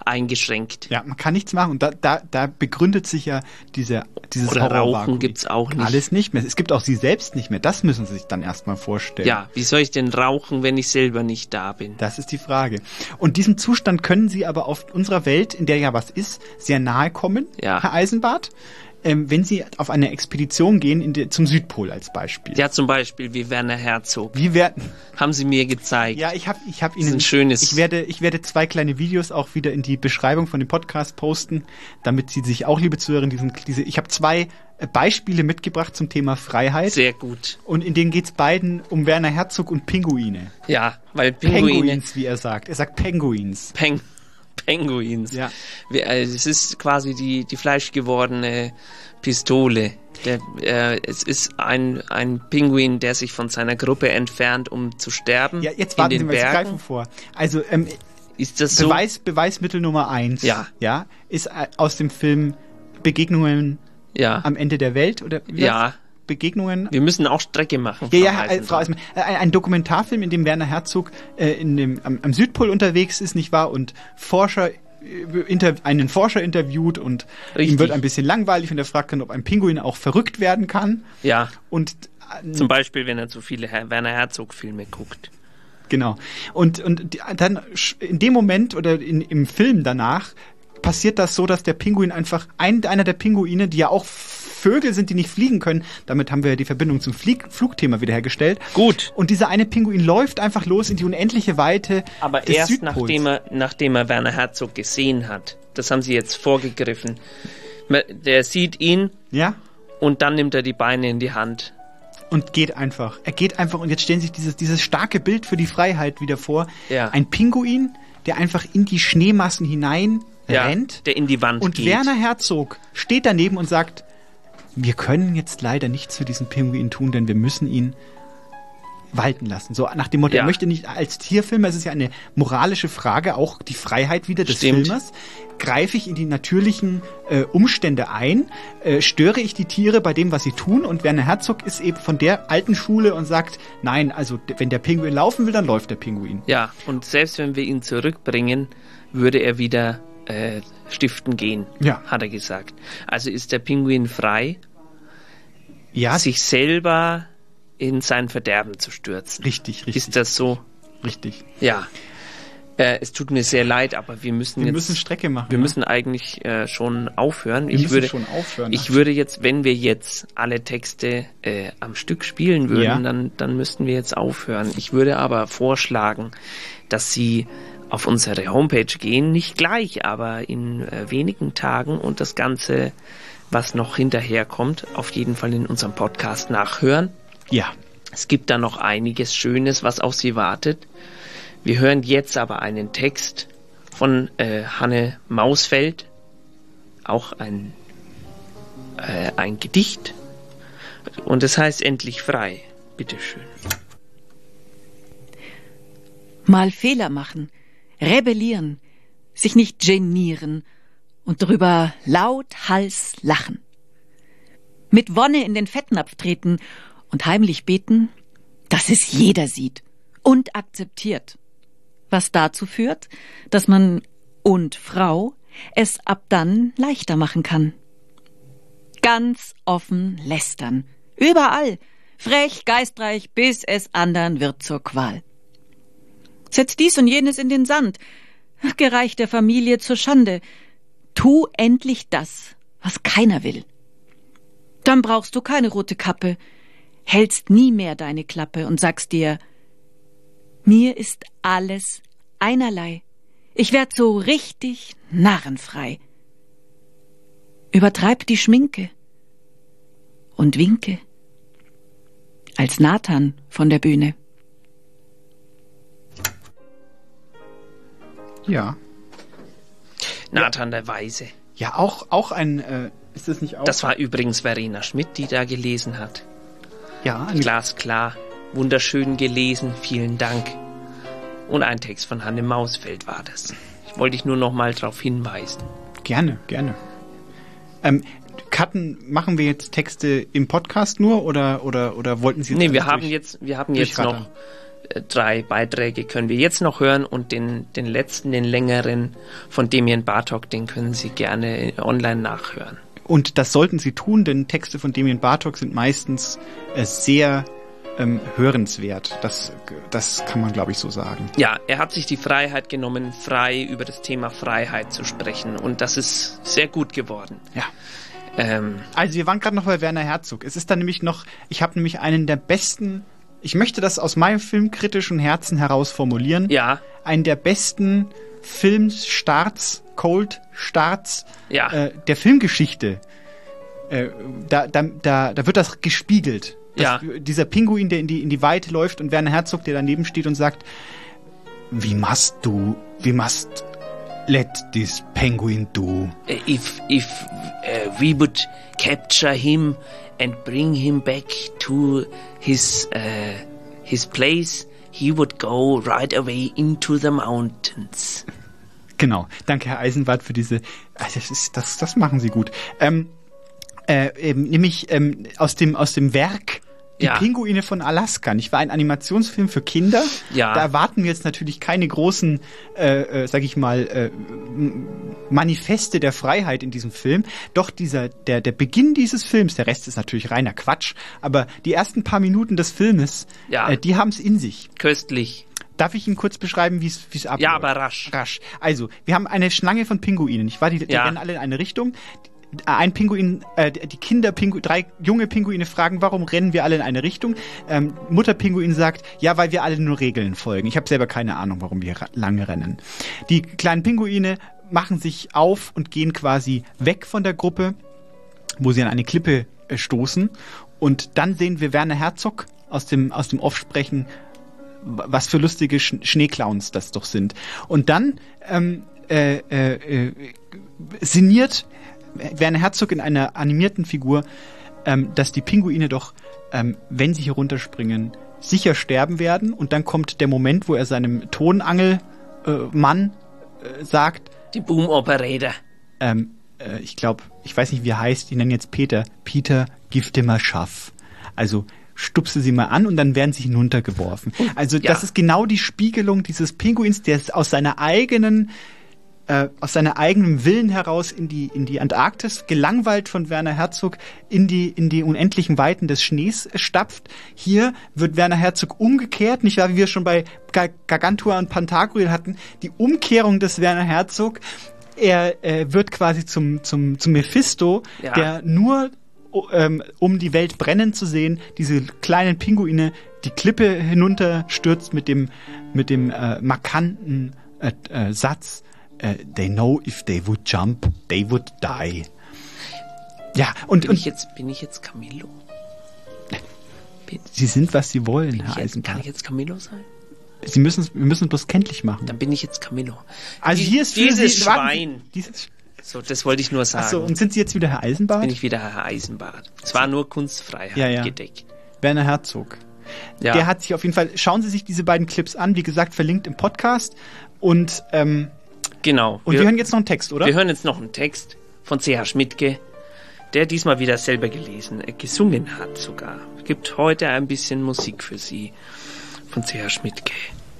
eingeschränkt. Ja, man kann nichts machen. Und da, da, da begründet sich ja diese, dieses Oder Horrorvakuum. Rauchen gibt's auch nicht. Alles nicht mehr. Es gibt auch sie selbst nicht mehr. Das müssen Sie sich dann erstmal vorstellen. Ja, wie soll ich denn rauchen, wenn ich selber nicht da bin? Das ist die Frage. Und diesem Zustand können Sie aber auf unserer Welt, in der ja was ist, sehr nahe kommen, ja. Herr Eisenbart. Ähm, wenn Sie auf eine Expedition gehen, in die, zum Südpol als Beispiel. Ja, zum Beispiel wie Werner Herzog. Wie werden? Haben Sie mir gezeigt. Ja, ich habe ich hab Ihnen... Das ist ein schönes... Ich werde, ich werde zwei kleine Videos auch wieder in die Beschreibung von dem Podcast posten, damit Sie sich auch, liebe Zuhörer, diesen, diese... Ich habe zwei Beispiele mitgebracht zum Thema Freiheit. Sehr gut. Und in denen geht's beiden um Werner Herzog und Pinguine. Ja, weil Pinguine... Penguins, wie er sagt. Er sagt Penguins. Peng... Penguins. Ja. Es ist quasi die, die fleischgewordene Pistole. Der, äh, es ist ein, ein Pinguin, der sich von seiner Gruppe entfernt, um zu sterben. Ja, jetzt warten in Sie den mal, jetzt Bergen. greifen vor. Also, ähm, ist das Beweis, so? Beweismittel Nummer eins. Ja. Ja, ist äh, aus dem Film Begegnungen ja. am Ende der Welt, oder? Wie Ja. heißt? Begegnungen. Wir müssen auch Strecke machen. Ja, ja, äh, Frau Eisenbart. Äh, ein Dokumentarfilm, in dem Werner Herzog äh, in dem, am, am Südpol unterwegs ist, nicht wahr? Und Forscher, äh, inter, einen Forscher interviewt und Richtig. ihm wird ein bisschen langweilig und er fragt dann, ob ein Pinguin auch verrückt werden kann. Ja. Und äh, zum Beispiel, wenn er zu viele Her- Werner Herzog-Filme guckt. Genau. Und, und die, dann in dem Moment oder in, im Film danach passiert das so, dass der Pinguin einfach, ein, einer der Pinguine, die ja auch Vögel sind, die nicht fliegen können, damit haben wir die Verbindung zum Flieg, Flugthema wiederhergestellt. Gut. Und dieser eine Pinguin läuft einfach los in die unendliche Weite Aber des erst Südpols. nachdem er, nachdem er Werner Herzog gesehen hat. Das haben Sie jetzt vorgegriffen. Der sieht ihn ja. und dann nimmt er die Beine in die Hand. Und geht einfach. Er geht einfach und jetzt stellen Sie sich dieses, dieses starke Bild für die Freiheit wieder vor. Ja. Ein Pinguin, der einfach in die Schneemassen hinein ja, rennt. Der in die Wand und geht. Und Werner Herzog steht daneben und sagt, wir können jetzt leider nichts für diesen Pinguin tun, denn wir müssen ihn walten lassen. So nach dem Motto, ja. er möchte nicht als Tierfilmer, es ist ja eine moralische Frage, auch die Freiheit wieder des Stimmt. Filmers. Greife ich in die natürlichen äh, Umstände ein? Äh, störe ich die Tiere bei dem, was sie tun? Und Werner Herzog ist eben von der alten Schule und sagt, nein, also wenn der Pinguin laufen will, dann läuft der Pinguin. Ja, und selbst wenn wir ihn zurückbringen, würde er wieder äh, stiften gehen, ja. hat er gesagt. Also ist der Pinguin frei, ja. sich selber in sein Verderben zu stürzen. Richtig, richtig. Ist das so? Richtig. Ja. Äh, es tut mir sehr leid, aber wir müssen wir jetzt... müssen Strecke machen. Wir ne? müssen eigentlich äh, schon aufhören. Wir ich müssen würde, schon aufhören. Ich würde jetzt, wenn wir jetzt alle Texte äh, am Stück spielen würden, ja. dann, dann müssten wir jetzt aufhören. Ich würde aber vorschlagen, dass Sie auf unsere Homepage gehen, nicht gleich, aber in äh, wenigen Tagen und das Ganze, was noch hinterher kommt, auf jeden Fall in unserem Podcast nachhören. Ja. Es gibt da noch einiges Schönes, was auf Sie wartet. Wir hören jetzt aber einen Text von äh, Hanne Mausfeld, auch ein, äh, ein Gedicht. Und es heißt Endlich frei. Bitteschön. Mal Fehler machen, rebellieren, sich nicht genieren und drüber laut Hals lachen. Mit Wonne in den Fettnapf treten und heimlich beten, dass es jeder sieht und akzeptiert. Was dazu führt, dass man und Frau es ab dann leichter machen kann. Ganz offen lästern, überall, frech, geistreich, bis es andern wird zur Qual. Setz dies und jenes in den Sand, gereicht der Familie zur Schande. Tu endlich das, was keiner will. Dann brauchst du keine rote Kappe, hältst nie mehr deine Klappe und sagst dir, mir ist alles einerlei. Ich werd so richtig narrenfrei. Übertreib die Schminke und winke als Nathan von der Bühne. Ja. Nathan der Weise. Ja, auch, auch ein, äh, ist das nicht auch? Das war übrigens Verena Schmidt, die da gelesen hat. Ja. Glasklar, wunderschön gelesen, vielen Dank. Und ein Text von Hanne Mausfeld war das. Ich wollte dich nur noch mal darauf hinweisen. Gerne, gerne. Ähm, Cutten, machen wir jetzt Texte im Podcast nur oder, oder, oder wollten Sie jetzt Nee, wir haben jetzt, wir haben jetzt noch äh, drei Beiträge können wir jetzt noch hören und den, den letzten, den längeren von Demian Bartok, den können Sie gerne online nachhören. Und das sollten Sie tun, denn Texte von Demian Bartok sind meistens äh, sehr ähm, hörenswert. Das, das kann man, glaube ich, so sagen. Ja, er hat sich die Freiheit genommen, frei über das Thema Freiheit zu sprechen. Und das ist sehr gut geworden. Ja. Ähm, also wir waren gerade noch bei Werner Herzog. Es ist dann nämlich noch, ich habe nämlich einen der besten, ich möchte das aus meinem filmkritischen Herzen heraus formulieren. Ja. Einen der besten Filmstarts, Cold-Starts ja. äh, der Filmgeschichte. Äh, da, da, da, da wird das gespiegelt. Das, ja. Dieser Pinguin, der in die, in die Weite läuft und Werner Herzog, der daneben steht und sagt, wie machst du, wie machst let this penguin do? If, if uh, we would capture him and bring him back to his, uh, his place, he would go right away into the mountains. Genau. Danke, Herr Eisenbart, für diese, also das ist, das, das machen Sie gut. Ähm, äh, eben, nämlich, ähm, aus dem, aus dem Werk Die ja. Pinguine von Alaska, nicht wahr? Ein Animationsfilm für Kinder. Ja. Da erwarten wir jetzt natürlich keine großen, äh, äh, sag ich mal, äh, Manifeste der Freiheit in diesem Film. Doch dieser, der, der Beginn dieses Films, der Rest ist natürlich reiner Quatsch, aber die ersten paar Minuten des Filmes, ja. äh, die haben es in sich. Köstlich. Darf ich Ihnen kurz beschreiben, wie es wie es abläuft? Ja, aber rasch. Rasch. Also, wir haben eine Schlange von Pinguinen, nicht wahr? Die, die ja. rennen alle in eine Richtung. Ein Pinguin, äh, die Kinder, Pingu, drei junge Pinguine fragen, warum rennen wir alle in eine Richtung? Ähm, Mutter Pinguin sagt, ja, weil wir alle nur Regeln folgen. Ich habe selber keine Ahnung, warum wir lange rennen. Die kleinen Pinguine machen sich auf und gehen quasi weg von der Gruppe, wo sie an eine Klippe äh, stoßen. Und dann sehen wir Werner Herzog aus dem, aus dem Off sprechen, was für lustige Sch- Schneeclowns das doch sind. Und dann ähm, äh, äh, äh, sinniert Werner Herzog in einer animierten Figur, ähm, dass die Pinguine doch, ähm, wenn sie hier runterspringen, sicher sterben werden. Und dann kommt der Moment, wo er seinem Tonangelmann äh, äh, sagt, die Boom Operator. Ähm, äh, ich glaube, ich weiß nicht, wie er heißt, ich nenne jetzt Peter. Peter, gib dir mal Schaff. Also stupse sie mal an und dann werden sie hinuntergeworfen. Also ja. das ist genau die Spiegelung dieses Pinguins, der es aus seiner eigenen aus seiner eigenen Willen heraus in die in die Antarktis, gelangweilt von Werner Herzog, in die in die unendlichen Weiten des Schnees stapft. Hier wird Werner Herzog umgekehrt, nicht wahr, wie wir schon bei Gargantua und Pantagruel hatten, die Umkehrung des Werner Herzog. Er äh, wird quasi zum zum zum Mephisto, ja. der nur ähm, um die Welt brennen zu sehen, diese kleinen Pinguine die Klippe hinunterstürzt mit dem mit dem äh, markanten äh, äh, Satz: Uh, they know if they would jump, they would die. Ja, und... Bin, und ich, jetzt, bin ich jetzt Camillo? Bin, Sie sind, was Sie wollen, Herr jetzt, Eisenbart. Kann ich jetzt Camillo sein? Sie müssen wir müssen es bloß kenntlich machen. Dann bin ich jetzt Camillo. Also Die, hier ist dieses Sie, Schwein. Dieses so, das wollte ich nur sagen. Achso, und sind Sie jetzt wieder Herr Eisenbart? Bin ich wieder Herr Eisenbart. Es war nur Kunstfreiheit ja, ja. gedeckt. Werner Herzog. Ja. Der hat sich auf jeden Fall... Schauen Sie sich diese beiden Clips an. Wie gesagt, verlinkt im Podcast. Und... ähm Genau. Und wir, wir hören jetzt noch einen Text, oder? Wir hören jetzt noch einen Text von C H Schmidtke, der diesmal wieder selber gelesen, äh, gesungen hat sogar. Es gibt heute ein bisschen Musik für Sie von C H Schmidtke.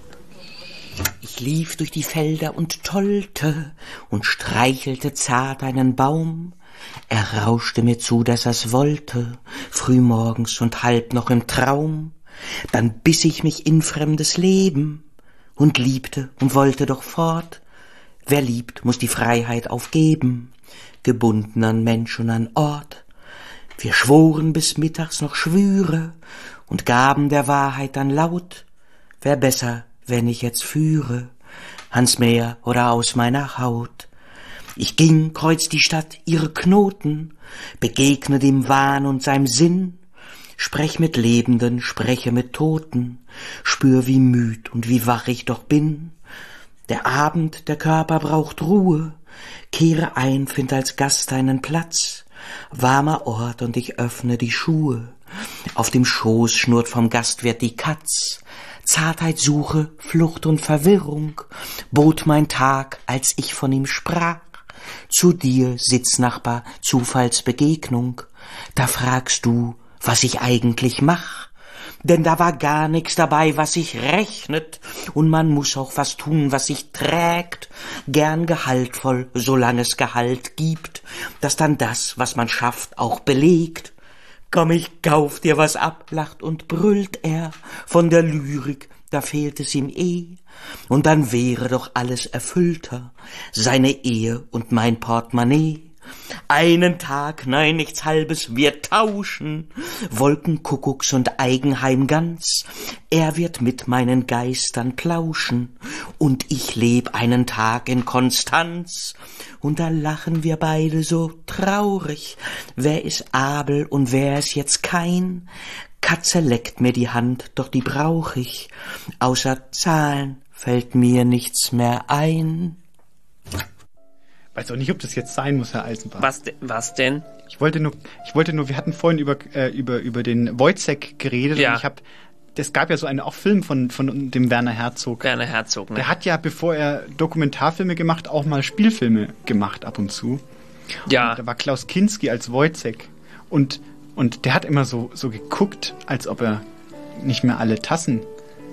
Ich lief durch die Felder und tollte und streichelte zart einen Baum. Er rauschte mir zu, dass er's wollte, frühmorgens und halb noch im Traum. Dann biss ich mich in fremdes Leben und liebte und wollte doch fort. Wer liebt, muss die Freiheit aufgeben, gebunden an Mensch und an Ort. Wir schworen bis mittags noch Schwüre und gaben der Wahrheit dann laut. Wär besser, wenn ich jetzt führe, ans Meer oder aus meiner Haut. Ich ging, kreuz die Stadt, ihre Knoten, begegne dem Wahn und seinem Sinn, sprech mit Lebenden, spreche mit Toten, spür wie müd und wie wach ich doch bin. Der Abend, der Körper braucht Ruhe, kehre ein, find als Gast einen Platz, warmer Ort und ich öffne die Schuhe, auf dem Schoß schnurrt vom Gastwirt die Katz, Zartheit suche, Flucht und Verwirrung, bot mein Tag, als ich von ihm sprach, zu dir, Sitznachbar, Zufallsbegegnung, da fragst du, was ich eigentlich mach, denn da war gar nix dabei, was sich rechnet, und man muss auch was tun, was sich trägt, gern gehaltvoll, solange es Gehalt gibt, das dann das, was man schafft, auch belegt. Komm, ich kauf dir was ab, lacht und brüllt er, von der Lyrik, da fehlt es ihm eh, und dann wäre doch alles erfüllter, seine Ehe und mein Portemonnaie. Einen Tag, nein, nichts Halbes, wir tauschen, Wolkenkuckucks und Eigenheim ganz, er wird mit meinen Geistern plauschen, und ich leb einen Tag in Konstanz, und da lachen wir beide so traurig, wer ist Abel und wer ist jetzt Kain? Katze leckt mir die Hand, doch die brauch ich, außer Zahlen fällt mir nichts mehr ein. Weiß auch nicht, ob das jetzt sein muss, Herr Eisenbart. Was, de- was denn? Ich wollte nur, ich wollte nur, wir hatten vorhin über, äh, über, über den Wojciech geredet, ja. und ich habe, es gab ja so einen auch Film von, von dem Werner Herzog. Werner Herzog, ne? Der hat ja, bevor er Dokumentarfilme gemacht, auch mal Spielfilme gemacht ab und zu. Ja. Und da war Klaus Kinski als Wojciech. Und, und der hat immer so, so geguckt, als ob er nicht mehr alle Tassen.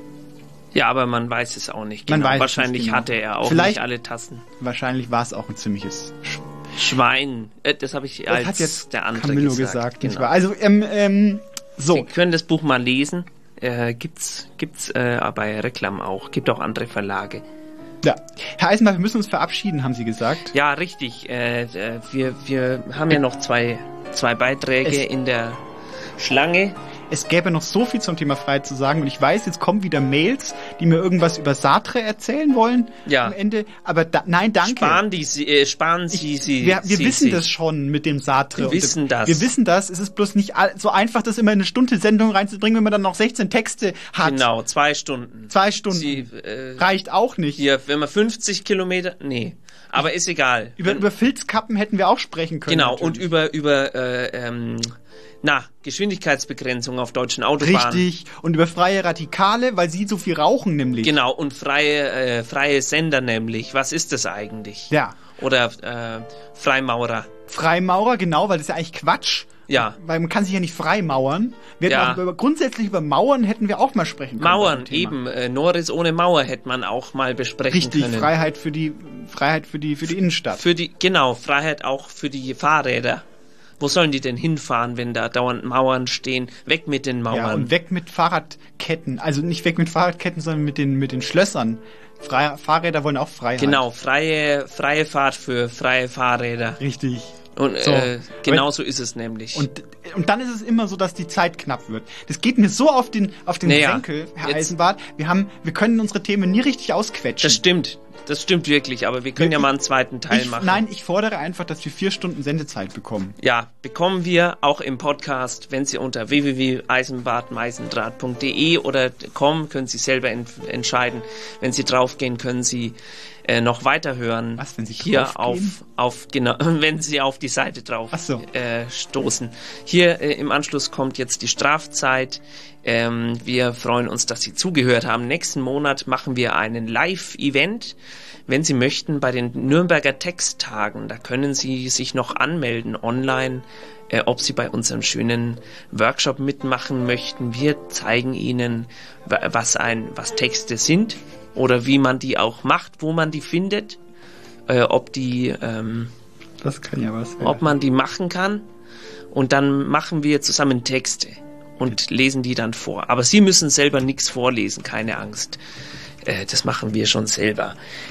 Ja, aber man weiß es auch nicht genau. Man weiß Wahrscheinlich nicht genau. hatte er auch Vielleicht, nicht alle Tassen. Wahrscheinlich war es auch ein ziemliches Sch- Schwein. Äh, das habe ich Das als hat jetzt der andere Camillo gesagt. gesagt, genau. nicht wahr? Also, ähm, ähm, so. Sie können das Buch mal lesen. Äh, gibt's gibt's äh, bei Reklam auch. Gibt auch andere Verlage. Ja. Herr Eisenbart, wir müssen uns verabschieden, haben Sie gesagt. Ja, richtig. Äh, äh, wir, wir haben ja noch zwei, zwei Beiträge Es- in der Schlange. Es gäbe noch so viel zum Thema Freiheit zu sagen, und ich weiß, jetzt kommen wieder Mails, die mir irgendwas über Sartre erzählen wollen Ja. am Ende, aber da, nein, danke. Sparen, die, Sie- äh, sparen Sie sie. Wir, wir sie, wissen sie. das schon mit dem Sartre. Wir und wissen das. Wir wissen das. Es ist bloß nicht all- so einfach, das immer in eine Stunde Sendung reinzubringen, wenn man dann noch sechzehn Texte hat. Genau, zwei Stunden. Zwei Stunden. Sie, äh, Reicht auch nicht. Hier, wenn man fünfzig Kilometer, nee, aber ist egal. Über, über Filzkappen hätten wir auch sprechen können. Genau, natürlich. und über, über, äh, ähm, na, Geschwindigkeitsbegrenzung auf deutschen Autobahnen. Richtig. Und über freie Radikale, weil sie so viel rauchen nämlich. Genau, und freie, äh, freie Sender nämlich. Was ist das eigentlich? Ja. Oder äh, Freimaurer. Freimaurer, genau, weil das ist ja eigentlich Quatsch. Ja. Weil man kann sich ja nicht freimauern. Wir hätten Ja. auch über, grundsätzlich über Mauern hätten wir auch mal sprechen können. Mauern, bei dem Thema. eben. Äh, Norris ohne Mauer hätte man auch mal besprechen Richtig, können. Freiheit für die Freiheit für die für die Innenstadt. Für die, genau, Freiheit auch für die Fahrräder. Wo sollen die denn hinfahren, wenn da dauernd Mauern stehen? Weg mit den Mauern. Ja, und weg mit Fahrradketten. Also nicht weg mit Fahrradketten, sondern mit den mit den Schlössern. Freie, Fahrräder wollen auch Freiheit. Genau, freie, freie Fahrt für freie Fahrräder. Richtig. Und So. äh, genau so ist es nämlich. Und, und dann ist es immer so, dass die Zeit knapp wird. Das geht mir so auf den, auf den Naja, Senkel, Herr jetzt- Eisenbart. Wir haben, wir können unsere Themen nie richtig ausquetschen. Das stimmt. Das stimmt wirklich, aber wir können ja mal einen zweiten Teil ich, machen. Nein, ich fordere einfach, dass wir vier Stunden Sendezeit bekommen. Ja, bekommen wir auch im Podcast, wenn Sie unter w w w punkt eisenbart meisendraht punkt d e oder kommen, können Sie selber ent entscheiden. Wenn Sie draufgehen, können Sie äh, noch weiterhören. Was, wenn Sie hier draufgehen? auf, auf genau, wenn Sie auf die Seite drauf Ach so. äh, stoßen. Hier äh, im Anschluss kommt jetzt die Strafzeit. Ähm, wir freuen uns, dass Sie zugehört haben. Nächsten Monat machen wir einen Live-Event. Wenn Sie möchten, bei den Nürnberger Texttagen, da können Sie sich noch anmelden online, äh, ob Sie bei unserem schönen Workshop mitmachen möchten. Wir zeigen Ihnen, wa- was ein, was Texte sind oder wie man die auch macht, wo man die findet, äh, ob die, ähm, Das kann ja was werden. ob man die machen kann. Und dann machen wir zusammen Texte und lesen die dann vor. Aber Sie müssen selber nichts vorlesen, keine Angst. Äh, das machen wir schon selber.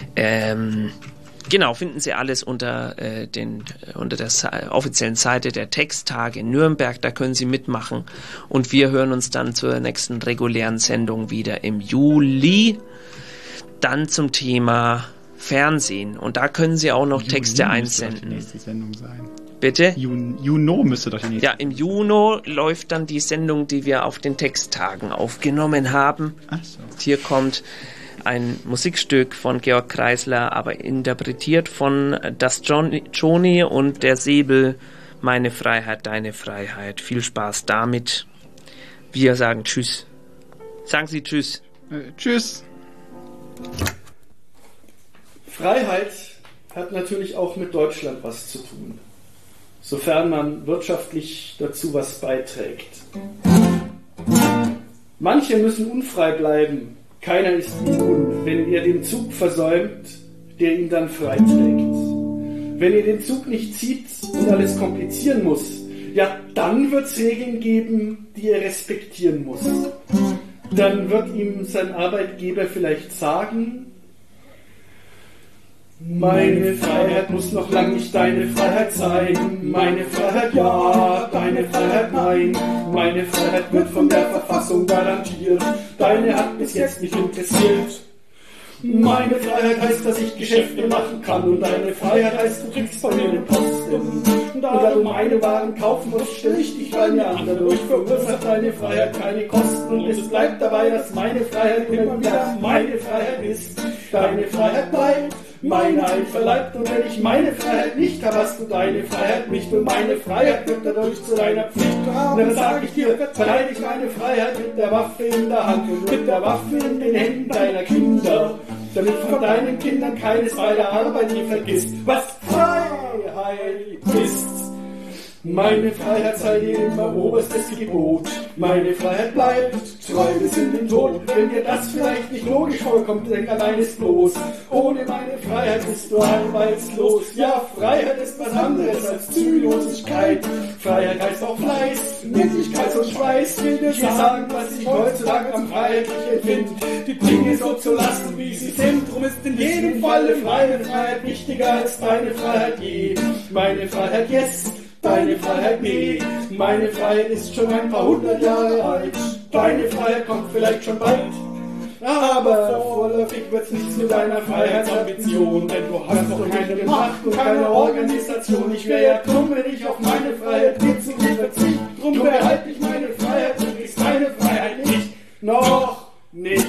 Ähm, genau, finden Sie alles unter, äh, den, äh, unter der Sa- offiziellen Seite der Texttage in Nürnberg. Da können Sie mitmachen. Und wir hören uns dann zur nächsten regulären Sendung wieder im Juli. Dann zum Thema Fernsehen. Und da können Sie auch noch Juni Texte müsste doch die einsenden. nächste Sendung sein. Bitte? Jun, Juno müsste doch die nächste. Ja, im Juni läuft dann die Sendung, die wir auf den Texttagen aufgenommen haben. Ach so. Hier kommt ein Musikstück von Georg Kreisler, aber interpretiert von Das Johnny, Johnny und der Säbel, Meine Freiheit, deine Freiheit. Viel Spaß damit. Wir sagen Tschüss. Sagen Sie Tschüss. Äh, tschüss. Freiheit hat natürlich auch mit Deutschland was zu tun, sofern man wirtschaftlich dazu was beiträgt. Manche müssen unfrei bleiben, keiner ist immun, wenn er den Zug versäumt, der ihn dann freiträgt. Wenn er den Zug nicht zieht und alles komplizieren muss, ja, dann wird es Regeln geben, die er respektieren muss. Dann wird ihm sein Arbeitgeber vielleicht sagen, meine Freiheit muss noch lang nicht deine Freiheit sein. Meine Freiheit ja, deine Freiheit nein. Meine Freiheit wird von der Verfassung garantiert. Deine hat bis jetzt nicht interessiert. Meine Freiheit heißt, dass ich Geschäfte machen kann. Und deine Freiheit heißt, du kriegst von mir den Posten. Und da du meine Waren kaufen musst, stelle ich dich bei mir an. Dadurch verursacht deine Freiheit keine Kosten. Und es bleibt dabei, dass meine Freiheit immer wieder meine Freiheit ist. Deine Freiheit bleibt meine einverleibt, und wenn ich meine Freiheit nicht habe, hast du deine Freiheit nicht, und meine Freiheit wird dadurch zu deiner Pflicht. Und dann sage ich dir, verteidige meine Freiheit mit der Waffe in der Hand und mit der Waffe in den Händen deiner Kinder, damit von deinen Kindern keines bei der Arbeit nie vergisst, was Freiheit ist. Meine Freiheit sei dir immer oberstes Gebot. Meine Freiheit bleibt, treu bis in den Tod. Wenn dir das vielleicht nicht logisch vorkommt, denk an eines bloß. Ohne meine Freiheit bist du arbeitslos. Ja, Freiheit ist was anderes als Zügellosigkeit. Freiheit heißt auch Fleiß, Nützlichkeit und Schweiß. Ich will sagen, was ich heutzutage am freiheitlich empfinde. Die Dinge so zu lassen, wie sie sind. Drum ist in jedem Falle meine Freiheit wichtiger als deine Freiheit je. Meine Freiheit yes. Deine Freiheit nee, meine Freiheit ist schon ein paar hundert Jahre alt. Deine Freiheit kommt vielleicht schon bald, aber vorläufig wird's nichts mit deiner Freiheitsambition, denn du hast doch keine Macht und keine Organisation. Ich wäre ja dumm, wenn ich auf meine Freiheit dir zu viel verzichte. Drum behalte ich meine Freiheit, du kriegst deine Freiheit nicht, noch nicht.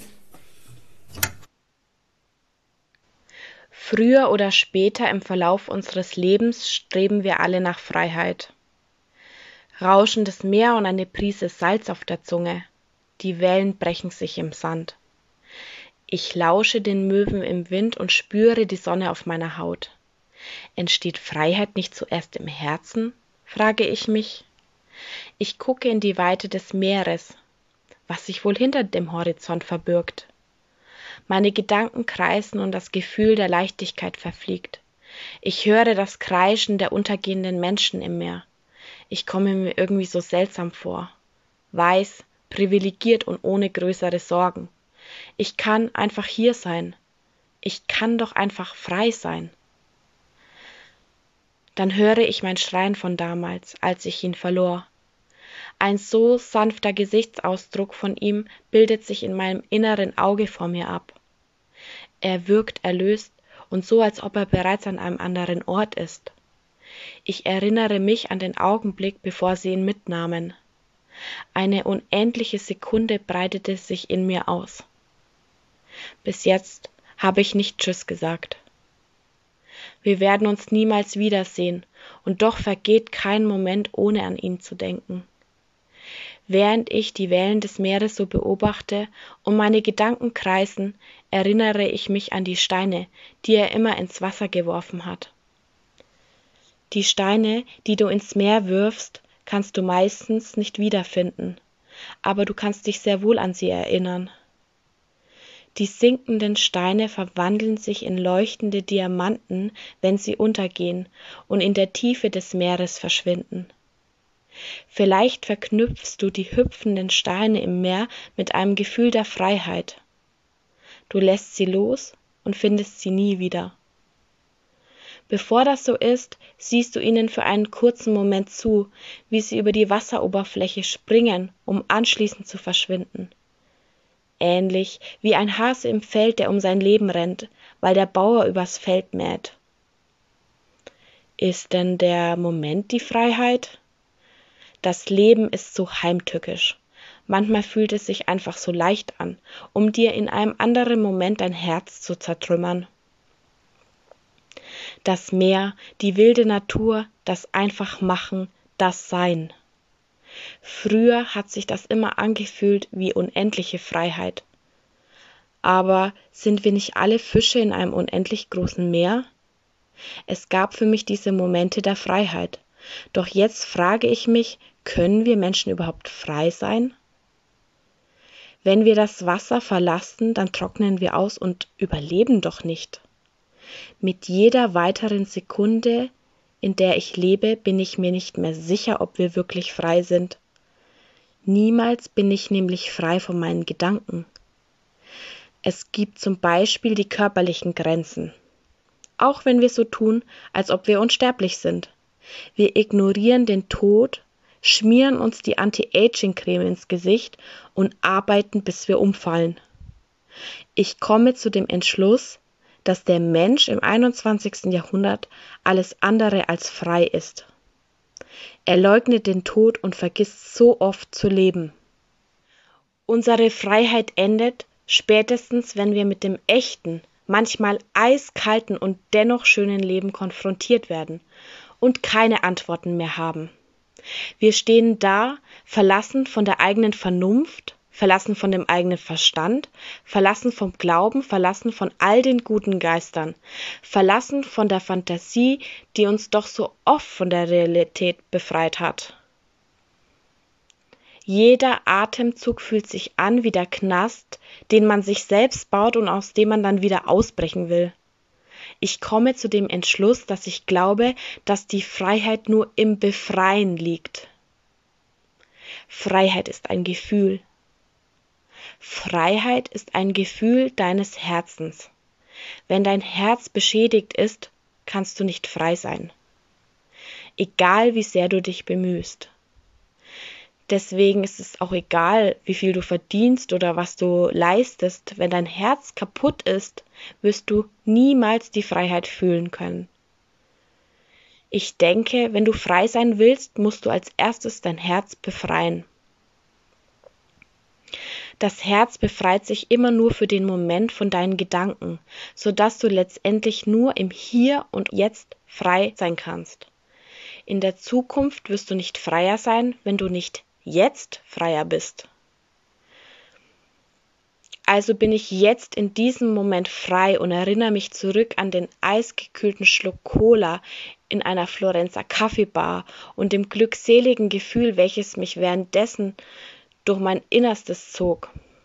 Früher oder später im Verlauf unseres Lebens streben wir alle nach Freiheit. Rauschendes Meer und eine Prise Salz auf der Zunge. Die Wellen brechen sich im Sand. Ich lausche den Möwen im Wind und spüre die Sonne auf meiner Haut. Entsteht Freiheit nicht zuerst im Herzen? Frage ich mich. Ich gucke in die Weite des Meeres, was sich wohl hinter dem Horizont verbirgt. Meine Gedanken kreisen und das Gefühl der Leichtigkeit verfliegt. Ich höre das Kreischen der untergehenden Menschen im Meer. Ich komme mir irgendwie so seltsam vor. Weiß, privilegiert und ohne größere Sorgen. Ich kann einfach hier sein. Ich kann doch einfach frei sein. Dann höre ich mein Schreien von damals, als ich ihn verlor. Ein so sanfter Gesichtsausdruck von ihm bildet sich in meinem inneren Auge vor mir ab. Er wirkt erlöst und so, als ob er bereits an einem anderen Ort ist. Ich erinnere mich an den Augenblick, bevor sie ihn mitnahmen. Eine unendliche Sekunde breitete sich in mir aus. Bis jetzt habe ich nicht Tschüss gesagt. Wir werden uns niemals wiedersehen, und doch vergeht kein Moment, ohne an ihn zu denken. Während ich die Wellen des Meeres so beobachte und meine Gedanken kreisen, erinnere ich mich an die Steine, die er immer ins Wasser geworfen hat. Die Steine, die du ins Meer wirfst, kannst du meistens nicht wiederfinden, aber du kannst dich sehr wohl an sie erinnern. Die sinkenden Steine verwandeln sich in leuchtende Diamanten, wenn sie untergehen und in der Tiefe des Meeres verschwinden. Vielleicht verknüpfst du die hüpfenden Steine im Meer mit einem Gefühl der Freiheit. Du lässt sie los und findest sie nie wieder. Bevor das so ist, siehst du ihnen für einen kurzen Moment zu, wie sie über die Wasseroberfläche springen, um anschließend zu verschwinden. Ähnlich wie ein Hase im Feld, der um sein Leben rennt, weil der Bauer übers Feld mäht. Ist denn der Moment die Freiheit? Das Leben ist so heimtückisch. Manchmal fühlt es sich einfach so leicht an, um dir in einem anderen Moment dein Herz zu zertrümmern. Das Meer, die wilde Natur, das Einfachmachen, das Sein. Früher hat sich das immer angefühlt wie unendliche Freiheit. Aber sind wir nicht alle Fische in einem unendlich großen Meer? Es gab für mich diese Momente der Freiheit. Doch jetzt frage ich mich, können wir Menschen überhaupt frei sein? Wenn wir das Wasser verlassen, dann trocknen wir aus und überleben doch nicht. Mit jeder weiteren Sekunde, in der ich lebe, bin ich mir nicht mehr sicher, ob wir wirklich frei sind. Niemals bin ich nämlich frei von meinen Gedanken. Es gibt zum Beispiel die körperlichen Grenzen. Auch wenn wir so tun, als ob wir unsterblich sind. Wir ignorieren den Tod, schmieren uns die Anti-Aging-Creme ins Gesicht und arbeiten, bis wir umfallen. Ich komme zu dem Entschluss, dass der Mensch im einundzwanzigsten Jahrhundert alles andere als frei ist. Er leugnet den Tod und vergisst so oft zu leben. Unsere Freiheit endet spätestens, wenn wir mit dem echten, manchmal eiskalten und dennoch schönen Leben konfrontiert werden und keine Antworten mehr haben. Wir stehen da, verlassen von der eigenen Vernunft, verlassen von dem eigenen Verstand, verlassen vom Glauben, verlassen von all den guten Geistern, verlassen von der Fantasie, die uns doch so oft von der Realität befreit hat. Jeder Atemzug fühlt sich an wie der Knast, den man sich selbst baut und aus dem man dann wieder ausbrechen will. Ich komme zu dem Entschluss, dass ich glaube, dass die Freiheit nur im Befreien liegt. Freiheit ist ein Gefühl. Freiheit ist ein Gefühl deines Herzens. Wenn dein Herz beschädigt ist, kannst du nicht frei sein. Egal wie sehr du dich bemühst. Deswegen ist es auch egal, wie viel du verdienst oder was du leistest. Wenn dein Herz kaputt ist, wirst du niemals die Freiheit fühlen können. Ich denke, wenn du frei sein willst, musst du als erstes dein Herz befreien. Das Herz befreit sich immer nur für den Moment von deinen Gedanken, sodass du letztendlich nur im Hier und Jetzt frei sein kannst. In der Zukunft wirst du nicht freier sein, wenn du nicht jetzt freier bist. Also bin ich jetzt in diesem Moment frei und erinnere mich zurück an den eisgekühlten Schluck Cola in einer Florenzer Kaffeebar und dem glückseligen Gefühl, welches mich währenddessen durch mein Innerstes zog.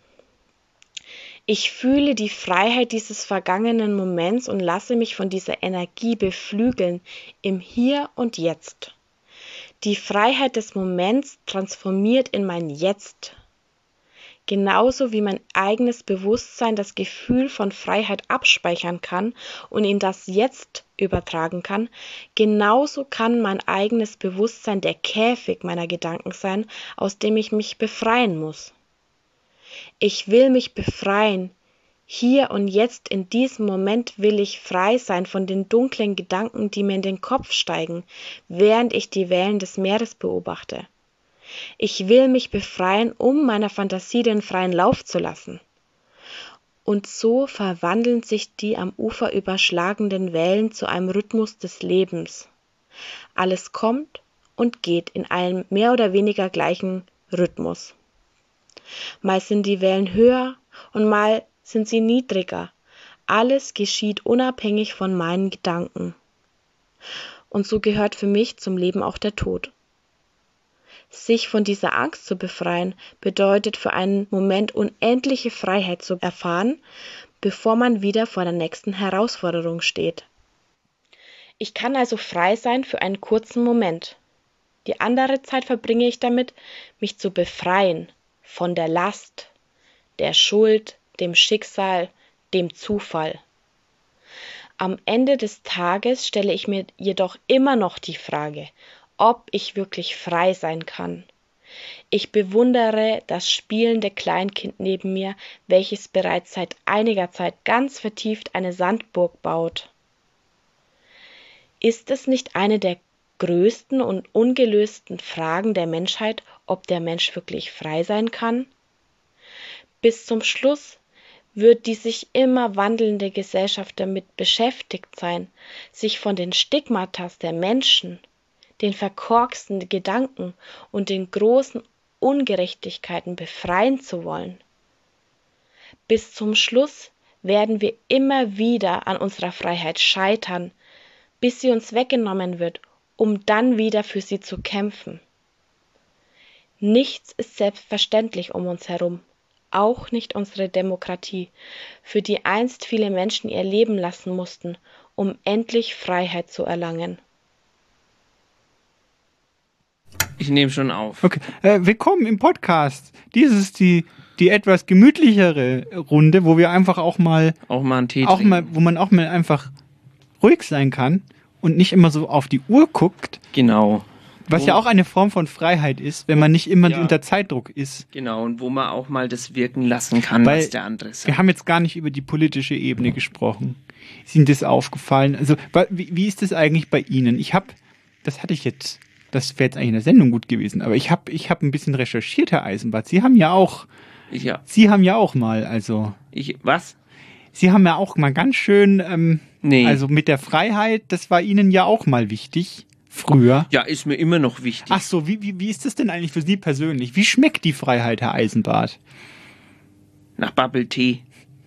Ich fühle die Freiheit dieses vergangenen Moments und lasse mich von dieser Energie beflügeln im Hier und Jetzt. Die Freiheit des Moments transformiert in mein Jetzt. Genauso wie mein eigenes Bewusstsein das Gefühl von Freiheit abspeichern kann und in das Jetzt übertragen kann, genauso kann mein eigenes Bewusstsein der Käfig meiner Gedanken sein, aus dem ich mich befreien muss. Ich will mich befreien. Hier und jetzt in diesem Moment will ich frei sein von den dunklen Gedanken, die mir in den Kopf steigen, während ich die Wellen des Meeres beobachte. Ich will mich befreien, um meiner Fantasie den freien Lauf zu lassen. Und so verwandeln sich die am Ufer überschlagenden Wellen zu einem Rhythmus des Lebens. Alles kommt und geht in einem mehr oder weniger gleichen Rhythmus. Mal sind die Wellen höher und mal sind sie niedriger. Alles geschieht unabhängig von meinen Gedanken. Und so gehört für mich zum Leben auch der Tod. Sich von dieser Angst zu befreien, bedeutet für einen Moment unendliche Freiheit zu erfahren, bevor man wieder vor der nächsten Herausforderung steht. Ich kann also frei sein für einen kurzen Moment. Die andere Zeit verbringe ich damit, mich zu befreien von der Last, der Schuld, dem Schicksal, dem Zufall. Am Ende des Tages stelle ich mir jedoch immer noch die Frage, ob ich wirklich frei sein kann. Ich bewundere das spielende Kleinkind neben mir, welches bereits seit einiger Zeit ganz vertieft eine Sandburg baut. Ist es nicht eine der größten und ungelösten Fragen der Menschheit, ob der Mensch wirklich frei sein kann? Bis zum Schluss wird die sich immer wandelnde Gesellschaft damit beschäftigt sein, sich von den Stigmatas der Menschen, den verkorksten Gedanken und den großen Ungerechtigkeiten befreien zu wollen. Bis zum Schluss werden wir immer wieder an unserer Freiheit scheitern, bis sie uns weggenommen wird, um dann wieder für sie zu kämpfen. Nichts ist selbstverständlich um uns herum, auch nicht unsere Demokratie, für die einst viele Menschen ihr Leben lassen mussten, um endlich Freiheit zu erlangen. Ich nehme schon auf. Okay, äh, willkommen im Podcast. Dies ist die, die etwas gemütlichere Runde, wo wir einfach auch mal, auch mal einen Tee auch trinken. mal, wo man auch mal einfach ruhig sein kann und nicht immer so auf die Uhr guckt. Genau. Was wo, ja auch eine Form von Freiheit ist, wenn man nicht immer ja. unter Zeitdruck ist. Genau, und wo man auch mal das wirken lassen kann, Weil was der andere sagt. Wir haben jetzt gar nicht über die politische Ebene gesprochen. Ist Ihnen das aufgefallen? Also, wie, wie ist das eigentlich bei Ihnen? Ich habe, das hatte ich jetzt, das wäre jetzt eigentlich in der Sendung gut gewesen, aber ich habe ich hab ein bisschen recherchiert, Herr Eisenbart. Sie haben ja auch, ich, ja. Sie haben ja auch mal, also... Ich, was? Sie haben ja auch mal ganz schön, ähm, nee. also mit der Freiheit, das war Ihnen ja auch mal wichtig. Früher. Ja, ist mir immer noch wichtig. Ach so, wie, wie, wie ist das denn eigentlich für Sie persönlich? Wie schmeckt die Freiheit, Herr Eisenbart? Nach Bubble Tea.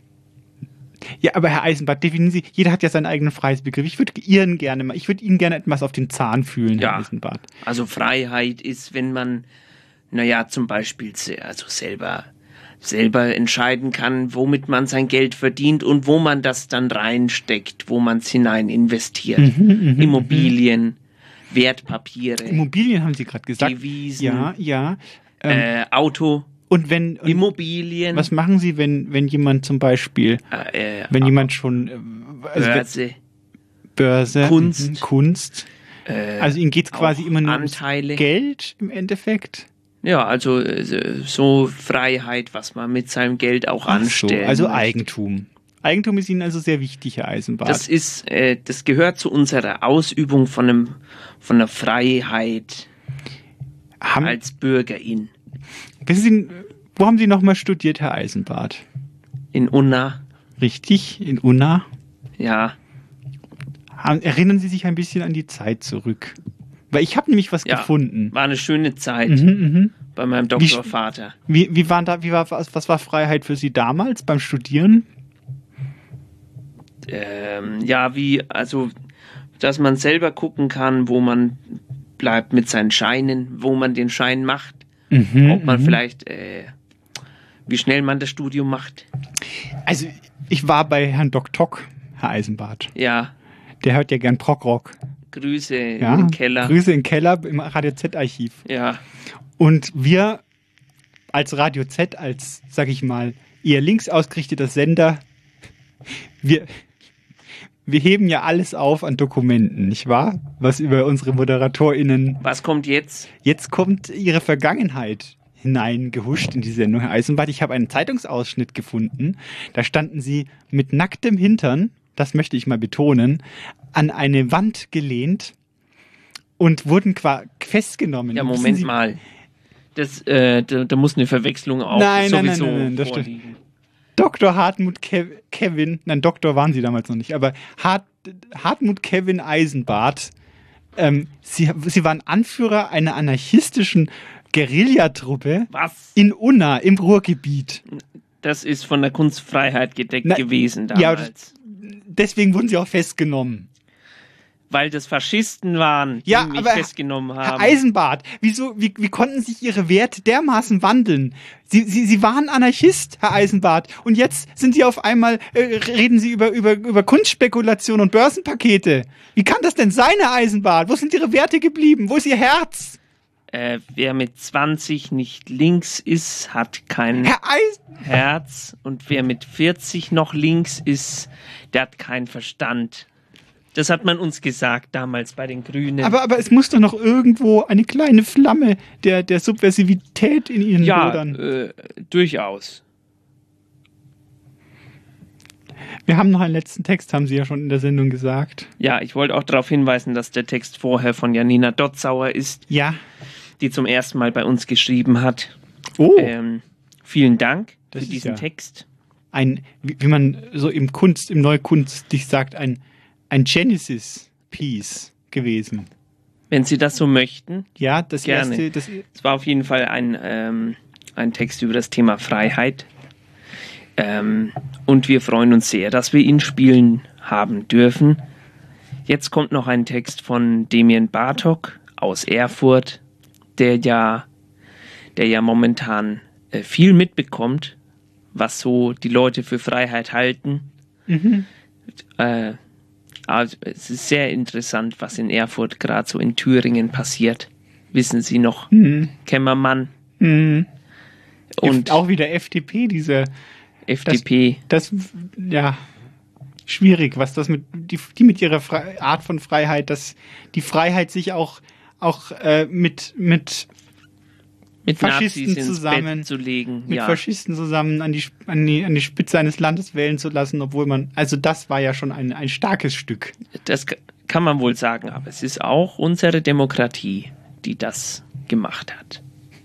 Ja, aber Herr Eisenbart, definieren Sie, jeder hat ja seinen eigenen Freiheitsbegriff. Ich würde Ihren gerne mal, ich würde Ihnen gerne etwas auf den Zahn fühlen, ja. Herr Eisenbart. Also Freiheit ist, wenn man, naja, zum Beispiel also selber, selber entscheiden kann, womit man sein Geld verdient und wo man das dann reinsteckt, wo man es hinein investiert. Mhm, mh, Immobilien. Mh. Wertpapiere. Immobilien haben Sie gerade gesagt. Devisen. Ja, ja. Ähm, äh, Auto. Und wenn und Immobilien. Was machen Sie, wenn wenn jemand zum Beispiel, äh, äh, wenn jemand schon also Börse, Börse, Kunst, mh, Kunst. Äh, also Ihnen geht es quasi immer nur Anteile. ums Geld im Endeffekt. Ja, also so Freiheit, was man mit seinem Geld auch Ach anstellt. So, also möchte. Eigentum. Eigentum ist Ihnen also sehr wichtig, Herr Eisenbart. Das ist, äh, das gehört zu unserer Ausübung von einem, von einer Freiheit haben, als Bürgerin. Wissen Sie, wo haben Sie nochmal studiert, Herr Eisenbart? In Unna. Richtig, in Unna. Ja. Haben, erinnern Sie sich ein bisschen an die Zeit zurück? Weil ich habe nämlich was ja, gefunden. War eine schöne Zeit mhm, mh. bei meinem Doktorvater. Wie, wie waren da, wie war, was war Freiheit für Sie damals beim Studieren? Ähm, ja, wie, also, dass man selber gucken kann, wo man bleibt mit seinen Scheinen, wo man den Schein macht, mhm, ob man mhm. vielleicht, äh, wie schnell man das Studium macht. Also, ich war bei Herrn Doktor, Herr Eisenbart. Ja. Der hört ja gern Prog-Rock. Grüße ja, im Keller. Grüße im Keller im Radio Z-Archiv. Ja. Und wir als Radio Z, als, sag ich mal, eher links ausgerichteter Sender, wir... Wir heben ja alles auf an Dokumenten, nicht wahr? Was über unsere ModeratorInnen... Was kommt jetzt? Jetzt kommt ihre Vergangenheit hineingehuscht in die Sendung, Herr Eisenbart. Ich habe einen Zeitungsausschnitt gefunden. Da standen sie mit nacktem Hintern, das möchte ich mal betonen, an eine Wand gelehnt und wurden quasi festgenommen. Ja, Moment sie mal. Das, äh, da, da muss eine Verwechslung auch nein, sowieso nein, nein, nein, das vorliegen. Stimmt. Doktor Hartmut Kev- Kevin, nein, Doktor waren sie damals noch nicht, aber Hart, Hartmut Kevin Eisenbart, ähm, sie, sie waren Anführer einer anarchistischen Guerillatruppe Was? in Unna im Ruhrgebiet. Das ist von der Kunstfreiheit gedeckt Na, gewesen damals. Ja, deswegen wurden sie auch festgenommen. Weil das Faschisten waren, die ja, mich aber festgenommen haben. Herr Eisenbart, wieso, wie, wie konnten sich Ihre Werte dermaßen wandeln? Sie, Sie, Sie waren Anarchist, Herr Eisenbart, und jetzt sind Sie auf einmal, äh, reden Sie über, über, über Kunstspekulation und Börsenpakete. Wie kann das denn sein, Herr Eisenbart? Wo sind Ihre Werte geblieben? Wo ist Ihr Herz? Äh, wer mit zwanzig nicht links ist, hat kein Herr Eisen- Herz. Und wer mit vierzig noch links ist, der hat keinen Verstand. Das hat man uns gesagt damals bei den Grünen. Aber, aber es muss doch noch irgendwo eine kleine Flamme der, der Subversivität in Ihnen ja, lodern. Ja, äh, durchaus. Wir haben noch einen letzten Text, haben Sie ja schon in der Sendung gesagt. Ja, ich wollte auch darauf hinweisen, dass der Text vorher von Janina Dotzauer ist. Ja. Die zum ersten Mal bei uns geschrieben hat. Oh. Ähm, vielen Dank das für diesen ja Text. Ein, wie, wie man so im Kunst, im Neukunstlich sagt, ein ein Genesis-Piece gewesen. Wenn Sie das so möchten. Ja, das gerne. erste. Das es war auf jeden Fall ein, ähm, ein Text über das Thema Freiheit. Ähm, und wir freuen uns sehr, dass wir ihn spielen haben dürfen. Jetzt kommt noch ein Text von Demian Bartok aus Erfurt, der ja, der ja momentan äh, viel mitbekommt was so die Leute für Freiheit halten. Mhm. Äh, also es ist sehr interessant, was in Erfurt gerade so in Thüringen passiert. Wissen Sie noch? Mhm. Kämmermann. Mhm. Und F- auch wieder F D P, diese F D P. Das, das ja, schwierig, was das mit, die, die mit ihrer Fre- Art von Freiheit, dass die Freiheit sich auch, auch äh, mit, mit, mit Faschisten Nazis ins zusammen, Bett zu legen. mit ja. Faschisten zusammen an die, an, die, an die Spitze eines Landes wählen zu lassen, obwohl man, also das war ja schon ein, ein starkes Stück. Das kann man wohl sagen, aber es ist auch unsere Demokratie, die das gemacht hat.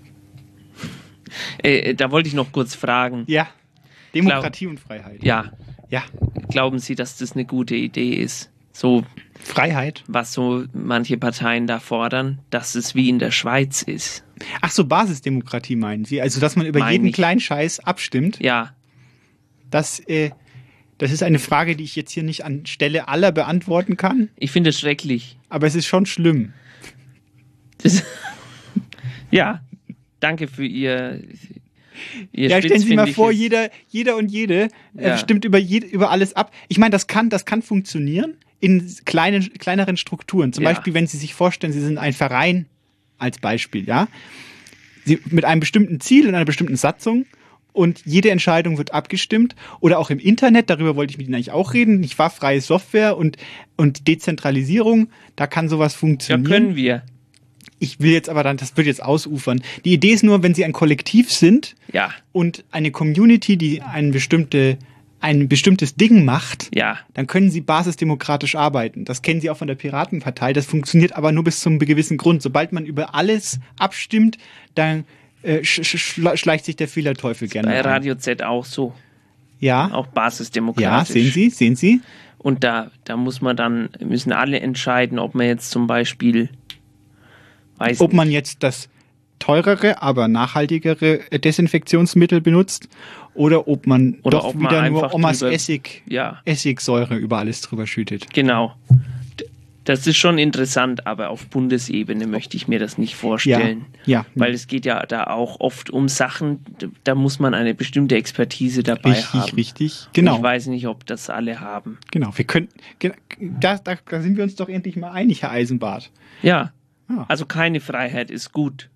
Äh, da wollte ich noch kurz fragen. Ja, Demokratie Glaub, und Freiheit. Ja. Ja. Glauben Sie, dass das eine gute Idee ist? So Freiheit? Was so manche Parteien da fordern, dass es wie in der Schweiz ist. Ach so, Basisdemokratie meinen Sie? Also, dass man über Mein jeden ich. kleinen Scheiß abstimmt? Ja. Das, äh, das ist eine Frage, die ich jetzt hier nicht anstelle aller beantworten kann. Ich finde es schrecklich. Aber es ist schon schlimm. Das ja, danke für Ihr... Ihr ja, stellen Sie mal vor, jeder, jeder und jede äh, ja. stimmt über, je, über alles ab. Ich meine, das kann, das kann funktionieren in kleinen, kleineren Strukturen. Zum ja. Beispiel, wenn Sie sich vorstellen, Sie sind ein Verein als Beispiel, ja, Sie, mit einem bestimmten Ziel und einer bestimmten Satzung und jede Entscheidung wird abgestimmt. Oder auch im Internet, darüber wollte ich mit Ihnen eigentlich auch reden. Ich war freie Software und, und Dezentralisierung, da kann sowas funktionieren. Ja, können wir. Ich will jetzt aber dann, das wird jetzt ausufern. Die Idee ist nur, wenn Sie ein Kollektiv sind ja. und eine Community, die ein, bestimmte, ein bestimmtes Ding macht, ja. dann können Sie basisdemokratisch arbeiten. Das kennen Sie auch von der Piratenpartei. Das funktioniert aber nur bis zum gewissen Grund. Sobald man über alles abstimmt, dann äh, sch sch schleicht sich der Fehlerteufel gerne bei ein. Radio Z auch so. Ja. Auch basisdemokratisch. Ja, sehen Sie, sehen Sie. Und da, da muss man dann, müssen alle entscheiden, ob man jetzt zum Beispiel Weiß ob nicht. man jetzt das teurere, aber nachhaltigere Desinfektionsmittel benutzt oder ob man oder doch ob wieder man nur Omas drüber, Essig, ja. Essigsäure über alles drüber schüttet. Genau. Das ist schon interessant, aber auf Bundesebene möchte ich mir das nicht vorstellen. Ja, ja. Weil es geht ja da auch oft um Sachen, da muss man eine bestimmte Expertise dabei richtig, haben. Richtig, richtig. Genau. Ich weiß nicht, ob das alle haben. Genau, wir können, da, da, da sind wir uns doch endlich mal einig, Herr Eisenbart. Ja. Ah. Also keine Freiheit ist gut.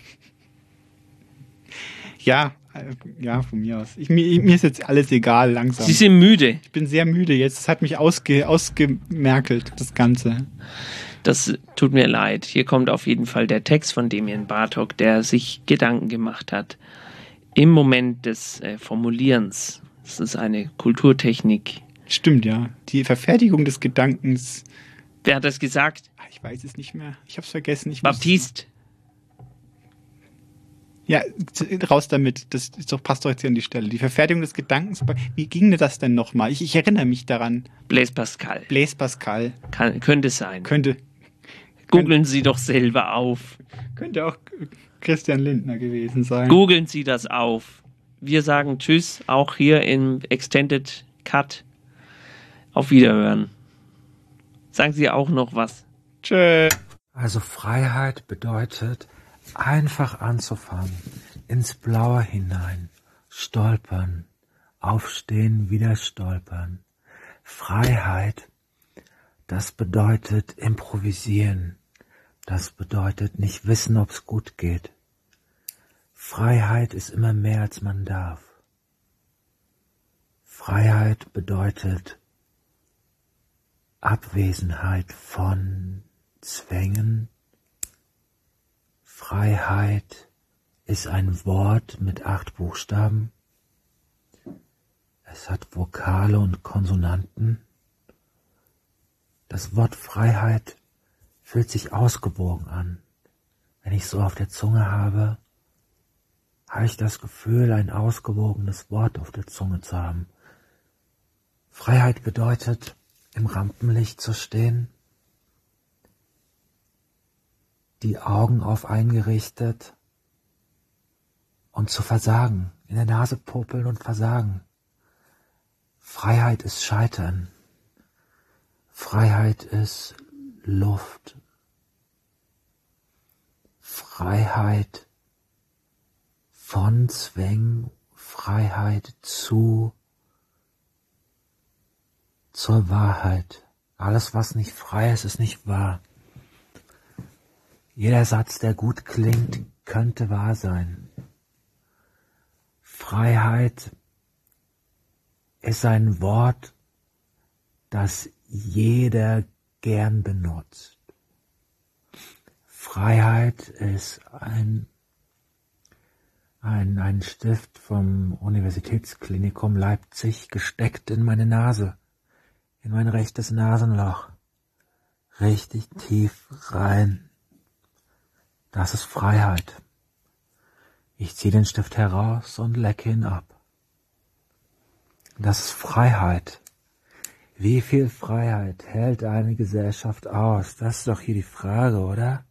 Ja, ja, von mir aus. Ich, mir, mir ist jetzt alles egal, langsam. Sie sind müde. Ich bin sehr müde jetzt. Es hat mich ausge, ausgemerkelt, das Ganze. Das tut mir leid. Hier kommt auf jeden Fall der Text von Demian Bartok, der sich Gedanken gemacht hat. Im Moment des äh, Formulierens. Das ist eine Kulturtechnik. Stimmt, ja. Die Verfertigung des Gedankens. Wer hat das gesagt? Ich weiß es nicht mehr. Ich habe es vergessen. Ich Baptiste. Ja, raus damit. Das ist doch, passt doch jetzt hier an die Stelle. Die Verfertigung des Gedankens. Wie ging denn das denn nochmal? Ich, ich erinnere mich daran. Blaise Pascal. Blaise Pascal. Kann, könnte sein. Könnte. Googeln Sie doch selber auf. Könnte auch Christian Lindner gewesen sein. Googeln Sie das auf. Wir sagen Tschüss, auch hier im Extended Cut. Auf Wiederhören. Sagen Sie auch noch was. Tschö. Also Freiheit bedeutet, einfach anzufangen, ins Blaue hinein, stolpern, aufstehen, wieder stolpern. Freiheit, das bedeutet improvisieren, das bedeutet nicht wissen, ob's gut geht. Freiheit ist immer mehr, als man darf. Freiheit bedeutet Abwesenheit von Zwängen. Freiheit ist ein Wort mit acht Buchstaben. Es hat Vokale und Konsonanten. Das Wort Freiheit fühlt sich ausgewogen an. Wenn ich so auf der Zunge habe, habe ich das Gefühl, ein ausgewogenes Wort auf der Zunge zu haben. Freiheit bedeutet, im Rampenlicht zu stehen, die Augen auf eingerichtet und zu versagen, in der Nase popeln und versagen. Freiheit ist Scheitern. Freiheit ist Luft. Freiheit von Zwängen, Freiheit zu, zur Wahrheit. Alles, was nicht frei ist, ist nicht wahr. Jeder Satz, der gut klingt, könnte wahr sein. Freiheit ist ein Wort, das jeder gern benutzt. Freiheit ist ein, ein, ein Stift vom Universitätsklinikum Leipzig gesteckt in meine Nase, in mein rechtes Nasenloch, richtig tief rein. Das ist Freiheit. Ich ziehe den Stift heraus und lecke ihn ab. Das ist Freiheit. Wie viel Freiheit hält eine Gesellschaft aus? Das ist doch hier die Frage, oder?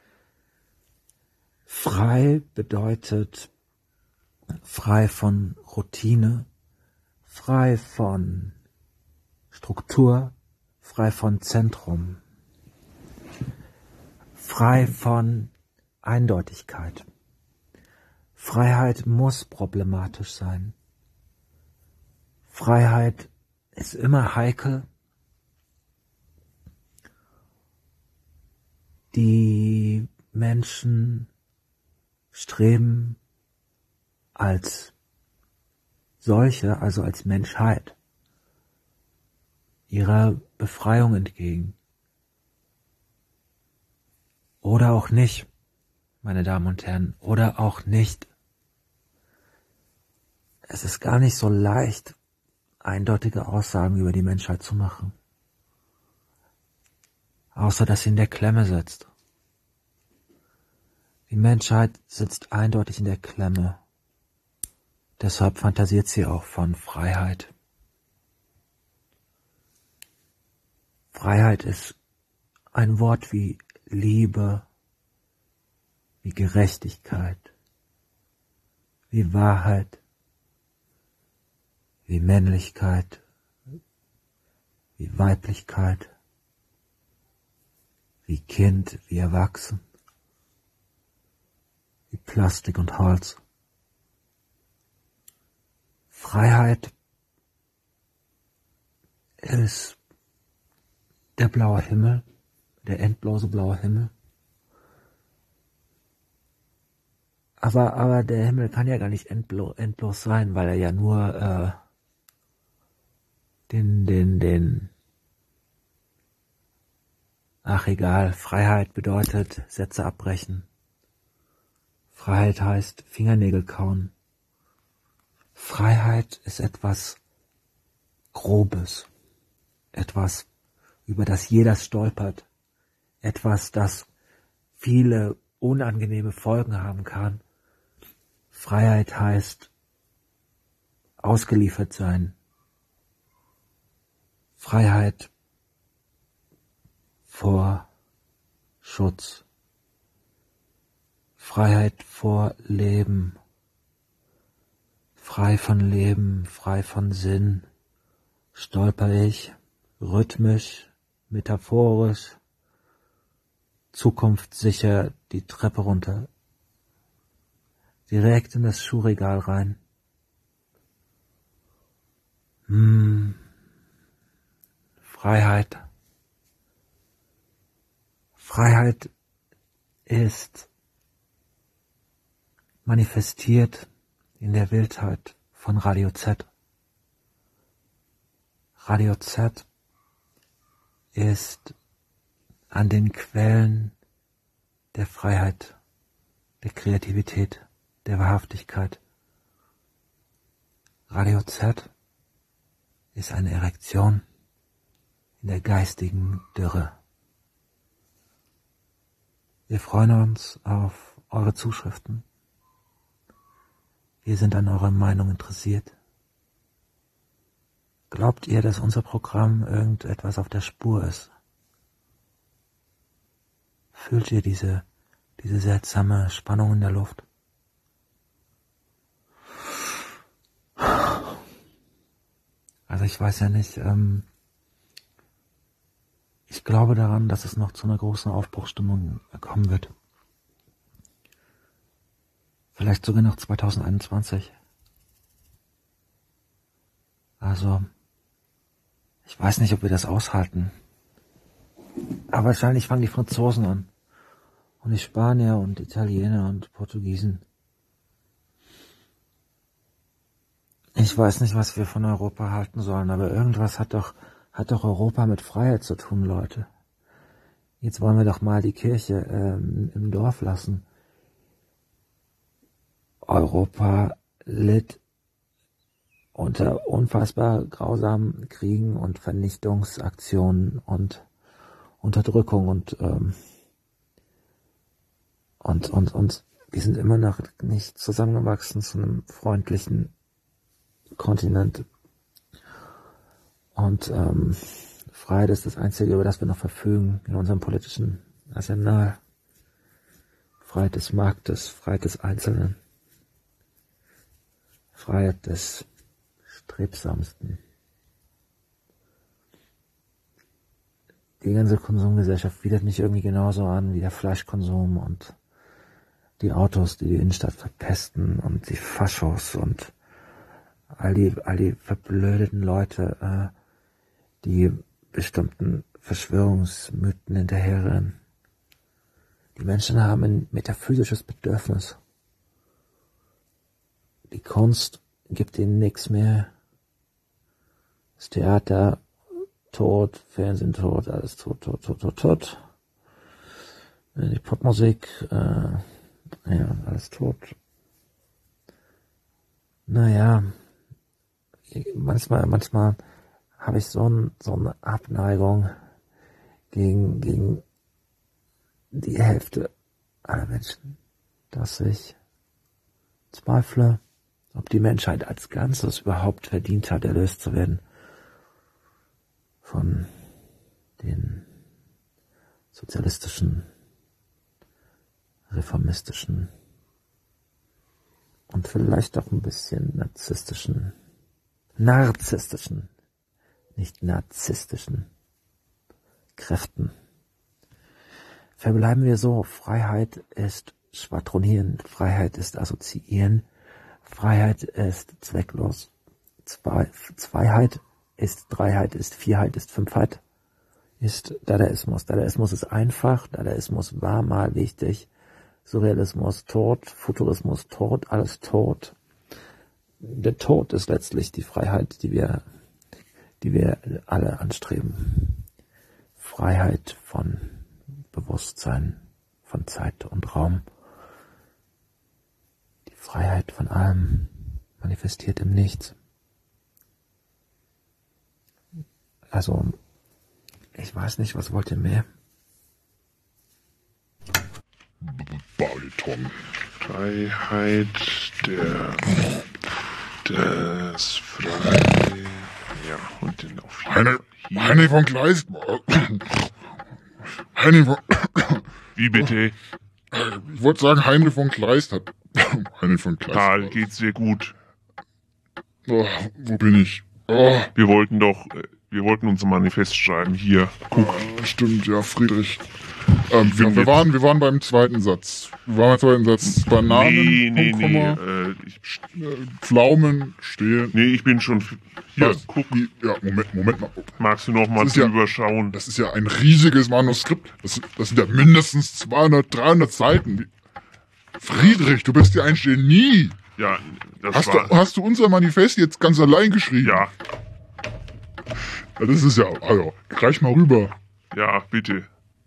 Frei bedeutet frei von Routine, frei von Struktur, frei von Zentrum, frei von Eindeutigkeit. Freiheit muss problematisch sein. Freiheit ist immer heikel. Die Menschen streben als solche, also als Menschheit, ihrer Befreiung entgegen. Oder auch nicht, meine Damen und Herren, oder auch nicht. Es ist gar nicht so leicht, eindeutige Aussagen über die Menschheit zu machen. Außer, dass sie in der Klemme sitzt. Die Menschheit sitzt eindeutig in der Klemme. Deshalb fantasiert sie auch von Freiheit. Freiheit ist ein Wort wie Liebe, wie Gerechtigkeit, wie Wahrheit, wie Männlichkeit, wie Weiblichkeit, wie Kind, wie Erwachsen, wie Plastik und Holz. Freiheit ist der blaue Himmel, der endlose blaue Himmel. Aber, aber der Himmel kann ja gar nicht endlo, endlos sein, weil er ja nur äh, den, den, den, ach egal, Freiheit bedeutet Sätze abbrechen. Freiheit heißt Fingernägel kauen. Freiheit ist etwas Grobes, etwas, über das jeder stolpert, etwas, das viele unangenehme Folgen haben kann. Freiheit heißt ausgeliefert sein. Freiheit vor Schutz. Freiheit vor Leben. Frei von Leben, frei von Sinn, stolper ich, rhythmisch, metaphorisch, zukunftssicher die Treppe runter, direkt in das Schuhregal rein. Hm. Freiheit. Freiheit ist manifestiert in der Wildheit von Radio Z. Radio Z ist an den Quellen der Freiheit, der Kreativität, der Wahrhaftigkeit. Radio Z ist eine Erektion in der geistigen Dürre. Wir freuen uns auf eure Zuschriften. Wir sind an eurer Meinung interessiert. Glaubt ihr, dass unser Programm irgendetwas auf der Spur ist? Fühlt ihr diese, diese seltsame Spannung in der Luft? Also ich weiß ja nicht, ähm, ich glaube daran, dass es noch zu einer großen Aufbruchsstimmung kommen wird. Vielleicht sogar noch zwanzig einundzwanzig. Also, ich weiß nicht, ob wir das aushalten. Aber wahrscheinlich fangen die Franzosen an. Und die Spanier und Italiener und Portugiesen. Ich weiß nicht, was wir von Europa halten sollen, aber irgendwas hat doch, hat doch Europa mit Freiheit zu tun, Leute. Jetzt wollen wir doch mal die Kirche ähm, im Dorf lassen. Europa litt unter unfassbar grausamen Kriegen und Vernichtungsaktionen und Unterdrückung und ähm, und und und wir sind immer noch nicht zusammengewachsen zu einem freundlichen Kontinent. Und ähm, Freiheit ist das Einzige, über das wir noch verfügen in unserem politischen Arsenal. Freiheit des Marktes, Freiheit des Einzelnen, Freiheit des Strebsamsten. Die ganze Konsumgesellschaft widert mich irgendwie genauso an wie der Fleischkonsum und die Autos, die die Innenstadt verpesten und die Faschos und all die, all die verblödeten Leute, äh, die bestimmten Verschwörungsmythen hinterherrennen. Die Menschen haben ein metaphysisches Bedürfnis. Die Kunst gibt ihnen nichts mehr. Das Theater tot, Fernsehen tot, alles tot, tot, tot, tot, tot. Die Popmusik, äh, ja, alles tot. Naja, manchmal, manchmal habe ich so, ein, so eine Abneigung gegen, gegen die Hälfte aller Menschen, dass ich zweifle, ob die Menschheit als Ganzes überhaupt verdient hat, erlöst zu werden von den sozialistischen, reformistischen und vielleicht auch ein bisschen narzisstischen, narzisstischen, nicht narzisstischen Kräften. Verbleiben wir so, Freiheit ist schwadronieren, Freiheit ist assoziieren, Freiheit ist zwecklos, Zwei, Zweiheit ist Dreiheit, ist Vierheit, ist Fünfheit, ist Dadaismus. Dadaismus ist einfach, Dadaismus war mal wichtig, Surrealismus tot, Futurismus tot, alles tot. Der Tod ist letztlich die Freiheit, die wir, die wir alle anstreben. Freiheit von Bewusstsein, von Zeit und Raum. Die Freiheit von allem manifestiert im Nichts. Also, ich weiß nicht, was wollt ihr mehr? Bariton. Freiheit der, des Frei, ja, und den auf jeden Heine, Heine von Kleist. Heine von, wie bitte? Ich wollte sagen, Heine von Kleist hat, Heine von Kleist. Karl, geht's dir gut? Oh, wo bin ich? Oh. Wir wollten doch, wir wollten unser Manifest schreiben, hier, guck. Oh, stimmt, ja, Friedrich. Ähm, wir, wir, waren, wir waren beim zweiten Satz. Wir waren beim zweiten Satz. Bananen, nee, nee, Punkt, nee, Komma, äh, ich, äh, Pflaumen, stehen. Nee, ich bin schon, hier, Was? guck. Ja, Moment, Moment mal. Magst du noch mal drüber ja, schauen? Das ist ja ein riesiges Manuskript. Das, das sind ja mindestens zweihundert, dreihundert Seiten. Friedrich, du bist ja ein Genie. Ja, das hast war... Du, hast du unser Manifest jetzt ganz allein geschrieben? Ja. Ja, das ist ja, also, reich mal rüber. Ja, bitte.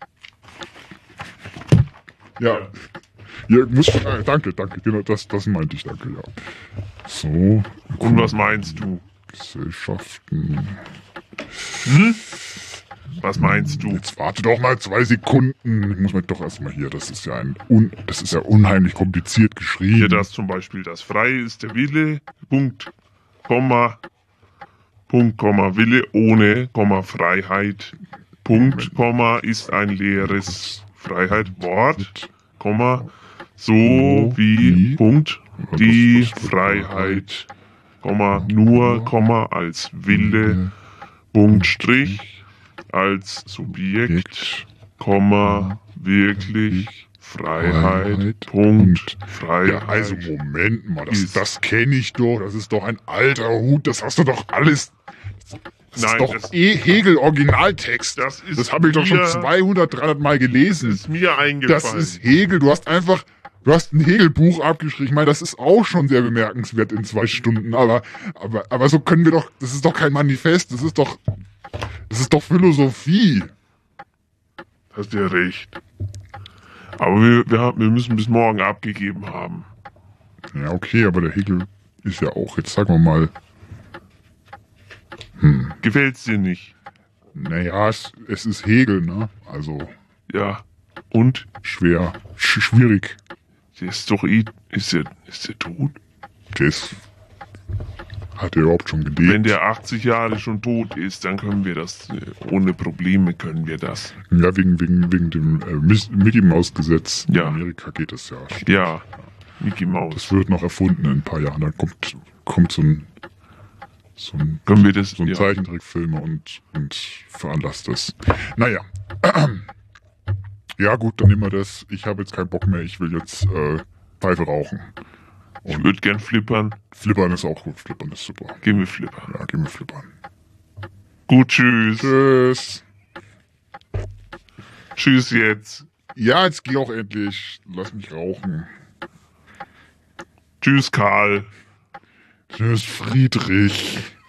Ja. Ja, muss, äh, danke, danke, genau, das, das meinte ich, danke, ja. So. Und was meinst du? Gesellschaften. Hm? Was meinst du? Jetzt warte doch mal zwei Sekunden. Ich muss mir doch erstmal hier, das ist ja ein, un, das ist ja unheimlich kompliziert geschrieben. Hier das zum Beispiel, das Freie ist der Wille, Punkt, Komma, Punkt, Komma, Wille ohne, Komma, Freiheit, Punkt, Komma, ist ein leeres Freiheit, Wort, Komma, so wie, Punkt, die Freiheit, Komma, nur, Komma, als Wille, Punkt, Strich, als Subjekt, Komma, wirklich Freiheit. Punkt. Freiheit. Ja, also Moment mal, das, das kenne ich doch. Das ist doch ein alter Hut. Das hast du doch alles. Das Nein, ist doch das- eh Hegel Originaltext. Das ist Das habe ich doch schon mir- zweihundert, dreihundert Mal gelesen. Ist mir eingefallen. Das ist Hegel. Du hast einfach, du hast ein Hegel-Buch abgeschrieben. Ich meine, das ist auch schon sehr bemerkenswert in zwei Stunden. Aber, aber, aber so können wir doch, das ist doch kein Manifest. Das ist doch, das ist doch Philosophie. Hast ja recht. Aber wir, wir, haben, wir müssen bis morgen abgegeben haben. Ja, okay, aber der Hegel ist ja auch, jetzt sagen wir mal, hm. Gefällt's dir nicht? Naja, es, es ist Hegel, ne? Also. Ja. Und? Schwer. Sch schwierig. Der ist doch eh. Ist der, ist der tot? Der ist. Hat er überhaupt schon gelebt? Wenn der achtzig Jahre schon tot ist, dann können wir das. äh, Ohne Probleme können wir das. Ja, wegen, wegen, wegen dem äh, Mis- Mickey Mouse Gesetz. Ja. In Amerika geht das ja. Ja. Mickey Mouse. Das wird noch erfunden in ein paar Jahren. Dann kommt, kommt so ein. So ein, Können wir das, so ein ja. Zeichentrickfilm und, und veranlasst das. Naja. Ja, gut, dann nehmen wir das. Ich habe jetzt keinen Bock mehr. Ich will jetzt äh, Pfeife rauchen. Ich würde gern flippern. Flippern ist auch gut. Flippern ist super. Gehen wir flippern. Ja, gehen wir flippern. Gut, tschüss. Tschüss. Tschüss jetzt. Ja, jetzt geh auch endlich. Lass mich rauchen. Tschüss, Karl. Tschüss, Friedrich.